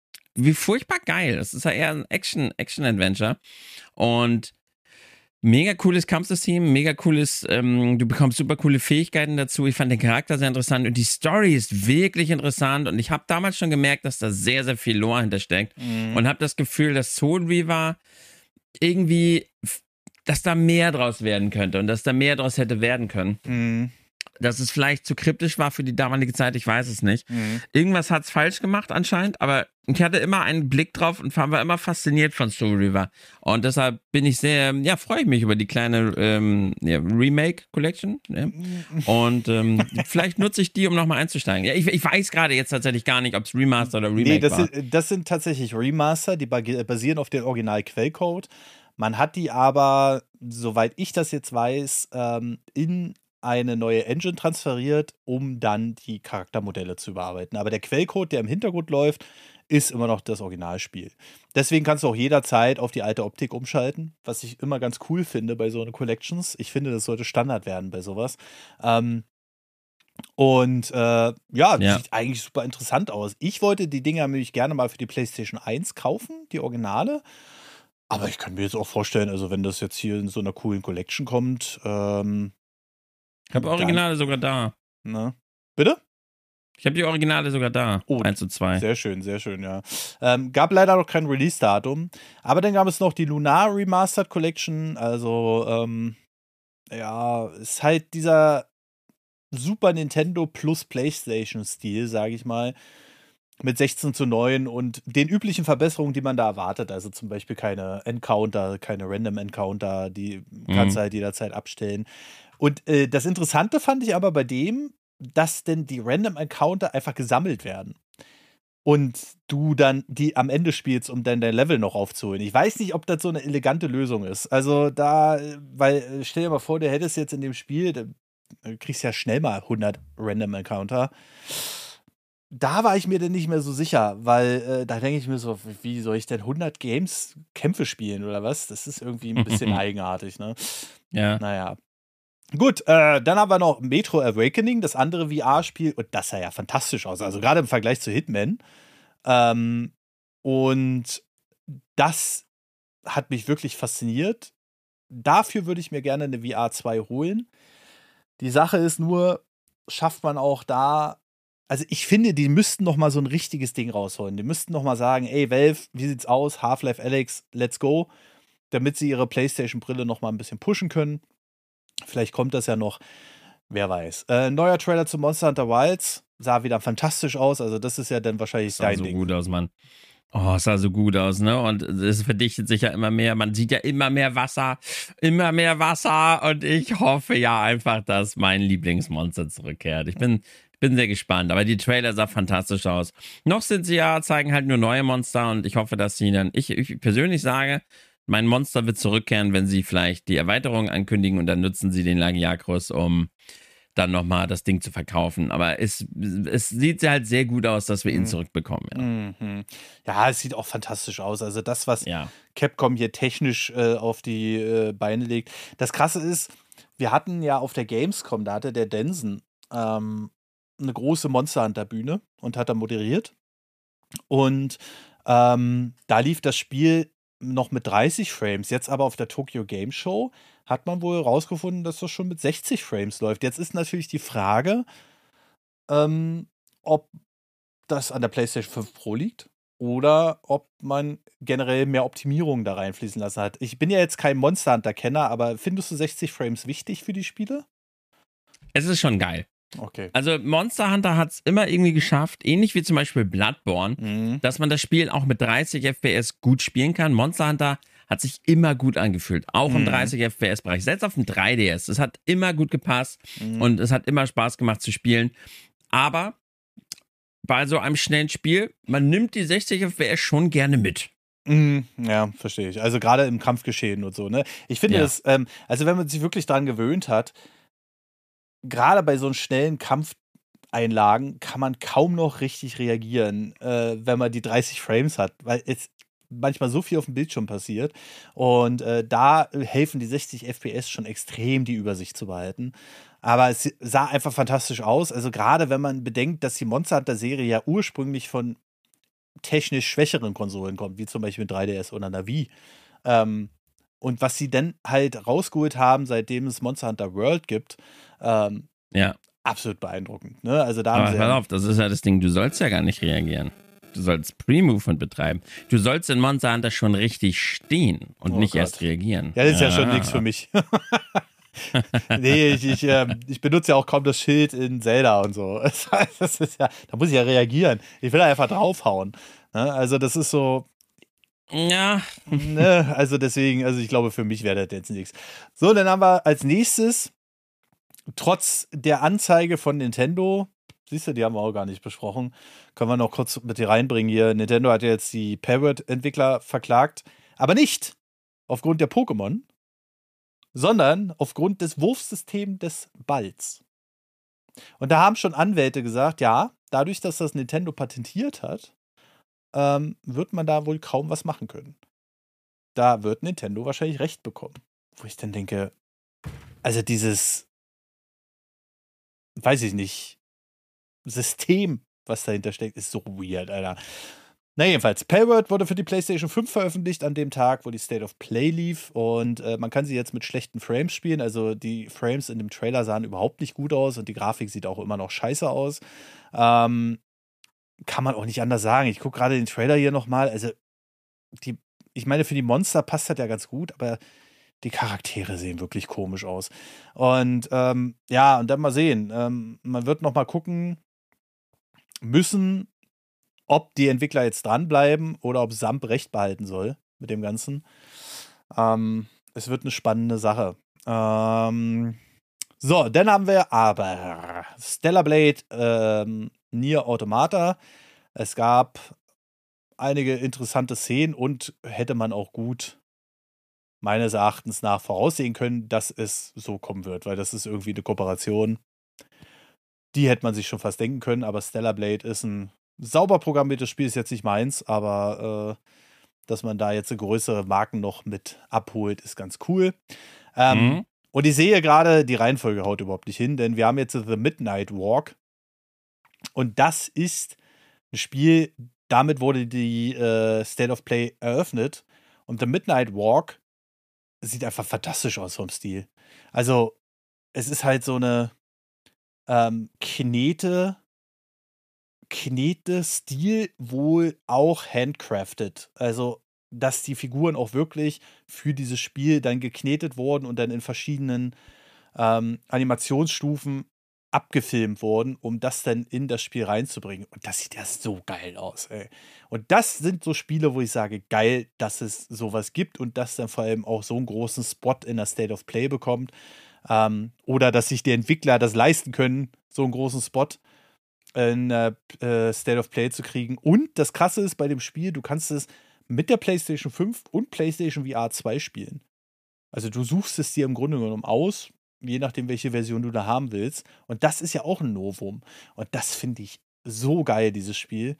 [SPEAKER 2] geil. Das ist ja eher ein Action-Adventure. Und mega cooles Kampfsystem, mega cooles, du bekommst super coole Fähigkeiten dazu. Ich fand den Charakter sehr interessant und die Story ist wirklich interessant. Und ich habe damals schon gemerkt, dass da sehr, sehr viel Lore hintersteckt. Und habe das Gefühl, dass Soul Reaver irgendwie, dass da mehr draus werden könnte und dass da mehr draus hätte werden können.
[SPEAKER 1] Mhm.
[SPEAKER 2] Dass es vielleicht zu kryptisch war für die damalige Zeit, ich weiß es nicht. Irgendwas hat es falsch gemacht anscheinend, aber ich hatte immer einen Blick drauf und war immer fasziniert von Soul Reaver. Und deshalb bin ich sehr, freue ich mich über die kleine Remake-Collection. Ja. Und vielleicht nutze ich die, um nochmal einzusteigen. Ja, ich weiß gerade jetzt tatsächlich gar nicht, ob es Remaster oder Remake war.
[SPEAKER 1] Das sind tatsächlich Remaster, die basieren auf dem Original-Quellcode. Man hat die aber, soweit ich das jetzt weiß, in eine neue Engine transferiert, um dann die Charaktermodelle zu überarbeiten. Aber der Quellcode, der im Hintergrund läuft, ist immer noch das Originalspiel. Deswegen kannst du auch jederzeit auf die alte Optik umschalten, was ich immer ganz cool finde bei so einer Collections. Ich finde, das sollte Standard werden bei sowas. Sieht eigentlich super interessant aus. Ich wollte die Dinger nämlich gerne mal für die PlayStation 1 kaufen, die Originale. Aber ich kann mir jetzt auch vorstellen, also wenn das jetzt hier in so einer coolen Collection kommt,
[SPEAKER 2] ich habe Originale sogar da.
[SPEAKER 1] Ne? Bitte?
[SPEAKER 2] Ich habe die Originale sogar da. 1 und 2.
[SPEAKER 1] Sehr schön, ja. Gab leider noch kein Release-Datum. Aber dann gab es noch die Lunar Remastered Collection. Also, ist halt dieser Super Nintendo plus PlayStation-Stil, sage ich mal. Mit 16:9 und den üblichen Verbesserungen, die man da erwartet. Also zum Beispiel keine Encounter, keine Random Encounter, die kannst du halt jederzeit abstellen. Und das Interessante fand ich aber bei dem, dass denn die Random Encounter einfach gesammelt werden. Und du dann die am Ende spielst, um dann dein Level noch aufzuholen. Ich weiß nicht, ob das so eine elegante Lösung ist. Also weil stell dir mal vor, du hättest jetzt in dem Spiel, du kriegst ja schnell mal 100 Random Encounter. Da war ich mir denn nicht mehr so sicher, weil da denke ich mir so, wie soll ich denn 100 Games Kämpfe spielen oder was? Das ist irgendwie ein bisschen eigenartig, ne?
[SPEAKER 2] Ja.
[SPEAKER 1] Naja. Gut, dann haben wir noch Metro Awakening, das andere VR-Spiel. Und das sah ja fantastisch aus, also gerade im Vergleich zu Hitman. Und das hat mich wirklich fasziniert. Dafür würde ich mir gerne eine VR 2 holen. Die Sache ist nur, schafft man auch da. Also ich finde, die müssten noch mal so ein richtiges Ding rausholen. Die müssten noch mal sagen, ey Valve, wie sieht's aus? Half-Life Alyx, let's go. Damit sie ihre PlayStation-Brille noch mal ein bisschen pushen können. Vielleicht kommt das ja noch, wer weiß. Neuer Trailer zu Monster Hunter Wilds sah wieder fantastisch aus. Also das ist ja dann wahrscheinlich dein Ding.
[SPEAKER 2] Sah so gut aus, Mann. Oh, es sah so gut aus, ne? Und es verdichtet sich ja immer mehr. Man sieht ja immer mehr Wasser. Und ich hoffe ja einfach, dass mein Lieblingsmonster zurückkehrt. Ich bin sehr gespannt, aber die Trailer sah fantastisch aus. Noch zeigen halt nur neue Monster und ich hoffe, dass sie dann, ich persönlich sage, mein Monster wird zurückkehren, wenn sie vielleicht die Erweiterung ankündigen und dann nutzen sie den Lagiacrus, um dann nochmal das Ding zu verkaufen. Aber es sieht halt sehr gut aus, dass wir ihn zurückbekommen. Ja.
[SPEAKER 1] Mhm. Ja, es sieht auch fantastisch aus. Also das, was Capcom hier technisch auf die Beine legt. Das Krasse ist, wir hatten ja auf der Gamescom, da hatte der Densen eine große Monster Hunter Bühne und hat da moderiert. Und da lief das Spiel noch mit 30 Frames. Jetzt aber auf der Tokyo Game Show hat man wohl rausgefunden, dass das schon mit 60 Frames läuft. Jetzt ist natürlich die Frage, ob das an der PlayStation 5 Pro liegt oder ob man generell mehr Optimierungen da reinfließen lassen hat. Ich bin ja jetzt kein Monster Hunter-Kenner, aber findest du 60 Frames wichtig für die Spiele?
[SPEAKER 2] Es ist schon geil.
[SPEAKER 1] Okay.
[SPEAKER 2] Also Monster Hunter hat es immer irgendwie geschafft, ähnlich wie zum Beispiel Bloodborne, dass man das Spiel auch mit 30 FPS gut spielen kann. Monster Hunter hat sich immer gut angefühlt, auch im 30 FPS-Bereich, selbst auf dem 3DS. Es hat immer gut gepasst und es hat immer Spaß gemacht zu spielen. Aber bei so einem schnellen Spiel, man nimmt die 60 FPS schon gerne mit.
[SPEAKER 1] Ja, verstehe ich. Also gerade im Kampfgeschehen und so, ne? Ich finde das, also wenn man sich wirklich dran gewöhnt hat, gerade bei so schnellen Kampfeinlagen kann man kaum noch richtig reagieren, wenn man die 30 Frames hat, weil es manchmal so viel auf dem Bildschirm passiert. Und da helfen die 60 FPS schon extrem, die Übersicht zu behalten. Aber es sah einfach fantastisch aus. Also gerade wenn man bedenkt, dass die Monster Hunter-Serie ja ursprünglich von technisch schwächeren Konsolen kommt, wie zum Beispiel 3DS oder einer Wii. Und was sie dann halt rausgeholt haben, seitdem es Monster Hunter World gibt, absolut beeindruckend. Ne? Also da
[SPEAKER 2] aber pass auf, das ist ja das Ding, du sollst ja gar nicht reagieren. Du sollst Pre-Movement betreiben. Du sollst in Monster Hunter schon richtig stehen und nicht erst reagieren.
[SPEAKER 1] Ja, das ist ja schon nichts für mich. Nee, ich benutze ja auch kaum das Schild in Zelda und so. Das ist ja, da muss ich ja reagieren. Ich will einfach draufhauen. Ne? Also das ist so.
[SPEAKER 2] Ja.
[SPEAKER 1] Ne? Also deswegen, also ich glaube, für mich wäre das jetzt nichts. So, dann haben wir als nächstes, trotz der Anzeige von Nintendo, siehst du, die haben wir auch gar nicht besprochen, können wir noch kurz mit dir reinbringen hier. Nintendo hat ja jetzt die Parrot-Entwickler verklagt, aber nicht aufgrund der Pokémon, sondern aufgrund des Wurfsystems des Balls. Und da haben schon Anwälte gesagt, ja, dadurch, dass das Nintendo patentiert hat, wird man da wohl kaum was machen können. Da wird Nintendo wahrscheinlich recht bekommen. Wo ich dann denke, also dieses, weiß ich nicht, System, was dahinter steckt, ist so weird, Alter. Na jedenfalls, Palworld wurde für die PlayStation 5 veröffentlicht an dem Tag, wo die State of Play lief und man kann sie jetzt mit schlechten Frames spielen, also die Frames in dem Trailer sahen überhaupt nicht gut aus und die Grafik sieht auch immer noch scheiße aus. Kann man auch nicht anders sagen. Ich gucke gerade den Trailer hier nochmal, also ich meine, für die Monster passt das ja ganz gut, aber die Charaktere sehen wirklich komisch aus. Und ja, und dann mal sehen. Man wird noch mal gucken müssen, ob die Entwickler jetzt dranbleiben oder ob Samp recht behalten soll mit dem Ganzen. Es wird eine spannende Sache. So, dann haben wir aber Stellar Blade, Nier Automata. Es gab einige interessante Szenen und hätte man auch gut meines Erachtens nach voraussehen können, dass es so kommen wird, weil das ist irgendwie eine Kooperation. Die hätte man sich schon fast denken können, aber Stellar Blade ist ein sauber programmiertes Spiel, ist jetzt nicht meins, aber dass man da jetzt größere Marken noch mit abholt, ist ganz cool. Und ich sehe gerade, die Reihenfolge haut überhaupt nicht hin, denn wir haben jetzt The Midnight Walk und das ist ein Spiel, damit wurde die State of Play eröffnet und The Midnight Walk sieht einfach fantastisch aus vom Stil. Also, es ist halt so eine Knete-Stil, wohl auch handcrafted. Also, dass die Figuren auch wirklich für dieses Spiel dann geknetet wurden und dann in verschiedenen Animationsstufen abgefilmt wurden, um das dann in das Spiel reinzubringen. Und das sieht ja so geil aus, ey. Und das sind so Spiele, wo ich sage, geil, dass es sowas gibt und dass dann vor allem auch so einen großen Spot in der State of Play bekommt. Oder dass sich die Entwickler das leisten können, so einen großen Spot in State of Play zu kriegen. Und das Krasse ist bei dem Spiel, du kannst es mit der PlayStation 5 und PlayStation VR 2 spielen. Also du suchst es dir im Grunde genommen aus, je nachdem, welche Version du da haben willst. Und das ist ja auch ein Novum. Und das finde ich so geil, dieses Spiel.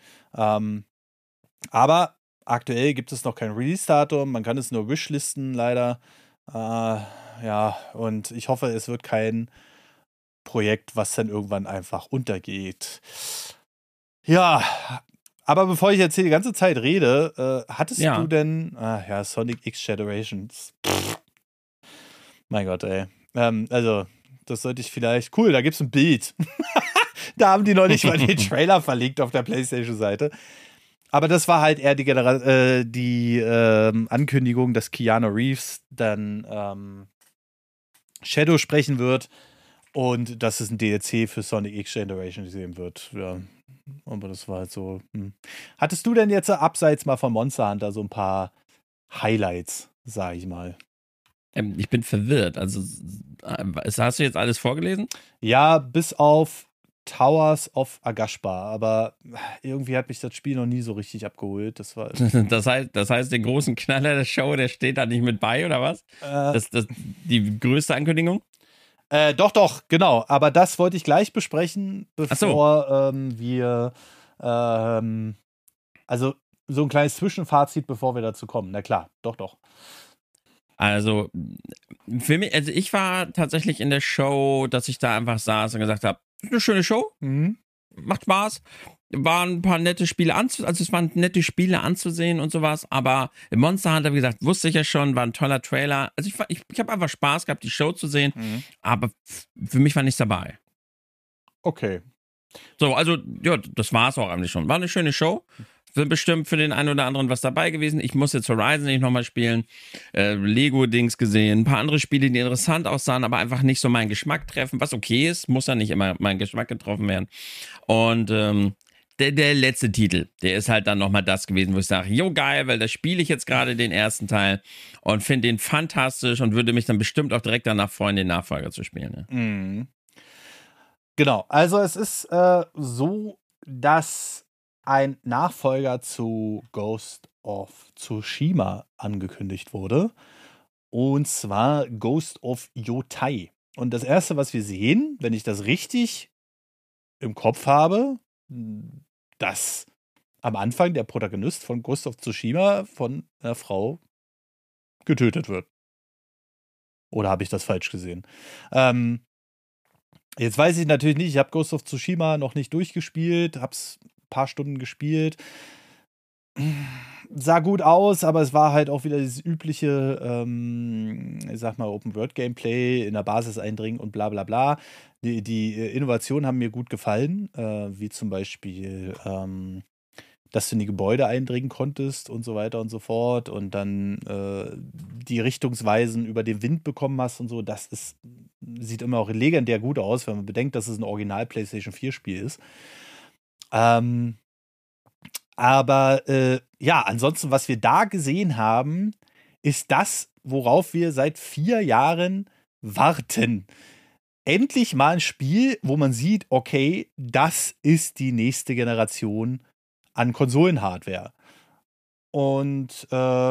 [SPEAKER 1] Aber aktuell gibt es noch kein Release-Datum. Man kann es nur wishlisten, leider. Ja, und ich hoffe, es wird kein Projekt, was dann irgendwann einfach untergeht. Ja, aber bevor ich jetzt hier die ganze Zeit rede, hattest du denn, Sonic X Generations. Mein Gott, ey. Also, das sollte ich vielleicht, cool, da gibt's ein Bild. Da haben die noch nicht mal den Trailer verlinkt auf der PlayStation-Seite. Aber das war halt eher die Ankündigung, dass Keanu Reeves dann Shadow sprechen wird und dass es ein DLC für Sonic X Generation sehen wird. Ja, aber das war halt so. Hattest du denn jetzt abseits mal von Monster Hunter so ein paar Highlights, sag ich mal?
[SPEAKER 2] Ich bin verwirrt. Also, hast du jetzt alles vorgelesen?
[SPEAKER 1] Ja, bis auf Towers of Agashpa, aber irgendwie hat mich das Spiel noch nie so richtig abgeholt. Das war
[SPEAKER 2] das heißt, den großen Knaller der Show, der steht da nicht mit bei, oder was? Die größte Ankündigung?
[SPEAKER 1] Doch, genau. Aber das wollte ich gleich besprechen, bevor wir also so ein kleines Zwischenfazit, bevor wir dazu kommen. Na klar, doch.
[SPEAKER 2] Also, für mich, also ich war tatsächlich in der Show, dass ich da einfach saß und gesagt habe, eine schöne Show, macht Spaß, waren ein paar nette Spiele es waren nette Spiele anzusehen und sowas, aber Monster Hunter, wie gesagt, wusste ich ja schon, war ein toller Trailer. Also ich habe einfach Spaß gehabt, die Show zu sehen, aber für mich war nichts dabei.
[SPEAKER 1] Okay.
[SPEAKER 2] So, also, ja, das war es auch eigentlich schon. War eine schöne Show. Sind bestimmt für den einen oder anderen was dabei gewesen. Ich muss jetzt Horizon nicht nochmal spielen. Lego-Dings gesehen. Ein paar andere Spiele, die interessant aussahen, aber einfach nicht so meinen Geschmack treffen. Was okay ist, muss ja nicht immer mein Geschmack getroffen werden. Und der letzte Titel, der ist halt dann nochmal das gewesen, wo ich sage, jo geil, weil da spiele ich jetzt gerade den ersten Teil und finde den fantastisch und würde mich dann bestimmt auch direkt danach freuen, den Nachfolger zu spielen. Ne?
[SPEAKER 1] Genau, also es ist so, dass ein Nachfolger zu Ghost of Tsushima angekündigt wurde. Und zwar Ghost of Yotai. Und das erste, was wir sehen, wenn ich das richtig im Kopf habe, dass am Anfang der Protagonist von Ghost of Tsushima von einer Frau getötet wird. Oder habe ich das falsch gesehen? Jetzt weiß ich natürlich nicht, ich habe Ghost of Tsushima noch nicht durchgespielt, habe es ein paar Stunden gespielt. Sah gut aus, aber es war halt auch wieder dieses übliche, ich sag mal, Open-World-Gameplay in der Basis eindringen und bla bla bla. Die Innovationen haben mir gut gefallen, wie zum Beispiel, dass du in die Gebäude eindringen konntest und so weiter und so fort und dann die Richtungsweisen über den Wind bekommen hast und so. Sieht immer auch legendär gut aus, wenn man bedenkt, dass es ein Original PlayStation 4-Spiel ist. Aber ja, ansonsten, was wir da gesehen haben, ist das, worauf wir seit 4 Jahren warten. Endlich mal ein Spiel, wo man sieht, okay, das ist die nächste Generation an Konsolenhardware. Und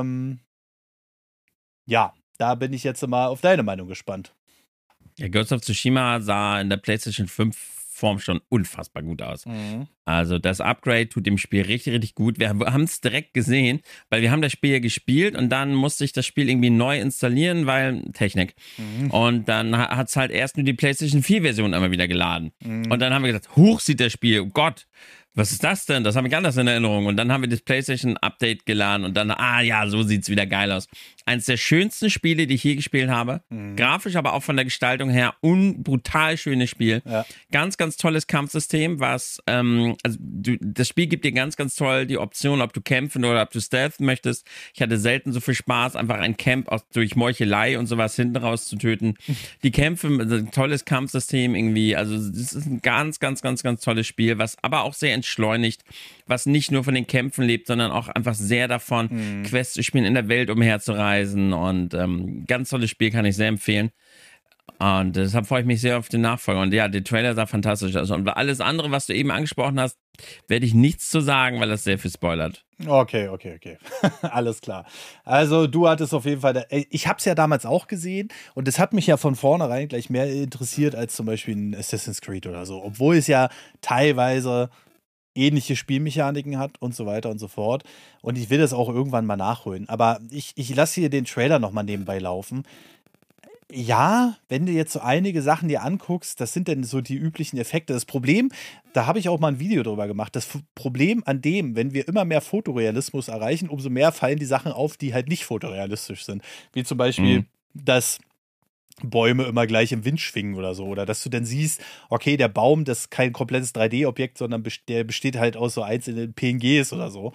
[SPEAKER 1] ja, da bin ich jetzt mal auf deine Meinung gespannt.
[SPEAKER 2] Ja, Ghost of Tsushima sah in der PlayStation 5 Form schon unfassbar gut aus. Also das Upgrade tut dem Spiel richtig, richtig gut. Wir haben es direkt gesehen, weil wir haben das Spiel ja gespielt und dann musste ich das Spiel irgendwie neu installieren, weil Technik. Und dann hat es halt erst nur die PlayStation 4 Version einmal wieder geladen. Und dann haben wir gesagt, hoch sieht das Spiel, oh Gott. Was ist das denn? Das habe ich anders in Erinnerung. Und dann haben wir das PlayStation-Update geladen und dann, ja, so sieht es wieder geil aus. Eines der schönsten Spiele, die ich je gespielt habe. Grafisch, aber auch von der Gestaltung her. Brutal schönes Spiel.
[SPEAKER 1] Ja.
[SPEAKER 2] Ganz, ganz tolles Kampfsystem, was, das Spiel gibt dir ganz, ganz toll die Option, ob du kämpfen oder ob du stealthen möchtest. Ich hatte selten so viel Spaß, einfach ein Camp durch Meuchelei und sowas hinten raus zu töten. Die Kämpfe, ein tolles Kampfsystem irgendwie. Also, das ist ein ganz, ganz, ganz, ganz tolles Spiel, was aber auch sehr entschleunigt, was nicht nur von den Kämpfen lebt, sondern auch einfach sehr davon, Quests zu spielen, in der Welt umherzureisen und ganz tolles Spiel, kann ich sehr empfehlen. Und deshalb freue ich mich sehr auf den Nachfolger. Und ja, der Trailer sah fantastisch aus. Und alles andere, was du eben angesprochen hast, werde ich nichts zu sagen, weil das sehr viel spoilert.
[SPEAKER 1] Okay. Alles klar. Also du hattest auf jeden Fall, ich habe es ja damals auch gesehen und es hat mich ja von vornherein gleich mehr interessiert als zum Beispiel ein Assassin's Creed oder so. Obwohl es ja teilweise ähnliche Spielmechaniken hat und so weiter und so fort. Und ich will das auch irgendwann mal nachholen. Aber ich lasse hier den Trailer nochmal nebenbei laufen. Ja, wenn du jetzt so einige Sachen dir anguckst, das sind dann so die üblichen Effekte. Das Problem, da habe ich auch mal ein Video drüber gemacht, das Problem an dem, wenn wir immer mehr Fotorealismus erreichen, umso mehr fallen die Sachen auf, die halt nicht fotorealistisch sind. Wie zum Beispiel, dass Bäume immer gleich im Wind schwingen oder so. Oder dass du dann siehst, okay, der Baum, das ist kein komplettes 3D-Objekt, sondern der besteht halt aus so einzelnen PNGs oder so.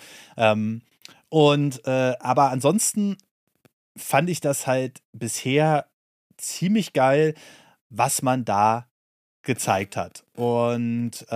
[SPEAKER 1] Aber ansonsten fand ich das halt bisher ziemlich geil, was man da gezeigt hat. Und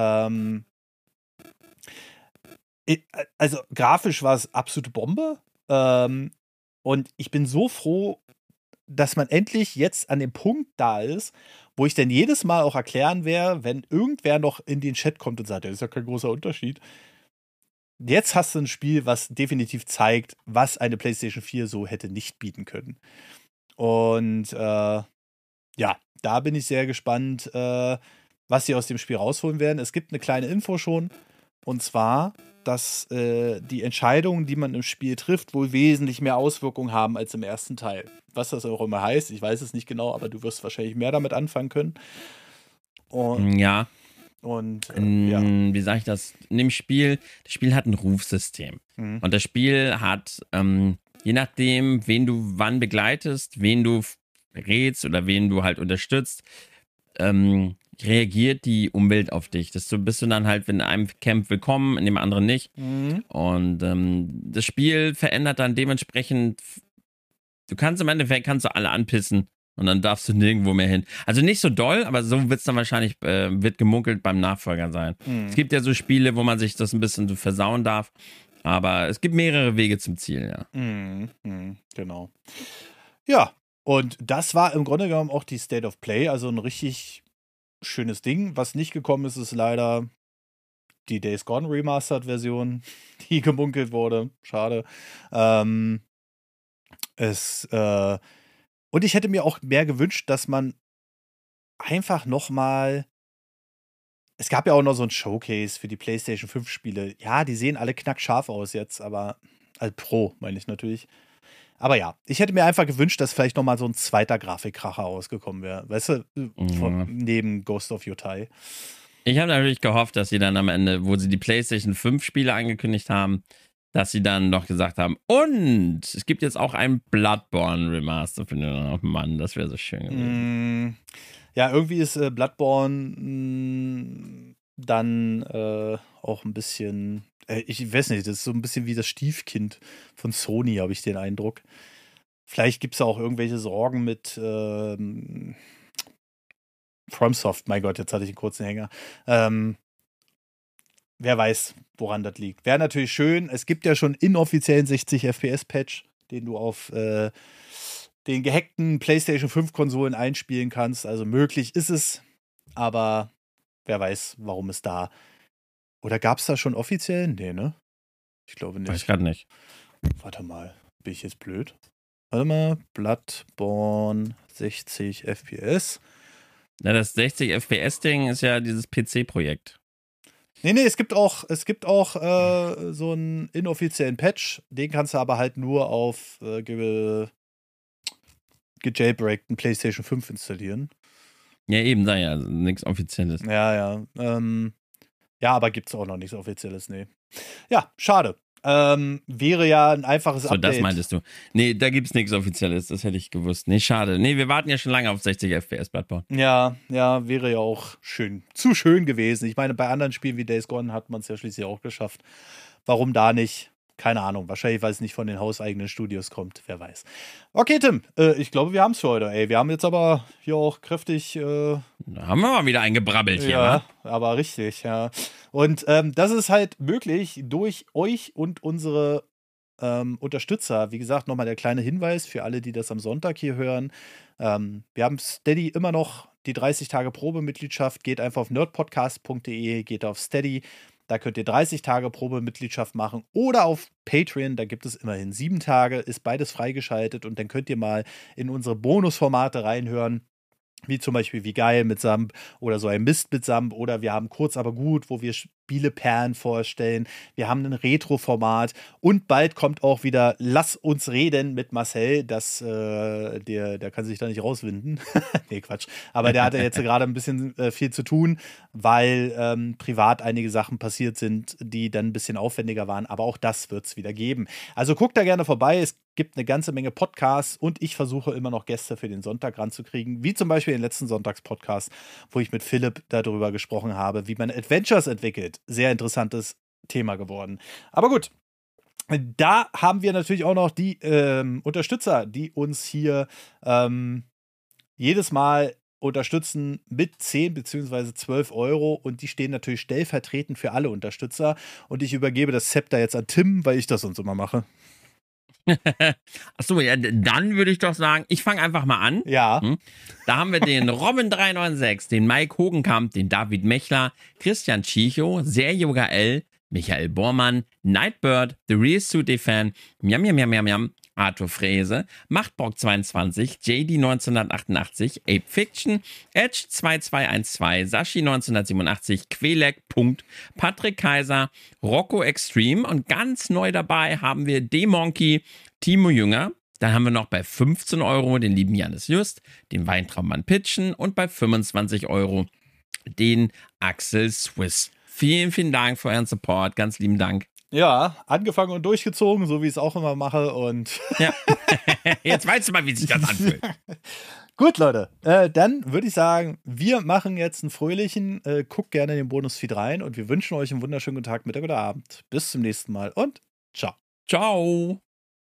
[SPEAKER 1] also grafisch war es absolute Bombe. Und ich bin so froh, dass man endlich jetzt an dem Punkt da ist, wo ich dann jedes Mal auch erklären werde, wenn irgendwer noch in den Chat kommt und sagt, das ist ja kein großer Unterschied. Jetzt hast du ein Spiel, was definitiv zeigt, was eine PlayStation 4 so hätte nicht bieten können. Und ja, da bin ich sehr gespannt, was sie aus dem Spiel rausholen werden. Es gibt eine kleine Info schon, und zwar, dass die Entscheidungen, die man im Spiel trifft, wohl wesentlich mehr Auswirkungen haben als im ersten Teil. Was das auch immer heißt, ich weiß es nicht genau, aber du wirst wahrscheinlich mehr damit anfangen können. Und,
[SPEAKER 2] ja.
[SPEAKER 1] Und
[SPEAKER 2] ja. Wie sage ich das? In dem Spiel, das Spiel hat ein Rufsystem. Und das Spiel hat, je nachdem, wen du wann begleitest, wen du rätst oder wen du halt unterstützt, reagiert die Umwelt auf dich. Bist du dann halt in einem Camp willkommen, in dem anderen nicht. Und das Spiel verändert dann dementsprechend, du kannst im Endeffekt alle anpissen und dann darfst du nirgendwo mehr hin. Also nicht so doll, aber so wird es dann wahrscheinlich, wird gemunkelt beim Nachfolger sein. Es gibt ja so Spiele, wo man sich das ein bisschen so versauen darf, aber es gibt mehrere Wege zum Ziel, ja.
[SPEAKER 1] Genau. Ja, und das war im Grunde genommen auch die State of Play, also ein richtig schönes Ding. Was nicht gekommen ist, ist leider die Days Gone Remastered-Version, die gemunkelt wurde. Schade. Und ich hätte mir auch mehr gewünscht, dass man einfach nochmal. Es gab ja auch noch so ein Showcase für die PlayStation 5 Spiele. Ja, die sehen alle knackscharf aus jetzt, aber. Also Pro, meine ich natürlich. Aber ja, ich hätte mir einfach gewünscht, dass vielleicht nochmal so ein zweiter Grafikkracher ausgekommen wäre. Weißt du, neben Ghost of Yotei.
[SPEAKER 2] Ich habe natürlich gehofft, dass sie dann am Ende, wo sie die PlayStation 5 Spiele angekündigt haben, dass sie dann noch gesagt haben, und es gibt jetzt auch ein Bloodborne Remaster für den, oh Mann, das wäre so schön gewesen.
[SPEAKER 1] Ja, irgendwie ist Bloodborne dann auch ein bisschen, ich weiß nicht, das ist so ein bisschen wie das Stiefkind von Sony, habe ich den Eindruck. Vielleicht gibt es auch irgendwelche Sorgen mit FromSoft, mein Gott, jetzt hatte ich einen kurzen Hänger. Wer weiß, woran das liegt. Wäre natürlich schön. Es gibt ja schon inoffiziellen 60 FPS-Patch, den du auf den gehackten PlayStation 5-Konsolen einspielen kannst. Also möglich ist es, aber wer weiß, warum es da. Oder gab es da schon offiziell? Nee, ne? Ich glaube nicht.
[SPEAKER 2] Weiß gerade nicht.
[SPEAKER 1] Warte mal, bin ich jetzt blöd? Warte mal, Bloodborne 60 FPS.
[SPEAKER 2] Ja, das 60 FPS-Ding ist ja dieses PC-Projekt.
[SPEAKER 1] Nee, es gibt auch so einen inoffiziellen Patch. Den kannst du aber halt nur auf gejailbreakten PlayStation 5 installieren.
[SPEAKER 2] Ja, eben, da ja, nichts Offizielles.
[SPEAKER 1] Ja. Ja, aber gibt's auch noch nichts Offizielles, nee. Ja, schade. Wäre ja ein einfaches
[SPEAKER 2] So,
[SPEAKER 1] Update.
[SPEAKER 2] das meintest du. Nee, da gibt's nichts Offizielles, das hätte ich gewusst. Nee, schade. Nee, wir warten ja schon lange auf 60 FPS Bloodborne.
[SPEAKER 1] Ja, wäre ja auch schön. Zu schön gewesen. Ich meine, bei anderen Spielen wie Days Gone hat man es ja schließlich auch geschafft. Warum da nicht? Keine Ahnung. Wahrscheinlich, weil es nicht von den hauseigenen Studios kommt. Wer weiß. Okay, Tim. Ich glaube, wir haben es für heute. Ey, wir haben jetzt aber hier auch kräftig.
[SPEAKER 2] Da haben wir mal wieder eingebrabbelt hier,
[SPEAKER 1] ja,
[SPEAKER 2] wa?
[SPEAKER 1] aber richtig, ja. Und das ist halt möglich durch euch und unsere Unterstützer. Wie gesagt, nochmal der kleine Hinweis für alle, die das am Sonntag hier hören. Wir haben Steady immer noch die 30 Tage Probemitgliedschaft. Geht einfach auf nerdpodcast.de, geht auf Steady. Da könnt ihr 30 Tage Probemitgliedschaft machen oder auf Patreon, da gibt es immerhin 7 Tage, ist beides freigeschaltet und dann könnt ihr mal in unsere Bonusformate reinhören. Wie zum Beispiel Wie geil mit Samp oder so ein Mist mit Samp oder wir haben Kurz aber gut, wo wir Spieleperlen vorstellen. Wir haben ein Retro-Format und bald kommt auch wieder Lass uns reden mit Marcel. Der kann sich da nicht rauswinden. Nee, Quatsch. Aber der hatte jetzt gerade ein bisschen viel zu tun, weil privat einige Sachen passiert sind, die dann ein bisschen aufwendiger waren. Aber auch das wird es wieder geben. Also guckt da gerne vorbei. Es gibt eine ganze Menge Podcasts und ich versuche immer noch Gäste für den Sonntag ranzukriegen, wie zum Beispiel den letzten Sonntagspodcast, wo ich mit Philipp darüber gesprochen habe, wie man Adventures entwickelt. Sehr interessantes Thema geworden. Aber gut, da haben wir natürlich auch noch die Unterstützer, die uns hier jedes Mal unterstützen mit 10 bzw. 12 Euro und die stehen natürlich stellvertretend für alle Unterstützer und ich übergebe das Zepter jetzt an Tim, weil ich das sonst immer mache.
[SPEAKER 2] Achso, ja, dann würde ich doch sagen, ich fange einfach mal an.
[SPEAKER 1] Ja.
[SPEAKER 2] Da haben wir den Robin396, den Mike Hogenkamp, den David Mechler, Christian Chicho, Sergio Gael, Michael Bormann, Nightbird, The Real Suit Fan, Miam, Arthur Frese, Machtbock22, JD 1988, Ape Fiction, Edge 2212, Sashi 1987, Quelek, Patrick Kaiser, Rocco Extreme und ganz neu dabei haben wir D-Monkey, Timo Jünger. Dann haben wir noch bei 15 Euro den lieben Janis Just, den Weintraummann Pitchen und bei 25 Euro den Axel Swiss. Vielen, vielen Dank für euren Support. Ganz lieben Dank.
[SPEAKER 1] Ja, angefangen und durchgezogen, so wie ich es auch immer mache. Und
[SPEAKER 2] ja. Jetzt weißt du mal, wie sich das anfühlt.
[SPEAKER 1] Gut, Leute. Dann würde ich sagen, wir machen jetzt einen fröhlichen. Guckt gerne in den Bonusfeed rein und wir wünschen euch einen wunderschönen guten Tag, Mittag oder Abend. Bis zum nächsten Mal und ciao.
[SPEAKER 2] Ciao.